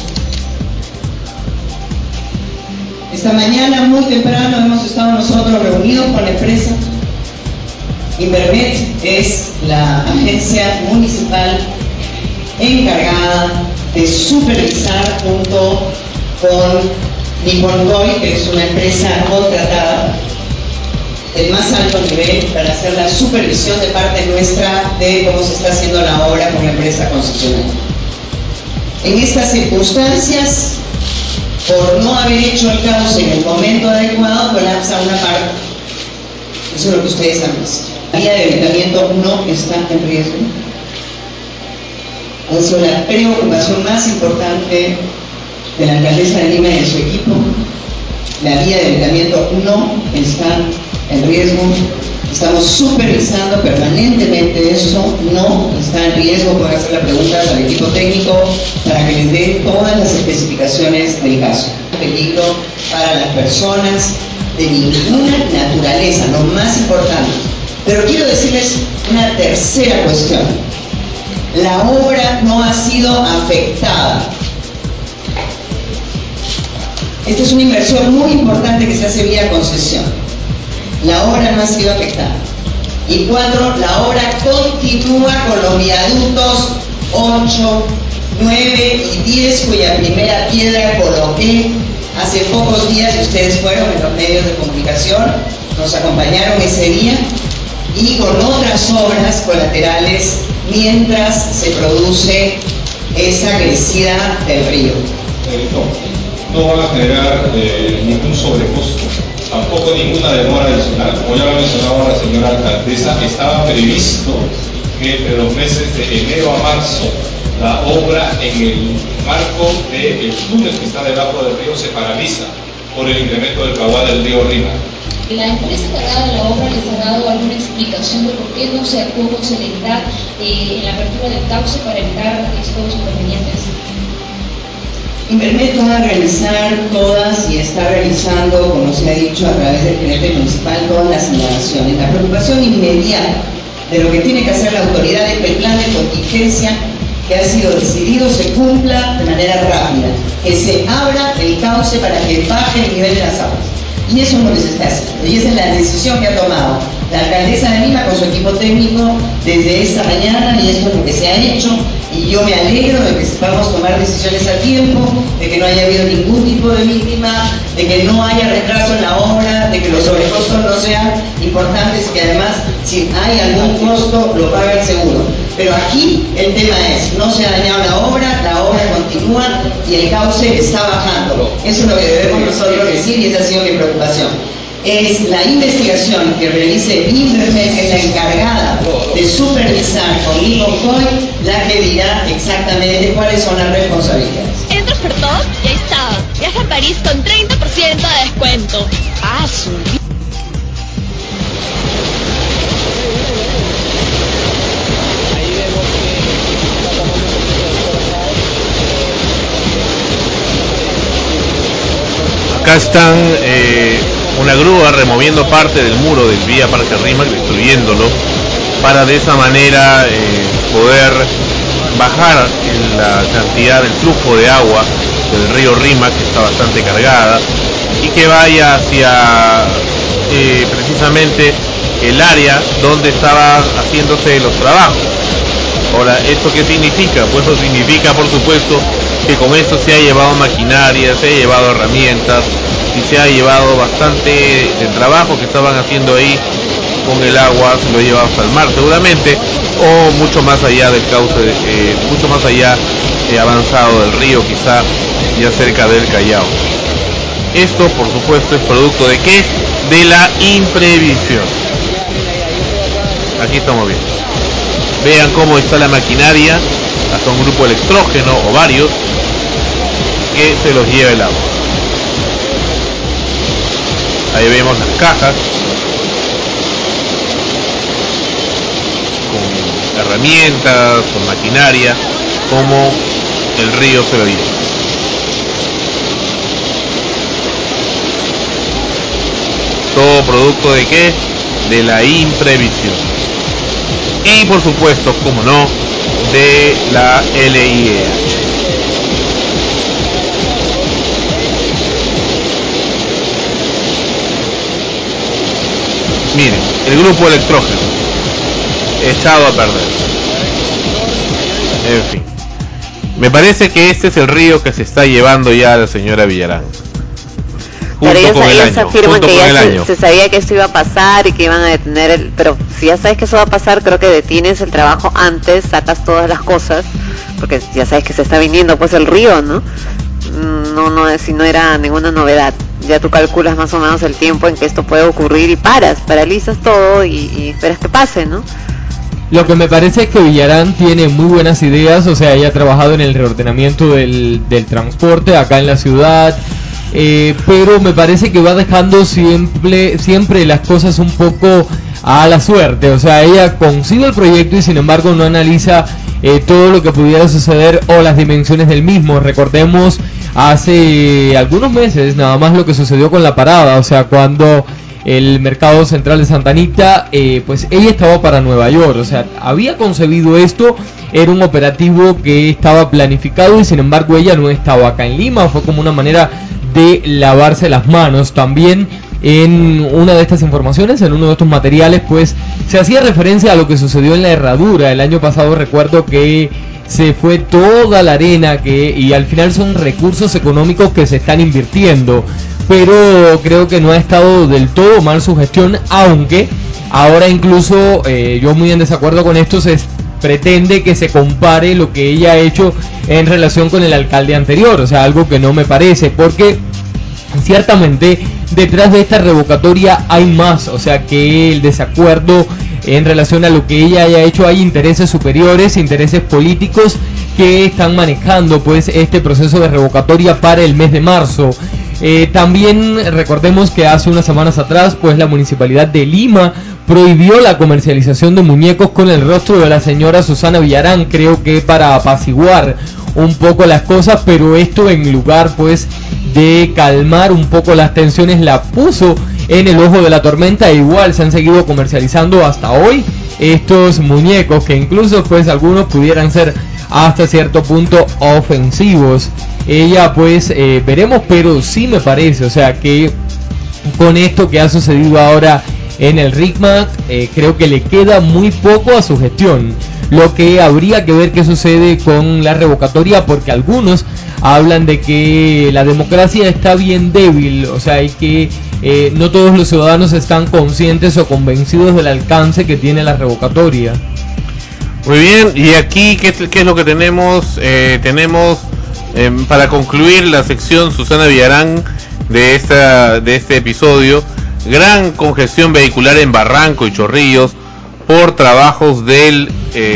Esta mañana muy temprano hemos estado nosotros reunidos con la empresa. Invermet es la agencia municipal encargada de supervisar junto con Nippon Koei, que es una empresa contratada del más alto nivel para hacer la supervisión de parte nuestra de cómo se está haciendo la obra con la empresa concesionaria. En estas circunstancias, por no haber hecho el cauce en el momento adecuado, colapsa una parte. Eso es lo que ustedes han visto. La vía de evitamiento no está en riesgo. Ha sido la preocupación más importante de la alcaldesa de Lima y de su equipo. La vía de evitamiento no está en riesgo. Estamos supervisando permanentemente eso, no está en riesgo. Pueden hacer las preguntas al equipo técnico para que les dé todas las especificaciones del caso. Peligro para las personas de ninguna naturaleza, lo más importante. Pero quiero decirles una tercera cuestión. La obra no ha sido afectada. Esta es una inversión muy importante que se hace vía concesión. La obra no ha sido afectada. Y 4, la obra continúa con los viaductos 8, 9 y 10, cuya primera piedra coloqué hace pocos días. Ustedes fueron en los medios de comunicación, nos acompañaron ese día, y con otras obras colaterales mientras se produce esa crecida del río. No van a generar ningún sobrecosto, tampoco ninguna demora adicional. Como ya lo mencionaba la señora alcaldesa, estaba previsto que entre los meses de enero a marzo la obra en el marco del túnel que está debajo del río se paraliza por el incremento del caudal del río Rima. ¿La empresa encargada de la obra les ha dado alguna explicación de por qué no se actuó con celeridad en la apertura del cauce para evitar estos inconvenientes? Invermet va a realizar todas y está realizando, como se ha dicho a través del gerente municipal, todas las indagaciones. La preocupación inmediata de lo que tiene que hacer la autoridad es que el plan de contingencia que ha sido decidido se cumpla de manera rápida, que se abra el cauce para que baje el nivel de las aguas. Y eso es lo que se está haciendo, y esa es la decisión que ha tomado la alcaldesa de Lima con su equipo técnico desde esta mañana, y esto es lo que se ha hecho, y yo me alegro de que sepamos tomar decisiones a tiempo, de que no haya habido ningún tipo de víctima, de que no haya retraso en la obra, de que los sobrecostos no sean importantes, que además si hay algún costo lo paga el seguro. Pero aquí el tema es, no se ha dañado la obra continúa y el cauce está bajando. Eso es lo que debemos nosotros decir, y esa ha sido mi preocupación. Es la investigación que realice Invermet, que es la encargada de supervisar con Nippon Koei, la que dirá exactamente cuáles son las responsabilidades. Entro por todo y ahí está. Viaja a París con 30% de descuento. Ah, su... Acá están una grúa removiendo parte del muro del vía Parque Rímac, destruyéndolo, para de esa manera poder bajar en la cantidad del flujo de agua del río Rímac, que está bastante cargada, y que vaya hacia precisamente el área donde estaban haciéndose los trabajos. Ahora, ¿esto qué significa? Pues eso significa, por supuesto, que con esto se ha llevado maquinaria, se ha llevado herramientas y se ha llevado bastante del trabajo que estaban haciendo ahí con el agua se lo lleva hasta el mar seguramente, o mucho más allá del cauce, mucho más allá avanzado del río, quizá ya cerca del Callao. Esto por supuesto es producto de ¿qué? De la imprevisión. Aquí estamos viendo, vean cómo está la maquinaria, hasta un grupo electrógeno o varios que se los lleva el agua. Ahí vemos las cajas con herramientas, con maquinaria, como el río se lo lleva. Todo producto de ¿qué? De la imprevisión. Y por supuesto, como no, de la LIEH. Miren, el grupo electrógeno echado a perder. En fin, me parece que este es el río que se está llevando ya la señora Villarán. Pero ellos afirman que ya se sabía que esto iba a pasar y que iban a detener pero si ya sabes que eso va a pasar, creo que detienes el trabajo antes, sacas todas las cosas, porque ya sabes que se está viniendo pues el río, ¿no? Si no era ninguna novedad, ya tú calculas más o menos el tiempo en que esto puede ocurrir y paralizas todo y esperas que pase, ¿no? Lo que me parece es que Villarán tiene muy buenas ideas, o sea, ella ha trabajado en el reordenamiento del transporte acá en la ciudad, pero me parece que va dejando siempre las cosas un poco a la suerte, o sea, ella concibe el proyecto y sin embargo no analiza todo lo que pudiera suceder o las dimensiones del mismo. Recordemos hace algunos meses nada más lo que sucedió con la parada, o sea, cuando el mercado central de Santa Anita, pues ella estaba para Nueva York, o sea, había concebido esto, era un operativo que estaba planificado y sin embargo ella no estaba acá en Lima, fue como una manera de lavarse las manos. También en una de estas informaciones, en uno de estos materiales, pues se hacía referencia a lo que sucedió en la Herradura el año pasado. Recuerdo que se fue toda la arena y al final son recursos económicos que se están invirtiendo, pero creo que no ha estado del todo mal su gestión, aunque ahora incluso yo muy en desacuerdo con esto, se pretende que se compare lo que ella ha hecho en relación con el alcalde anterior, o sea, algo que no me parece, porque ciertamente detrás de esta revocatoria hay más, o sea, que el desacuerdo en relación a lo que ella haya hecho, hay intereses superiores, intereses políticos que están manejando pues este proceso de revocatoria para el mes de marzo. También recordemos que hace unas semanas atrás pues la municipalidad de Lima prohibió la comercialización de muñecos con el rostro de la señora Susana Villarán, creo que para apaciguar un poco las cosas, pero esto en lugar pues de calmar un poco las tensiones la puso en el ojo de la tormenta. E igual se han seguido comercializando hasta hoy estos muñecos que incluso pues algunos pudieran ser hasta cierto punto ofensivos. Ella pues veremos, pero sí me parece, o sea, que con esto que ha sucedido ahora en el RICMAC, creo que le queda muy poco a su gestión. Lo que habría que ver qué sucede con la revocatoria, porque algunos hablan de que la democracia está bien débil, o sea, y que no todos los ciudadanos están conscientes o convencidos del alcance que tiene la revocatoria. Muy bien, y aquí ¿qué es lo que tenemos? Tenemos para concluir la sección Susana Villarán de este episodio, gran congestión vehicular en Barranco y Chorrillos por trabajos del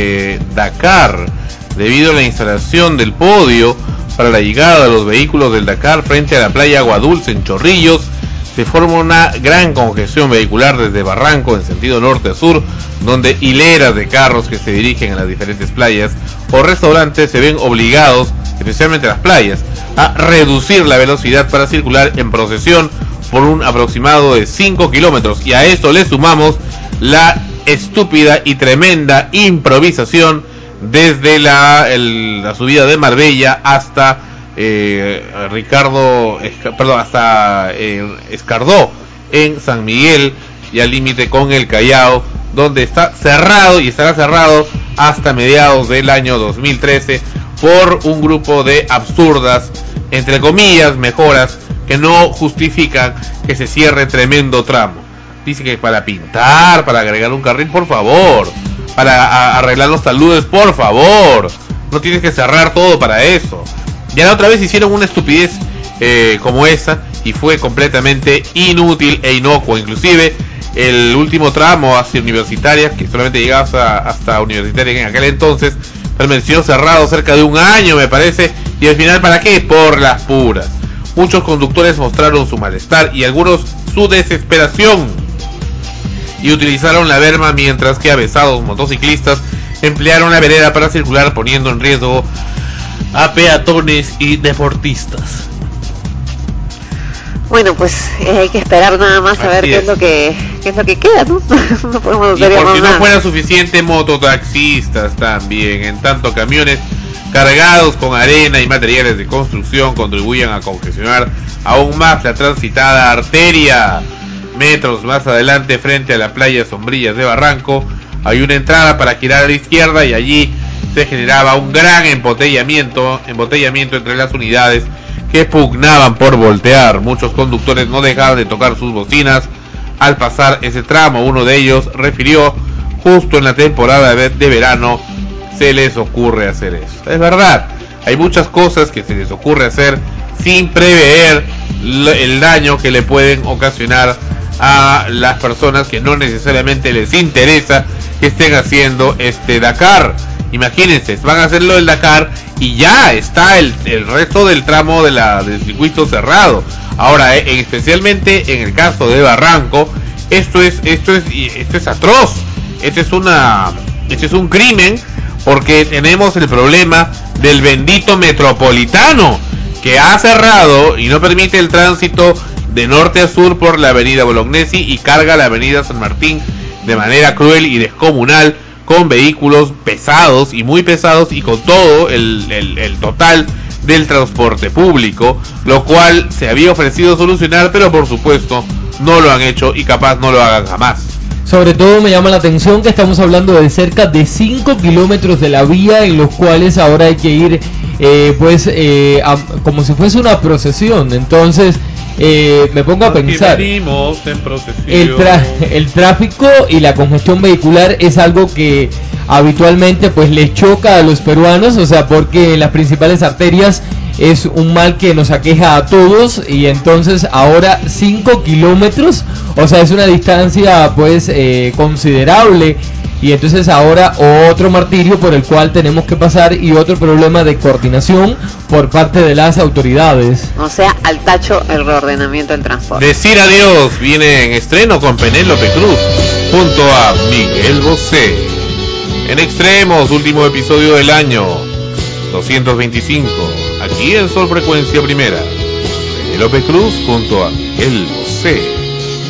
Dakar, debido a la instalación del podio para la llegada de los vehículos del Dakar frente a la playa Aguadulce en Chorrillos. Se forma una gran congestión vehicular desde Barranco en sentido norte a sur, donde hileras de carros que se dirigen a las diferentes playas o restaurantes se ven obligados, especialmente las playas, a reducir la velocidad para circular en procesión por un aproximado de 5 kilómetros. Y a esto le sumamos la estúpida y tremenda improvisación desde la subida de Marbella hasta hasta Escardó en San Miguel y al límite con el Callao, donde está cerrado y estará cerrado hasta mediados del año 2013 por un grupo de absurdas, entre comillas, mejoras que no justifican que se cierre tremendo tramo. Dice que para pintar, para agregar un carril, por favor. Para arreglar los taludes, por favor. No tienes que cerrar todo para eso. Ya la otra vez hicieron una estupidez como esa y fue completamente inútil e inocuo. Inclusive el último tramo hacia Universitaria, que solamente llegaba hasta Universitaria en aquel entonces, permaneció cerrado cerca de un año, me parece. Y al final, ¿para qué? Por las puras. Muchos conductores mostraron su malestar y algunos su desesperación y utilizaron la berma, mientras que avesados motociclistas emplearon la vereda para circular, poniendo en riesgo a peatones y deportistas. Bueno, pues hay que esperar nada más a ver qué es lo que queda, ¿no? No podemos hacer y porque nada. No fuera suficiente, mototaxistas también, en tanto camiones cargados con arena y materiales de construcción contribuyen a congestionar aún más la transitada arteria. Metros más adelante, frente a la playa Sombrillas de Barranco, hay una entrada para girar a la izquierda y allí se generaba un gran embotellamiento entre las unidades que pugnaban por voltear. Muchos conductores no dejaban de tocar sus bocinas al pasar ese tramo. Uno de ellos refirió: justo en la temporada de verano se les ocurre hacer eso. Es verdad, hay muchas cosas que se les ocurre hacer sin prever el daño que le pueden ocasionar a las personas que no necesariamente les interesa que estén haciendo este Dakar. Imagínense, van a hacerlo del Dakar y ya está el resto del tramo del circuito cerrado. Ahora, especialmente en el caso de Barranco, esto es atroz. Este es un crimen, porque tenemos el problema del bendito metropolitano, que ha cerrado y no permite el tránsito de norte a sur por la avenida Bolognesi y carga la avenida San Martín de manera cruel y descomunal, con vehículos pesados y muy pesados, y con todo el total del transporte público, lo cual se había ofrecido solucionar, pero por supuesto no lo han hecho y capaz no lo hagan jamás. Sobre todo me llama la atención que estamos hablando de cerca de 5 kilómetros de la vía, en los cuales ahora hay que ir como si fuese una procesión. Entonces me pongo a pensar, el tráfico y la congestión vehicular es algo que habitualmente pues les choca a los peruanos, o sea, porque en las principales arterias es un mal que nos aqueja a todos, y entonces ahora 5 kilómetros, o sea, es una distancia pues considerable, y entonces ahora otro martirio por el cual tenemos que pasar y otro problema de coordinación por parte de las autoridades. O sea, al tacho el reordenamiento del transporte. Decir adiós viene en estreno con Penélope Cruz junto a Miguel Bosé. En Extremos, último episodio del año 225, aquí en Sol Frecuencia Primera. Penélope Cruz junto a Miguel Bosé.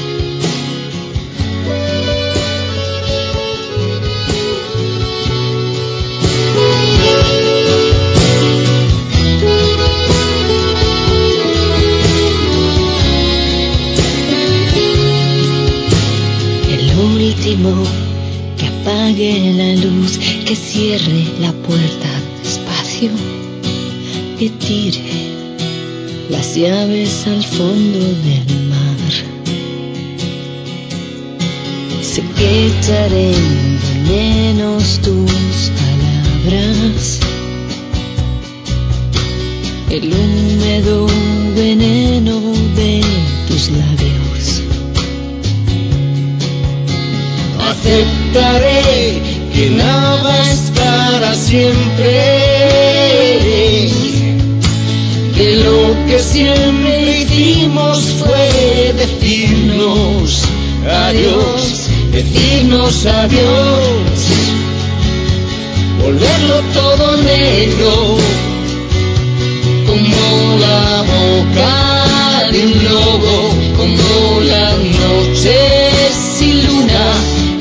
Que apague la luz, que cierre la puerta despacio, que tire las llaves al fondo del mar. Sé que echaré de menos tus palabras, el húmedo veneno de tus labios. Aceptaré que nada es para siempre, que lo que siempre hicimos fue decirnos adiós, volverlo todo negro, como la boca de un lobo, como la noche sin luna.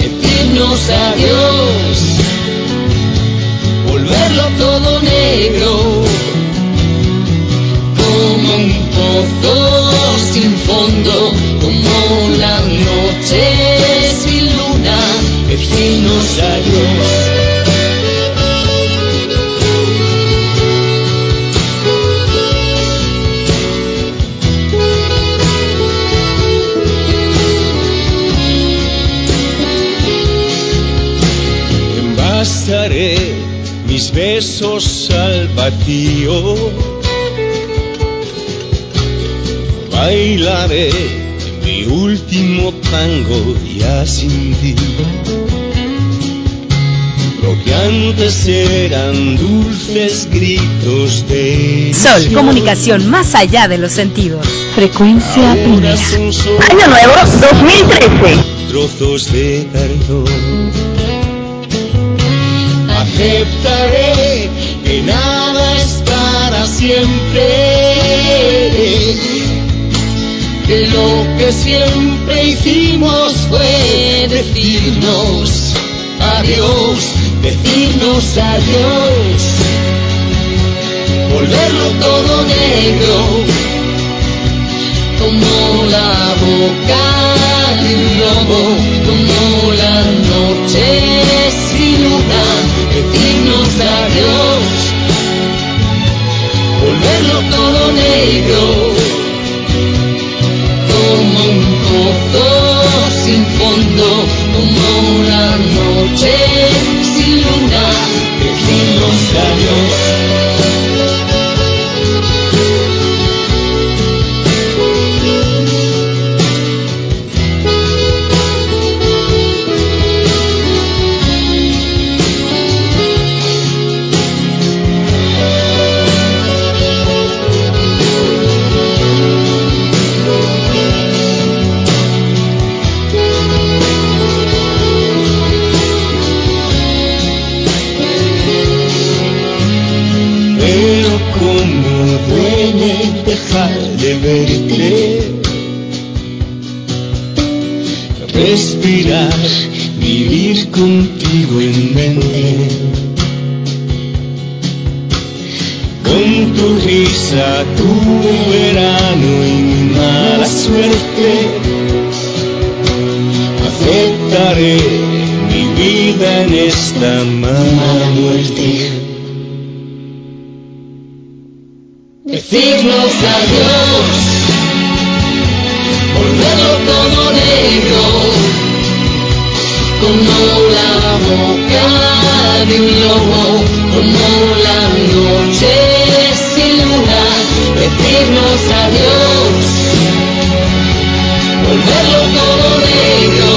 Adiós, volverlo todo negro, como un pozo sin fondo, como la noche sin luna, decirnos adiós. lanzaré mis besos al vacío, bailaré mi último tango ya sin ti. Lo que antes eran dulces gritos de Sol, comunicación más allá de los sentidos. Frecuencia primera. Año nuevo 2013. Trozos de cartón. Aceptaré que nada es para siempre, que lo que siempre hicimos fue decirnos adiós, decirnos adiós, volverlo todo negro, como la boca de un lobo, como la noche sin luna, decirnos adiós, volverlo todo negro, como un pozo sin fondo, como la noche sin luna, decirnos adiós. Dejar de verte, respirar, vivir contigo en mente, con tu risa, tu verano y mi mala suerte. Aceptaré mi vida en esta mala muerte. Decirnos adiós, volverlo todo negro, como la boca de un lobo, como la noche sin luna. Decirnos adiós, volverlo todo negro,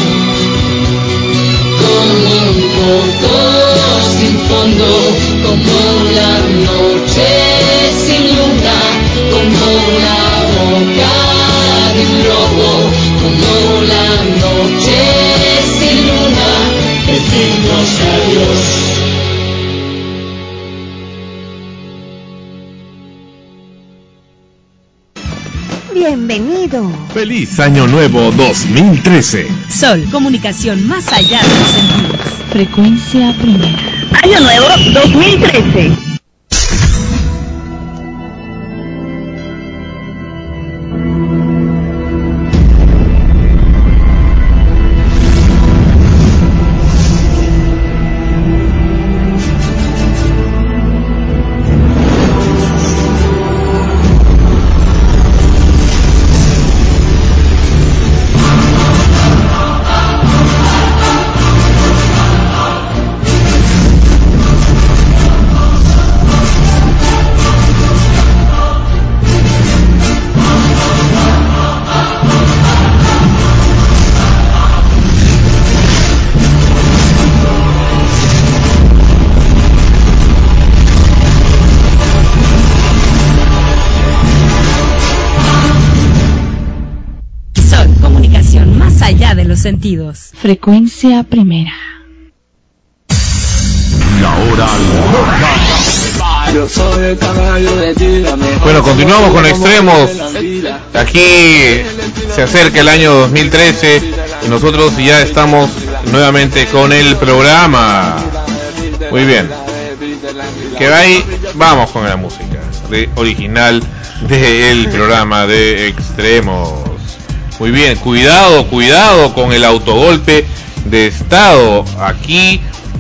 como un pozo sin fondo, como la noche sin luna, como la boca de un lobo, como la noche sin luna, decirnos adiós. Bienvenido. Feliz Año Nuevo 2013. Sol, comunicación más allá de los sentidos. Frecuencia primera. Año nuevo 2013. allá de los sentidos. Frecuencia primera. La hora loca. Yo soy el caballo de ti, bueno, continuamos con Extremos. Aquí se acerca el año 2013 y nosotros ya estamos nuevamente con el programa. Muy bien. Que ahí vamos con la música original del programa de Extremos. Muy bien, cuidado con el autogolpe de estado. Aquí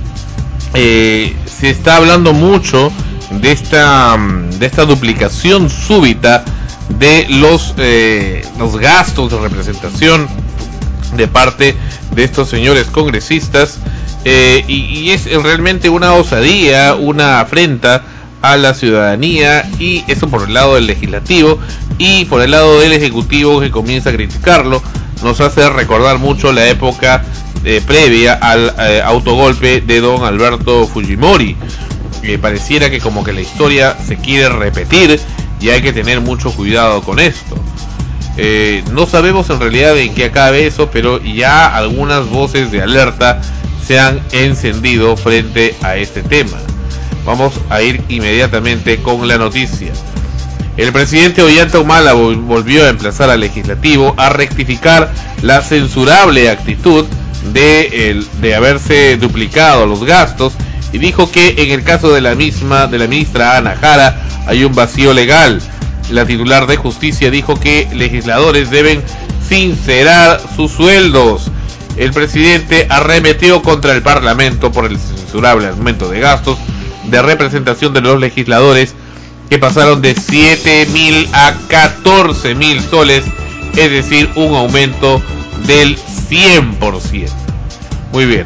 se está hablando mucho de esta duplicación súbita de los gastos de representación de parte de estos señores congresistas, y es realmente una osadía, una afrenta a la ciudadanía, y eso por el lado del legislativo, y por el lado del ejecutivo, que comienza a criticarlo. Nos hace recordar mucho la época previa al autogolpe de don Alberto Fujimori. Pareciera que como que la historia se quiere repetir, y hay que tener mucho cuidado con esto. No sabemos en realidad en qué acabe eso, pero ya algunas voces de alerta se han encendido frente a este tema. Vamos a ir inmediatamente con la noticia. El presidente Ollanta Humala volvió a emplazar al legislativo a rectificar la censurable actitud de haberse duplicado los gastos, y dijo que en el caso de la ministra Ana Jara, hay un vacío legal. La titular de Justicia dijo que legisladores deben sincerar sus sueldos. El presidente arremetió contra el Parlamento por el censurable aumento de gastos de representación de los legisladores, que pasaron de 7.000 a 14.000 soles, es decir, un aumento del 100%. Muy bien.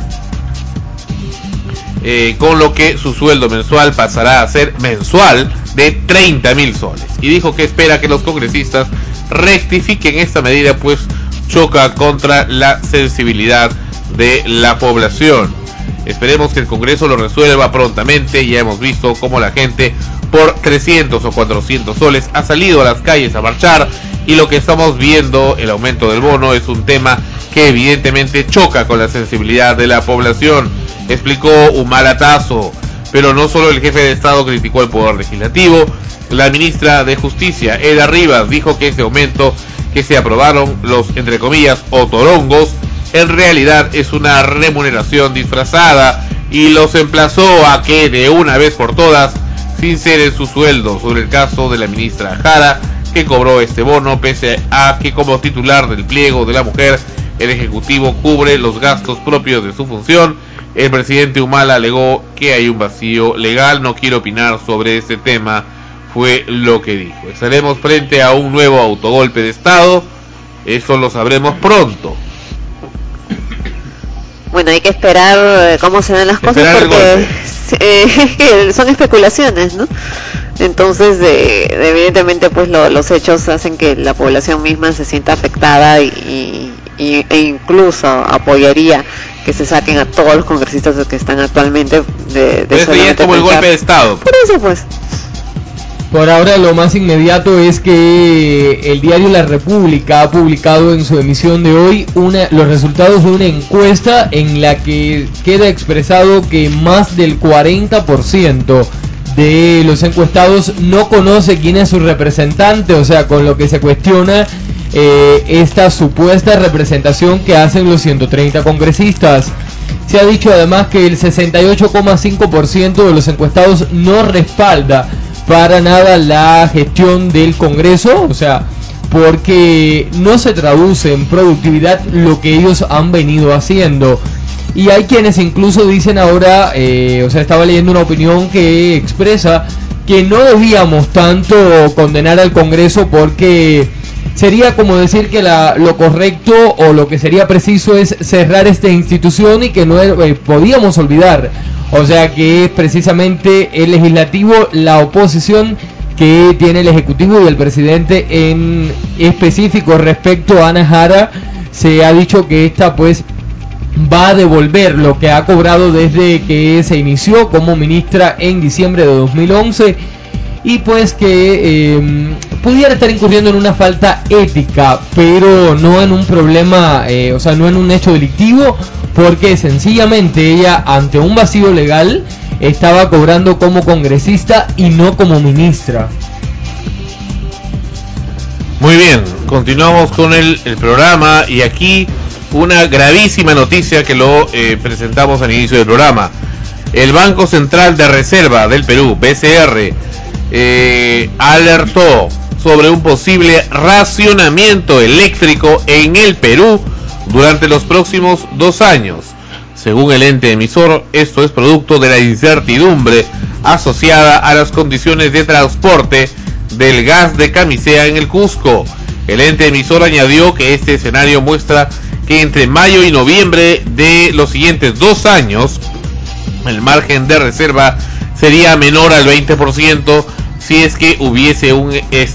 Con lo que su sueldo mensual pasará a ser mensual de 30.000 soles. Y dijo que espera que los congresistas rectifiquen esta medida, pues choca contra la sensibilidad de la población. Esperemos que el Congreso lo resuelva prontamente. Ya hemos visto cómo la gente por 300 o 400 soles ha salido a las calles a marchar, y lo que estamos viendo, el aumento del bono, es un tema que evidentemente choca con la sensibilidad de la población, explicó Humala Tazo. Pero no solo el jefe de Estado criticó el poder legislativo. La ministra de Justicia, Eda Rivas, dijo que ese aumento que se aprobaron los, entre comillas, otorongos, en realidad es una remuneración disfrazada, y los emplazó a que de una vez por todas sinceren su sueldo sobre el caso de la ministra Jara, que cobró este bono pese a que como titular del pliego de la mujer, el Ejecutivo cubre los gastos propios de su función. El presidente Humala alegó que hay un vacío legal. No quiero opinar sobre este tema, fue lo que dijo. Estaremos frente a un nuevo autogolpe de Estado, eso lo sabremos pronto. Bueno, hay que esperar cómo se dan las cosas, porque son especulaciones, ¿no? Entonces, evidentemente, pues los hechos hacen que la población misma se sienta afectada, e incluso apoyaría que se saquen a todos los congresistas que están actualmente de eso ya es como el golpe de Estado. Por eso, pues. Por ahora lo más inmediato es que el diario La República ha publicado en su emisión de hoy los resultados de una encuesta en la que queda expresado que más del 40% de los encuestados no conoce quién es su representante, o sea, con lo que se cuestiona esta supuesta representación que hacen los 130 congresistas. Se ha dicho además que el 68,5% de los encuestados no respalda para nada la gestión del Congreso, o sea, porque no se traduce en productividad lo que ellos han venido haciendo. Y hay quienes incluso dicen ahora, o sea, estaba leyendo una opinión que expresa que no debíamos tanto condenar al Congreso, porque sería como decir que lo correcto o lo que sería preciso es cerrar esta institución y que no podíamos olvidar. O sea que es precisamente el legislativo, la oposición que tiene el ejecutivo y el presidente en específico. Respecto a Ana Jara, se ha dicho que esta pues va a devolver lo que ha cobrado desde que se inició como ministra en diciembre de 2011, y pues que pudiera estar incurriendo en una falta ética, pero no en un problema, o sea, no en un hecho delictivo, porque sencillamente ella, ante un vacío legal, estaba cobrando como congresista y no como ministra. Muy bien, continuamos con el programa, y aquí una gravísima noticia que lo presentamos al inicio del programa. El Banco Central de Reserva del Perú, BCR, alertó sobre un posible racionamiento eléctrico en el Perú durante los próximos 2 años. Según el ente emisor, esto es producto de la incertidumbre asociada a las condiciones de transporte del gas de Camisea en el Cusco. El ente emisor añadió que este escenario muestra que entre mayo y noviembre de los siguientes 2 años el margen de reserva sería menor al 20% si es que hubiese un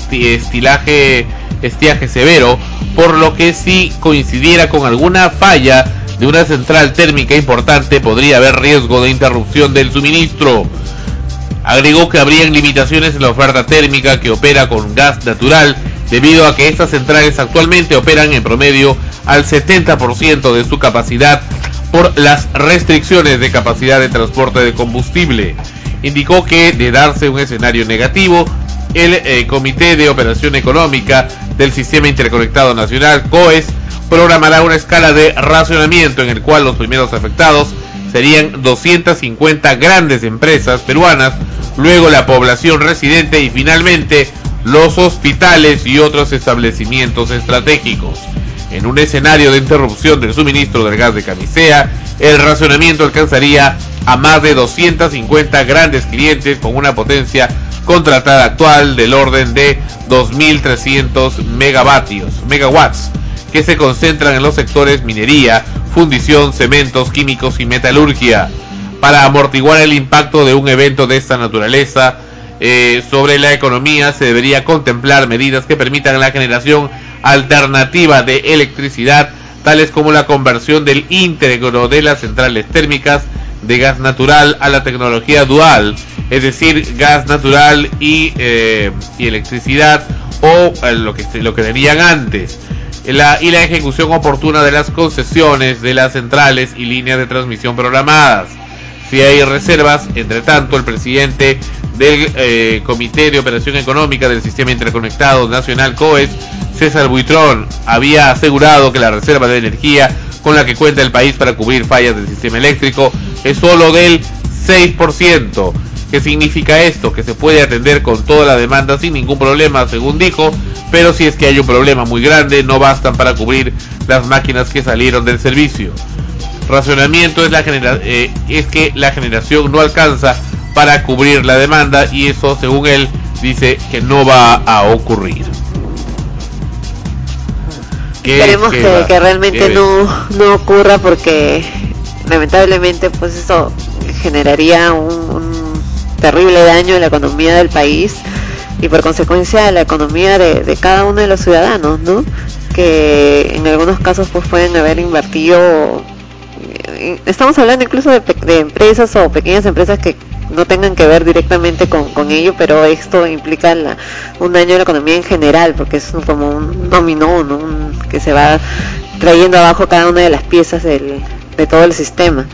estiaje severo, por lo que si coincidiera con alguna falla de una central térmica importante podría haber riesgo de interrupción del suministro. Agregó que habrían limitaciones en la oferta térmica que opera con gas natural, debido a que estas centrales actualmente operan en promedio al 70% de su capacidad por las restricciones de capacidad de transporte de combustible. Indicó que, de darse un escenario negativo, el Comité de Operación Económica del Sistema Interconectado Nacional, COES, programará una escala de racionamiento en el cual los primeros afectados serían 250 grandes empresas peruanas, luego la población residente y finalmente los hospitales y otros establecimientos estratégicos. En un escenario de interrupción del suministro del gas de camisea, el racionamiento alcanzaría a más de 250 grandes clientes con una potencia contratada actual del orden de 2.300 megawatts, que se concentran en los sectores minería, fundición, cementos, químicos y metalurgia. Para amortiguar el impacto de un evento de esta naturaleza sobre la economía, se debería contemplar medidas que permitan la generación alternativa de electricidad, tales como la conversión del íntegro de las centrales térmicas de gas natural a la tecnología dual, es decir, gas natural y electricidad, o lo que tenían antes, y la ejecución oportuna de las concesiones de las centrales y líneas de transmisión programadas. Si hay reservas, entre tanto, el presidente del Comité de Operación Económica del Sistema Interconectado Nacional, COES, César Buitrón, había asegurado que la reserva de energía con la que cuenta el país para cubrir fallas del sistema eléctrico es solo del 6%. ¿Qué significa esto? Que se puede atender con toda la demanda sin ningún problema, según dijo, pero si es que hay un problema muy grande, no bastan para cubrir las máquinas que salieron del servicio. Racionamiento es que la generación no alcanza para cubrir la demanda, y eso, según él, dice que no va a ocurrir. Esperemos que realmente no ocurra, porque lamentablemente pues eso generaría un terrible daño en la economía del país y por consecuencia a la economía de cada uno de los ciudadanos, ¿no? Que en algunos casos pues pueden haber invertido. Estamos hablando incluso de empresas o pequeñas empresas que no tengan que ver directamente con ello, pero esto implica un daño a la economía en general, porque es como un dominó, ¿no? Que se va trayendo abajo cada una de las piezas de todo el sistema.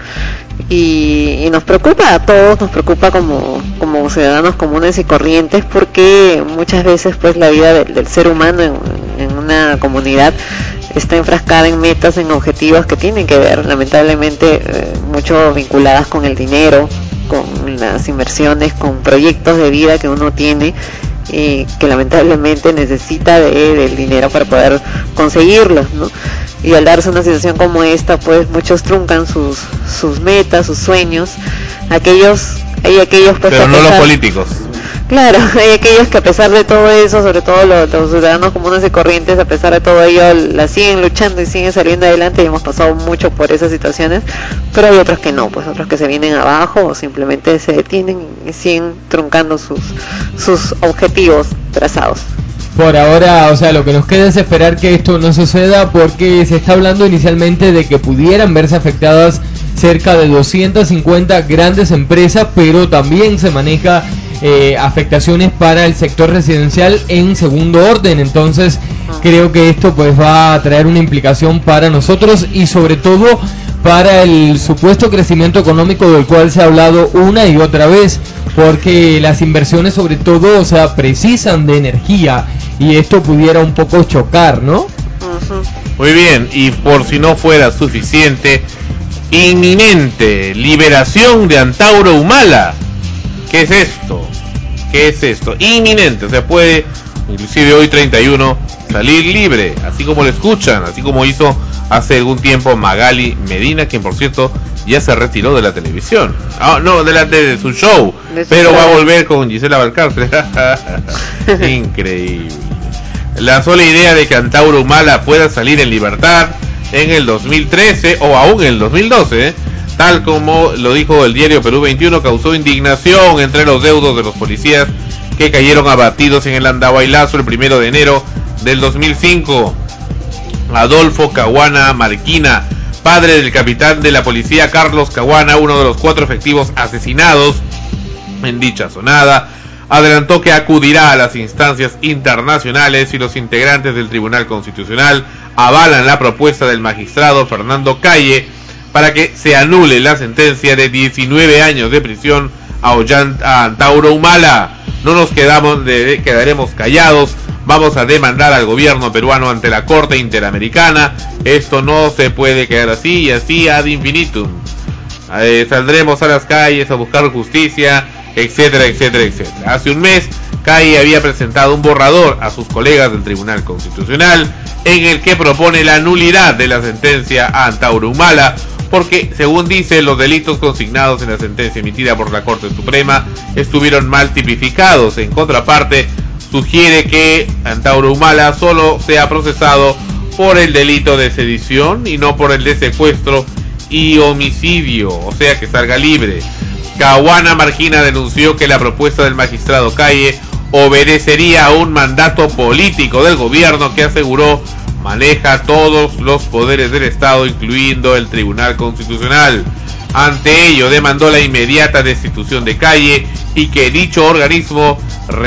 Y nos preocupa a todos, nos preocupa como ciudadanos comunes y corrientes, porque muchas veces pues la vida del ser humano en una comunidad está enfrascada en metas, en objetivos que tienen que ver lamentablemente mucho vinculadas con el dinero, con las inversiones, con proyectos de vida que uno tiene y que lamentablemente necesita del dinero para poder conseguirlos, ¿no? Y al darse una situación como esta, pues muchos truncan sus metas, sus sueños. Hay aquellos pues, pero no los políticos. Claro, hay aquellos que a pesar de todo eso, sobre todo los ciudadanos comunes y corrientes, a pesar de todo ello, la siguen luchando y siguen saliendo adelante, y hemos pasado mucho por esas situaciones, pero hay otros que no, pues otros que se vienen abajo o simplemente se detienen y siguen truncando sus objetivos trazados. Por ahora, o sea, lo que nos queda es esperar que esto no suceda, porque se está hablando inicialmente de que pudieran verse afectadas cerca de 250 grandes empresas, pero también se maneja afectaciones para el sector residencial en segundo orden. Entonces creo que esto pues va a traer una implicación para nosotros y sobre todo para el supuesto crecimiento económico del cual se ha hablado una y otra vez, porque las inversiones sobre todo, o sea, precisan de energía, y esto pudiera un poco chocar, ¿no? Muy bien, y por si no fuera suficiente, inminente liberación de Antauro Humala. ¿Qué es esto? ¿Qué es esto? Inminente, o sea, puede, inclusive hoy 31, salir libre, así como lo escuchan, así como hizo hace algún tiempo Magali Medina, quien por cierto ya se retiró de la televisión, de su show, pero va a volver con Gisela Valcárcel. Increíble. La sola idea de que Antauro Humala pueda salir en libertad en el 2013 o aún en el 2012, tal como lo dijo el diario Perú 21, causó indignación entre los deudos de los policías que cayeron abatidos en el Andahuaylazo el 1 de enero del 2005. Adolfo Caguana Marquina, padre del capitán de la policía Carlos Caguana, uno de los 4 efectivos asesinados en dicha zonada, adelantó que acudirá a las instancias internacionales si los integrantes del Tribunal Constitucional avalan la propuesta del magistrado Fernando Calle para que se anule la sentencia de 19 años de prisión a Antauro Humala. No nos quedaremos callados, vamos a demandar al gobierno peruano ante la Corte Interamericana. Esto no se puede quedar así y así ad infinitum. Saldremos a las calles a buscar justicia, etcétera, etcétera, etcétera. Hace un mes, Calle había presentado un borrador a sus colegas del Tribunal Constitucional en el que propone la nulidad de la sentencia a Antauro Humala, porque, según dice, los delitos consignados en la sentencia emitida por la Corte Suprema estuvieron mal tipificados. En contraparte, sugiere que Antauro Humala solo sea procesado por el delito de sedición y no por el de secuestro y homicidio, o sea que salga libre. Caguana Marquina denunció que la propuesta del magistrado Calle obedecería a un mandato político del gobierno que, aseguró, maneja todos los poderes del Estado, incluyendo el Tribunal Constitucional. Ante ello, demandó la inmediata destitución de Calle y que dicho organismo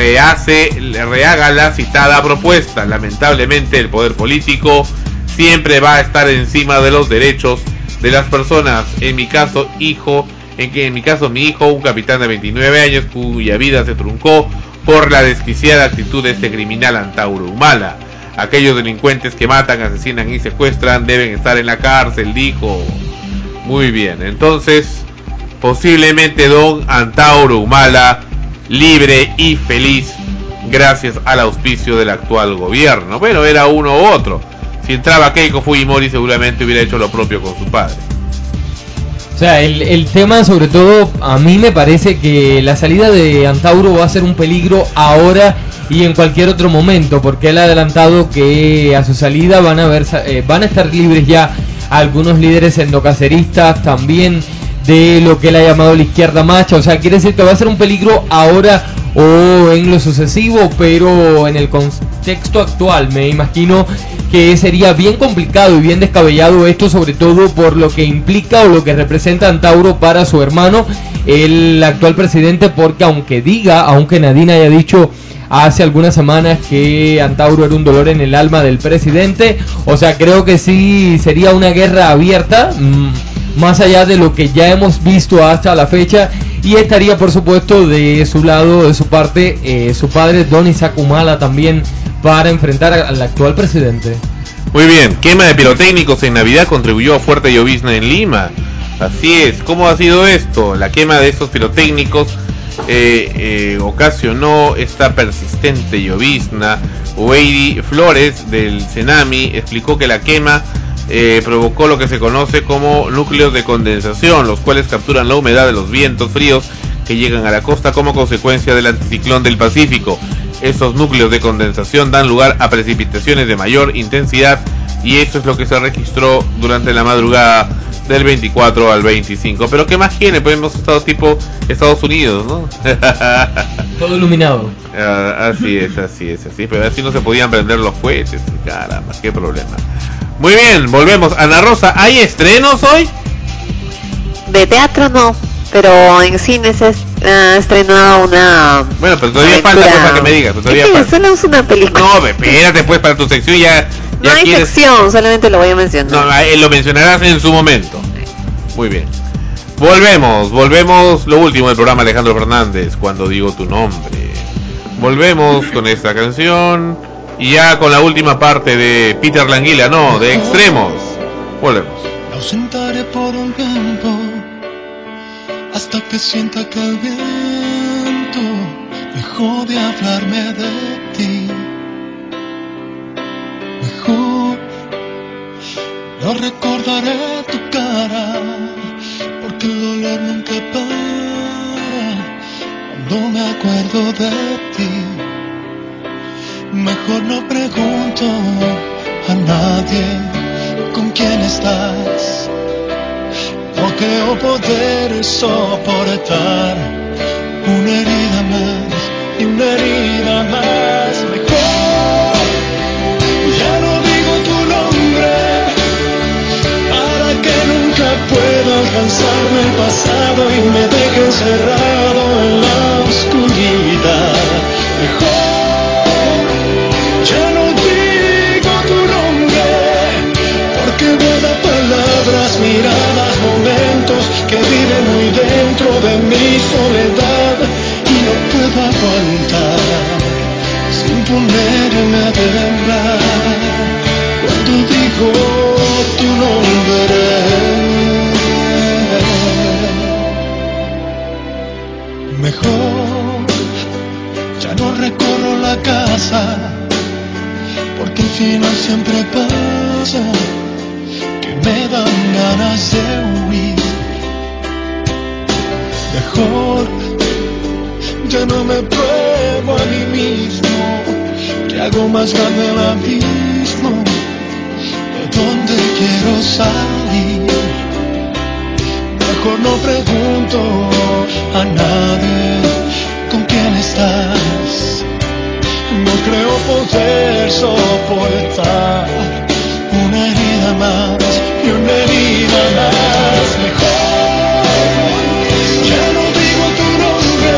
rehaga la citada propuesta. Lamentablemente, el poder político siempre va a estar encima de los derechos de las personas. En mi caso, mi hijo, un capitán de 29 años cuya vida se truncó por la desquiciada actitud de este criminal Antauro Humala. Aquellos delincuentes que matan, asesinan y secuestran deben estar en la cárcel, dijo. Muy bien, entonces posiblemente don Antauro Humala libre y feliz gracias al auspicio del actual gobierno. Bueno, era uno u otro. Si entraba Keiko Fujimori seguramente hubiera hecho lo propio con su padre. O sea, el tema, sobre todo, a mí me parece que la salida de Antauro va a ser un peligro ahora y en cualquier otro momento, porque él ha adelantado que a su salida van a estar libres ya algunos líderes endocaceristas, también de lo que él ha llamado la izquierda macha. O sea, quiere decir que va a ser un peligro ahora o en lo sucesivo, pero en el contexto actual me imagino que sería bien complicado y bien descabellado esto, sobre todo por lo que implica o lo que representa Antauro para su hermano, el actual presidente, porque aunque Nadine haya dicho hace algunas semanas que Antauro era un dolor en el alma del presidente, o sea, creo que sí sería una guerra abierta, más allá de lo que ya hemos visto hasta la fecha, y estaría por supuesto de su lado, de su parte, su padre don Isaac Humala también, para enfrentar al actual presidente. Muy bien, quema de pirotécnicos en Navidad contribuyó a fuerte llovizna en Lima. Así es. ¿Cómo ha sido esto? La quema de estos pirotécnicos ocasionó esta persistente llovizna. Weidi Flores del Cenami explicó que la quema provocó lo que se conoce como núcleos de condensación, los cuales capturan la humedad de los vientos fríos que llegan a la costa como consecuencia del anticiclón del Pacífico. Estos núcleos de condensación dan lugar a precipitaciones de mayor intensidad, y esto es lo que se registró durante la madrugada del 24 al 25. Pero ¿qué más quiere? Pues hemos estado tipo Estados Unidos, ¿no? Todo iluminado. Así es, pero así no se podían prender los cohetes. Caramba, qué problema. Muy bien, volvemos. Ana Rosa, ¿hay estrenos hoy? De teatro no, pero en cine se ha estrenado una... Bueno, pero todavía falta pues, para que me digas. Todavía sí, falta. solo es una película. No, espérate pues, para tu sección ya no hay quieres... sección, solamente lo voy a mencionar. No, lo mencionarás en su momento. Muy bien. Volvemos, lo último del programa, Alejandro Fernández, cuando digo tu nombre. Volvemos con esta canción y ya con la última parte de Peter Languila, no, de Extremos. Volvemos. Me ausentaré por un tiempo hasta que sienta que el viento dejó de hablarme de ti. Mejor no recordaré tu cara, porque el dolor nunca para cuando me acuerdo de ti. Mejor no pregunto a nadie con quién estás. No creo poder soportar una herida más y una herida más. Mejor ya no digo tu nombre para que nunca pueda alcanzarme el pasado y me deje encerrado en la oscuridad. Mejor ya no digo tu nombre porque guarda palabras, miradas, momentos que viven muy dentro de mi soledad y no puedo aguantar sin ponerme a temblar cuando digo tu nombre. Mejor ya no recorro la casa porque al final siempre pasa que me dan ganas de huir. Mejor ya no me pruebo a mí mismo que hago más grande el abismo de donde quiero salir. Mejor no pregunto a nadie con quién estás. No creo poder soportar una herida más y una herida más. Mejor ya no digo tu nombre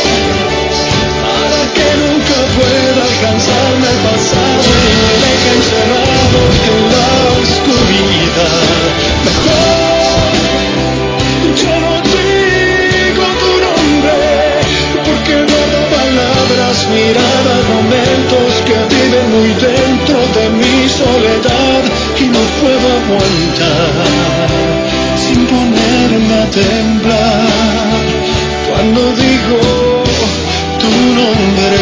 para que nunca pueda alcanzarme el pasado y me deje encerrado en la oscuridad. Mejor ya no digo tu nombre porque guardo palabras, miradas, momentos que viven muy dentro de mi soledad y no puedo aguantar sin ponerme a temblar cuando digo tu nombre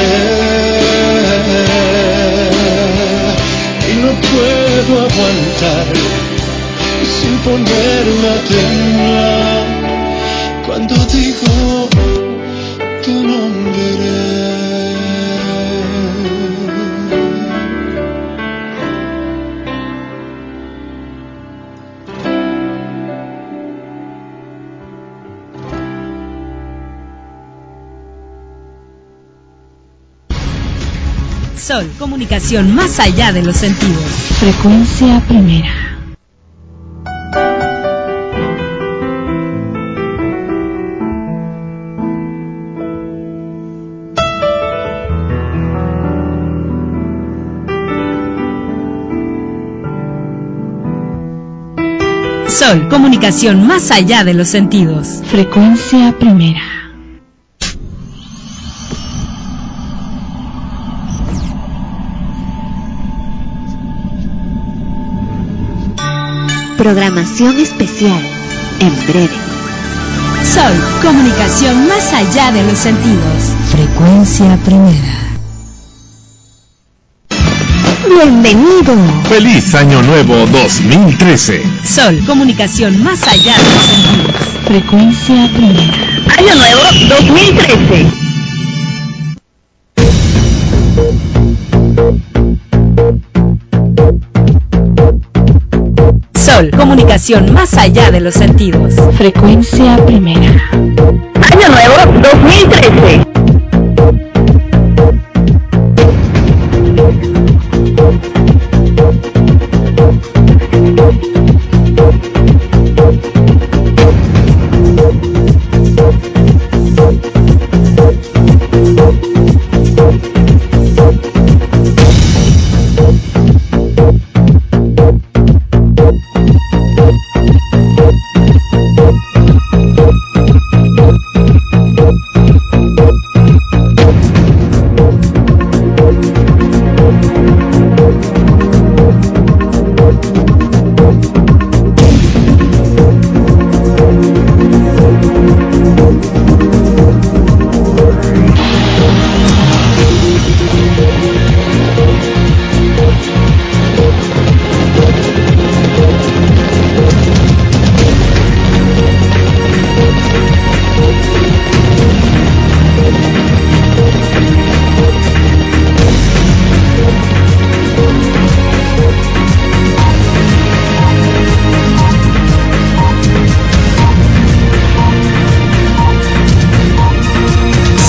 y no puedo aguantar sin ponerme a temblar cuando digo tu nombre. Sol, comunicación más allá de los sentidos. Frecuencia primera. Sol, comunicación más allá de los sentidos. Frecuencia primera. Programación especial en breve. Sol, comunicación más allá de los sentidos. Frecuencia primera. Bienvenido. Feliz Año Nuevo 2013. Sol, comunicación más allá de los sentidos. Frecuencia primera. Año Nuevo 2013. Sol, comunicación más allá de los sentidos. Frecuencia primera. Año Nuevo 2013.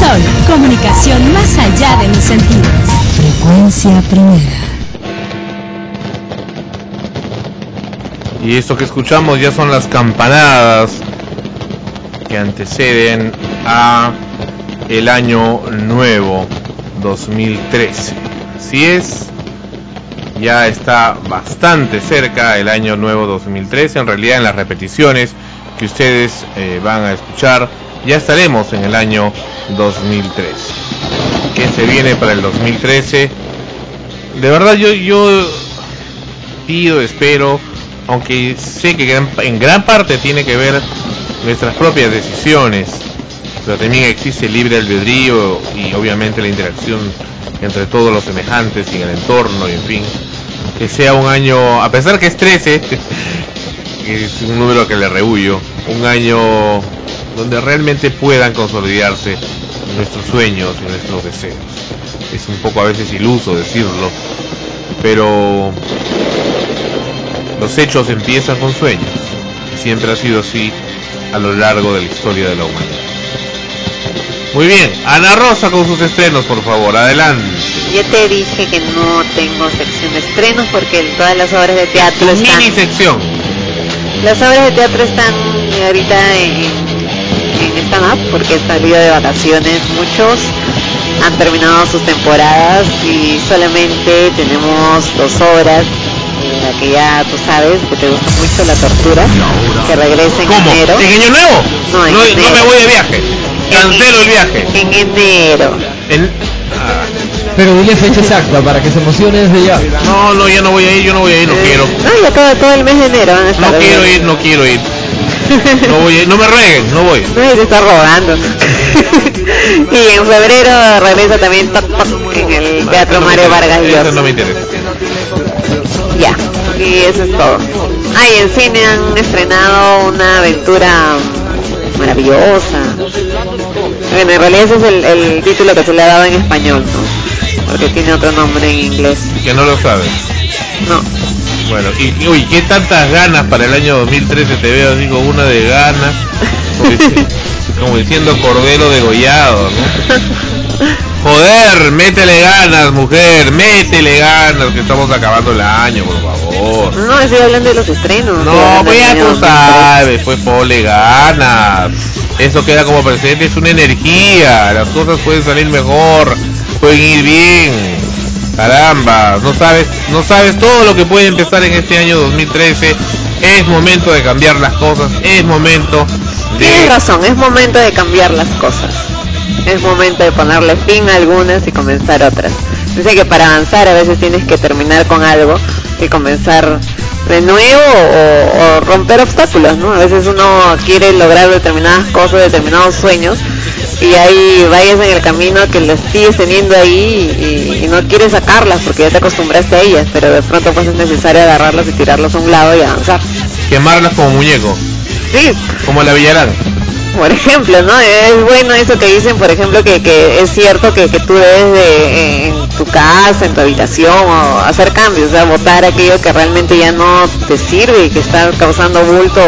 Sol, comunicación más allá de los sentidos. Frecuencia primera. Y esto que escuchamos ya son las campanadas que anteceden a el año nuevo 2013. Así es, ya está bastante cerca el año nuevo 2013. En realidad, en las repeticiones que ustedes van a escuchar, ya estaremos en el año 2013. ¿Qué se viene para el 2013? De verdad yo pido, espero, aunque sé que en gran parte tiene que ver nuestras propias decisiones, pero también existe el libre albedrío y obviamente la interacción entre todos los semejantes y en el entorno, y en fin, que sea un año, a pesar que es 13, que es un número que le rehuyo, un año donde realmente puedan consolidarse nuestros sueños y nuestros deseos. Es un poco a veces iluso decirlo, pero los hechos empiezan con sueños, y siempre ha sido así a lo largo de la historia de la humanidad. Muy bien, Ana Rosa con sus estrenos, por favor, adelante. Yo te dije que no tengo sección de estrenos porque todas las obras de teatro están... Mini sección. Las obras de teatro están ahorita en stand-up porque han salido de vacaciones muchos, han terminado sus temporadas y solamente tenemos 2 obras, la que ya tú sabes que te gusta mucho, La Tortura, que regresa en enero. ¿En año nuevo? No, en enero. No me voy de viaje, cancelo el viaje. En enero. Pero dile fecha exacta para que se emocione desde ya. No, ya no voy a ir, no quiero. No, ya todo el mes de enero van a estar. No quiero ir. No voy a ir, no me rueguen, no voy. No, te está rogando. Y en febrero regresa también Toc Toc en el Teatro Mario Vargas Llosa. Eso no me interesa. Ya, y eso es todo. Y en cine han estrenado una aventura maravillosa. Bueno, en realidad ese es el título que se le ha dado en español, ¿no? Porque tiene otro nombre en inglés. Que no lo sabes. No. Bueno, y qué tantas ganas para el año 2013 te veo, digo, una de ganas, como diciendo cordero degollado, ¿no? Joder, métele ganas, mujer, métele ganas, que estamos acabando el año, por favor. No, estoy hablando de los estrenos. No, pues ya tú sabes, pues ponle ganas. Eso queda como presente, es una energía, las cosas pueden salir mejor, pueden ir bien. Caramba, no sabes todo lo que puede empezar en este año 2013. Es momento de cambiar las cosas, es momento de... Tienes razón, es momento de cambiar las cosas. Es momento de ponerle fin a algunas y comenzar otras. Dice que para avanzar a veces tienes que terminar con algo y comenzar de nuevo o romper obstáculos, ¿no? A veces uno quiere lograr determinadas cosas, determinados sueños, y hay vallas en el camino que las sigues teniendo ahí y no quieres sacarlas porque ya te acostumbraste a ellas, pero de pronto pues es necesario agarrarlas y tirarlas a un lado y avanzar. Quemarlas como muñeco. Sí. Como la Villarán. Por ejemplo, ¿no? Es bueno eso que dicen, por ejemplo, que es cierto que tú debes de, en tu casa, en tu habitación, o hacer cambios, o sea, botar aquello que realmente ya no te sirve y que está causando bulto,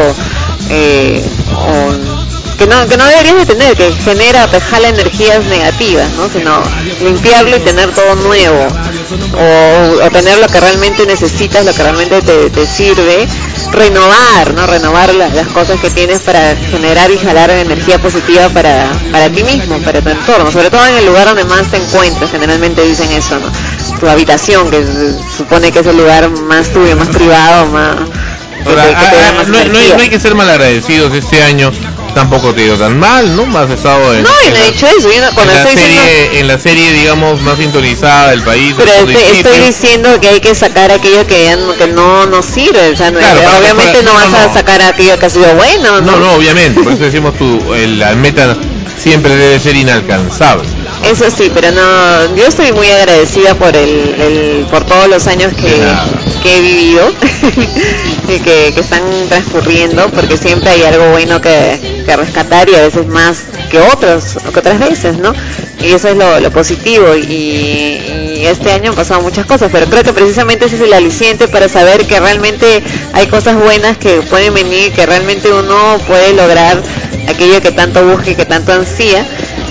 que no deberías de tener, que te jala energías negativas, ¿no? Sino limpiarlo y tener todo nuevo, o tener lo que realmente necesitas, lo que realmente te sirve, renovar, ¿no? Renovar las cosas que tienes para generar y jalar energía positiva para ti mismo, para tu entorno, sobre todo en el lugar donde más te encuentras. Generalmente dicen eso, ¿no? Tu habitación, que se supone que es el lugar más tuyo, más privado, más... Ahora, no hay que ser malagradecidos. Este año tampoco te ha ido tan mal, ¿no? Has estado en... No, yo no he dicho eso. En la serie, digamos, más sintonizada del país. Pero estoy diciendo que hay que sacar aquello que no nos sirve. O sea, claro, obviamente no vas a sacar aquello que ha sido bueno, ¿no? No, obviamente. Por eso decimos la meta siempre debe ser inalcanzable. Eso sí, pero no, yo estoy muy agradecida por por todos los años que he vivido y que están transcurriendo, porque siempre hay algo bueno que rescatar, y a veces más que otras veces, ¿no? Y eso es lo positivo, y este año han pasado muchas cosas, pero creo que precisamente ese es el aliciente para saber que realmente hay cosas buenas que pueden venir, que realmente uno puede lograr aquello que tanto busca y que tanto ansía.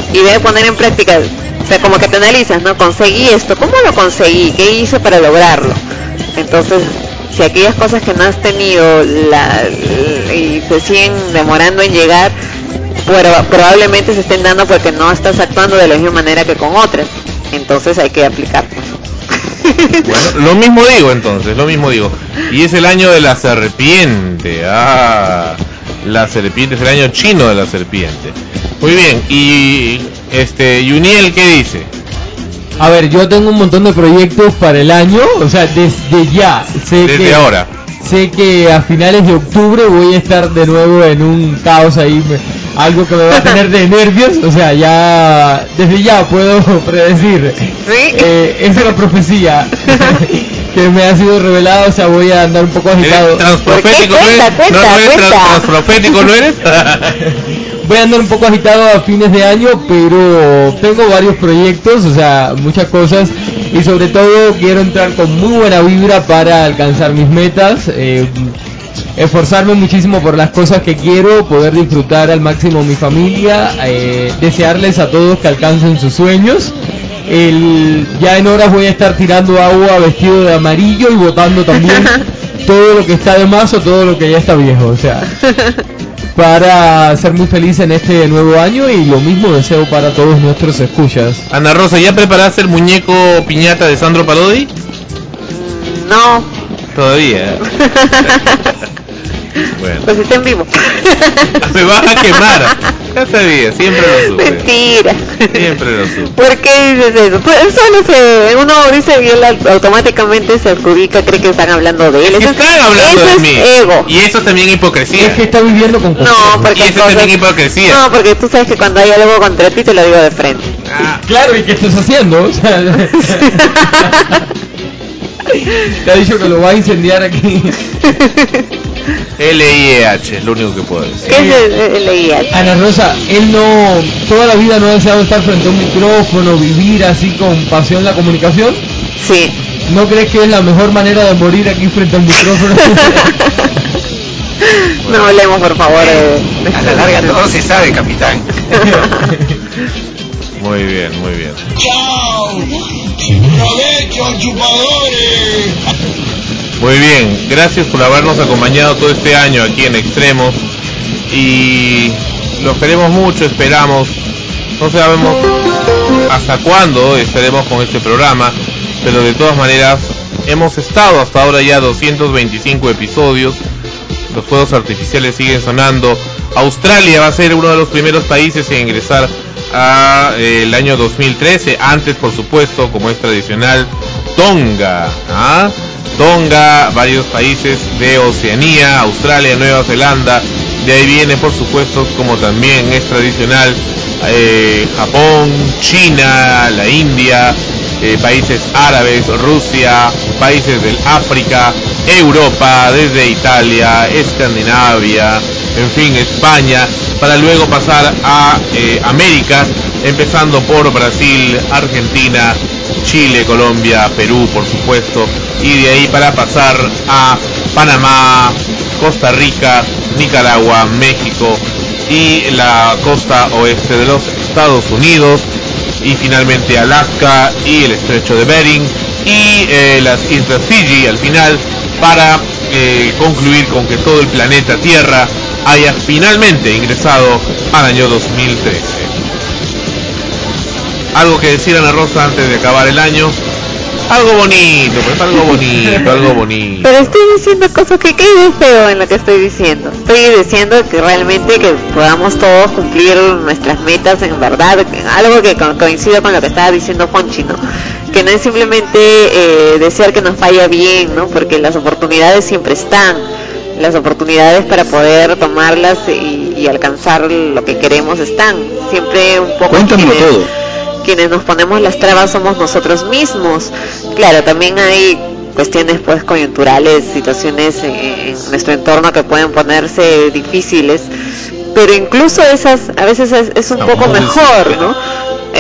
y debe poner en práctica. O sea, como que te analizas, ¿no? Conseguí esto, ¿cómo lo conseguí? ¿Qué hice para lograrlo? Entonces, si aquellas cosas que no has tenido y se siguen demorando en llegar, probablemente se estén dando porque no estás actuando de la misma manera que con otras. Entonces hay que aplicar. Bueno, lo mismo digo. Y es el año de la serpiente. La serpiente es el año chino de la serpiente. Muy bien. Y Yuniel, ¿qué dice? A ver, yo tengo un montón de proyectos para el año, o sea, desde ya. Desde ahora. Sé que a finales de octubre voy a estar de nuevo en un caos ahí, algo que me va a tener de nervios, o sea, ya desde ya puedo predecir. ¿Sí? Esa es la profecía que me ha sido revelada, o sea, voy a andar un poco agitado. ¿Transprofético no eres? ¿No eres transprofético, no eres? Voy a andar un poco agitado a fines de año, pero tengo varios proyectos, o sea, muchas cosas, y sobre todo quiero entrar con muy buena vibra para alcanzar mis metas, esforzarme muchísimo por las cosas que quiero, poder disfrutar al máximo mi familia, desearles a todos que alcancen sus sueños. Ya en horas voy a estar tirando agua vestido de amarillo y botando también todo lo que está de más o todo lo que ya está viejo, o sea, para ser muy feliz en este nuevo año, y lo mismo deseo para todos nuestros escuchas. Ana Rosa, ¿ya preparaste el muñeco piñata de Sandro Parodi? No. Todavía. Bueno. Pues está en vivo. Me vas a quemar. Ya sabía, siempre lo supe. Mentira. Siempre lo supe. ¿Por qué dices eso? Pues solo uno dice y él automáticamente se adjudica, cree que están hablando de él. Están hablando de mí. Ego. Y eso también es hipocresía. Es que está viviendo con No, porque y eso también es hipocresía. No, porque tú sabes que cuando hay algo contra ti te lo digo de frente. Claro, ¿y qué estás haciendo? O sea, te ha dicho que lo va a incendiar aquí. LIEH, es lo único que puedo decir. ¿Qué es el LIEH? Ana Rosa, él toda la vida no ha deseado estar frente a un micrófono, vivir así con pasión la comunicación. Sí. ¿No crees que es la mejor manera de morir aquí frente al micrófono? No hablemos, por favor. A la larga todo se sabe, capitán. Muy bien, muy bien. ¡Chao! ¡Provecho, chupadores! Muy bien, gracias por habernos acompañado todo este año aquí en Extremos, y los queremos mucho, esperamos, no sabemos hasta cuándo estaremos con este programa, pero de todas maneras hemos estado hasta ahora ya 225 episodios, los fuegos artificiales siguen sonando. Australia va a ser uno de los primeros países en ingresar a el año 2013, antes por supuesto, como es tradicional, Tonga, Tonga, varios países de Oceanía, Australia, Nueva Zelanda, de ahí viene por supuesto, como también es tradicional, Japón, China, la India, países árabes, Rusia, países del África, Europa, desde Italia, Escandinavia, en fin, España, para luego pasar a América, empezando por Brasil, Argentina, Chile, Colombia, Perú, por supuesto, y de ahí para pasar a Panamá, Costa Rica, Nicaragua, México y la costa oeste de los Estados Unidos, y finalmente Alaska y el estrecho de Bering y las islas Fiji al final, para concluir con que todo el planeta Tierra haya finalmente ingresado al año 2013. ¿Algo que decir, Ana Rosa, antes de acabar el año? Algo bonito, pues algo bonito, algo bonito. Pero estoy diciendo cosas que quede feo en lo que estoy diciendo. Estoy diciendo que realmente que podamos todos cumplir nuestras metas en verdad, algo que coincide con lo que estaba diciendo Fonchi, ¿no? Que no es simplemente desear que nos vaya bien, ¿no? Porque las oportunidades siempre están, las oportunidades para poder tomarlas y alcanzar lo que queremos están. Siempre un poco... Cuéntamelo todo. Quienes nos ponemos las trabas somos nosotros mismos. Claro, también hay cuestiones pues coyunturales, situaciones en nuestro entorno que pueden ponerse difíciles, pero incluso esas a veces es un poco mejor, ¿no?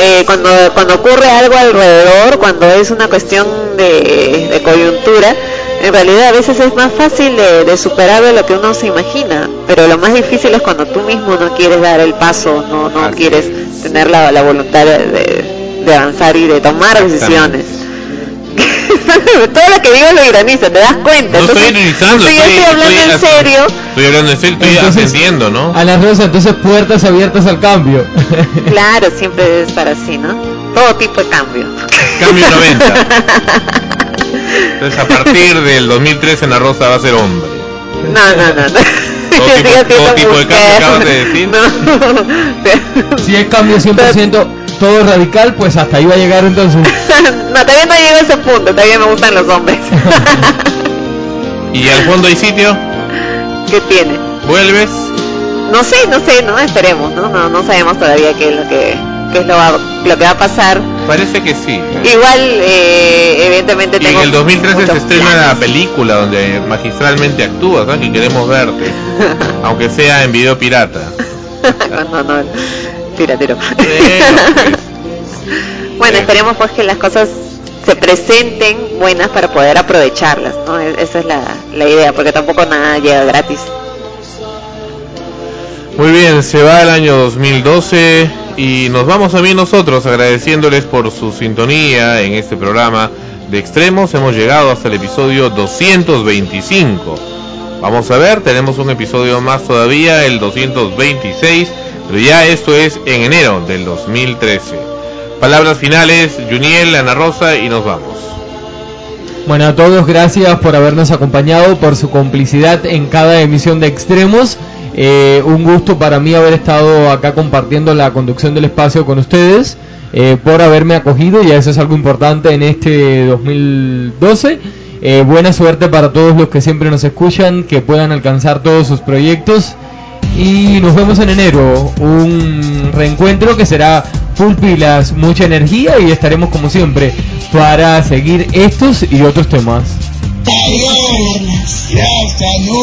Cuando ocurre algo alrededor, cuando es una cuestión de coyuntura, En realidad a veces es más fácil de superar de lo que uno se imagina, pero lo más difícil es cuando tú mismo no quieres dar el paso, no quieres tener la voluntad de avanzar y de tomar decisiones. Todo lo que digo lo ironizo, ¿te das cuenta? No estoy ironizando, estoy hablando en serio. Estoy hablando en serio, estoy atendiendo, ¿no? A las Rosa, entonces puertas abiertas al cambio. Claro, siempre debe estar así, ¿no? Todo tipo de cambio. Cambio 90. Entonces a partir del 2013 Ana Rosa va a ser hombre. No. Todo tipo de cambio acabas de decir. No. Si es cambio 100% todo radical, pues hasta ahí va a llegar entonces. No, todavía no llego a ese punto, todavía me gustan los hombres. ¿Y al fondo hay sitio? ¿Qué tiene? ¿Vuelves? No sé, no esperemos, no sabemos todavía qué es lo que va a pasar. Parece que sí. Igual, evidentemente y tengo. en el 2013 se estrena planes. la película donde magistralmente actúas, ¿no? Que queremos verte, aunque sea en video pirata. No, piratero. Bueno, esperemos pues que las cosas se presenten buenas para poder aprovecharlas, ¿no? Esa es la idea, porque tampoco nada llega gratis. Muy bien, se va el año 2012 y nos vamos también nosotros agradeciéndoles por su sintonía en este programa de Extremos. Hemos llegado hasta el episodio 225. Vamos a ver, tenemos un episodio más todavía, el 226, pero ya esto es en enero del 2013. Palabras finales, Juniel, Ana Rosa, y nos vamos. Bueno, a todos gracias por habernos acompañado, por su complicidad en cada emisión de Extremos. Un gusto para mí haber estado acá compartiendo la conducción del espacio con ustedes, por haberme acogido, y eso es algo importante en este 2012. Buena suerte para todos los que siempre nos escuchan, que puedan alcanzar todos sus proyectos, y nos vemos en enero, un reencuentro que será full pilas, mucha energía, y estaremos como siempre para seguir estos y otros temas. ¡Adiós! ¡Y hasta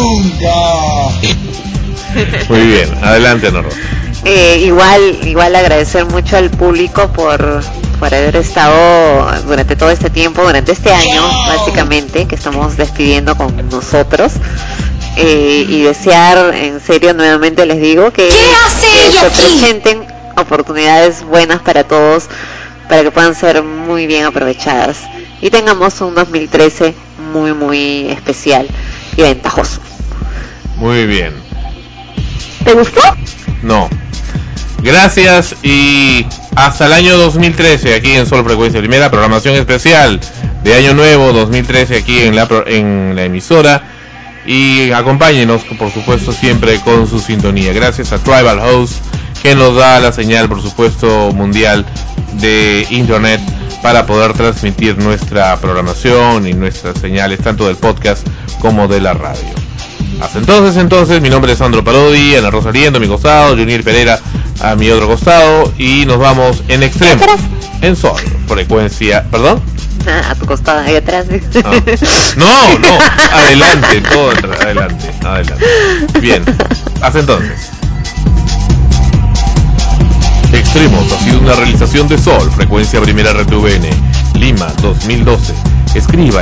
nunca! Muy bien, adelante, Ana Rosa. Igual agradecer mucho al público por haber estado durante todo este tiempo, durante este año básicamente, que estamos despidiendo con nosotros, y desear, en serio, nuevamente les digo que se presenten oportunidades buenas para todos, para que puedan ser muy bien aprovechadas y tengamos un 2013 muy especial y ventajoso. Muy bien. ¿Te gustó? No. Gracias y hasta el año 2013 aquí en Sol Frecuencia Primera, programación especial de Año Nuevo 2013 aquí en la emisora, y acompáñenos por supuesto siempre con su sintonía. Gracias a Tribal Host, que nos da la señal por supuesto mundial de internet para poder transmitir nuestra programación y nuestras señales tanto del podcast como de la radio. Hasta entonces, mi nombre es Sandro Parodi, Ana Rosa Liendo a mi costado, Juniel Pereira a mi otro costado, y nos vamos en Extremo, en Sol Frecuencia, ¿perdón? A tu costado, ahí atrás. No, adelante, todo adelante. Bien, hasta entonces. Extremos ha sido una realización de Sol Frecuencia Primera RTVN, Lima 2012. Escriba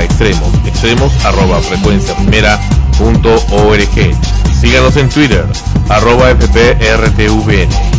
extremos@frecuenciaprimera.org. Síganos en Twitter @FPRTVN.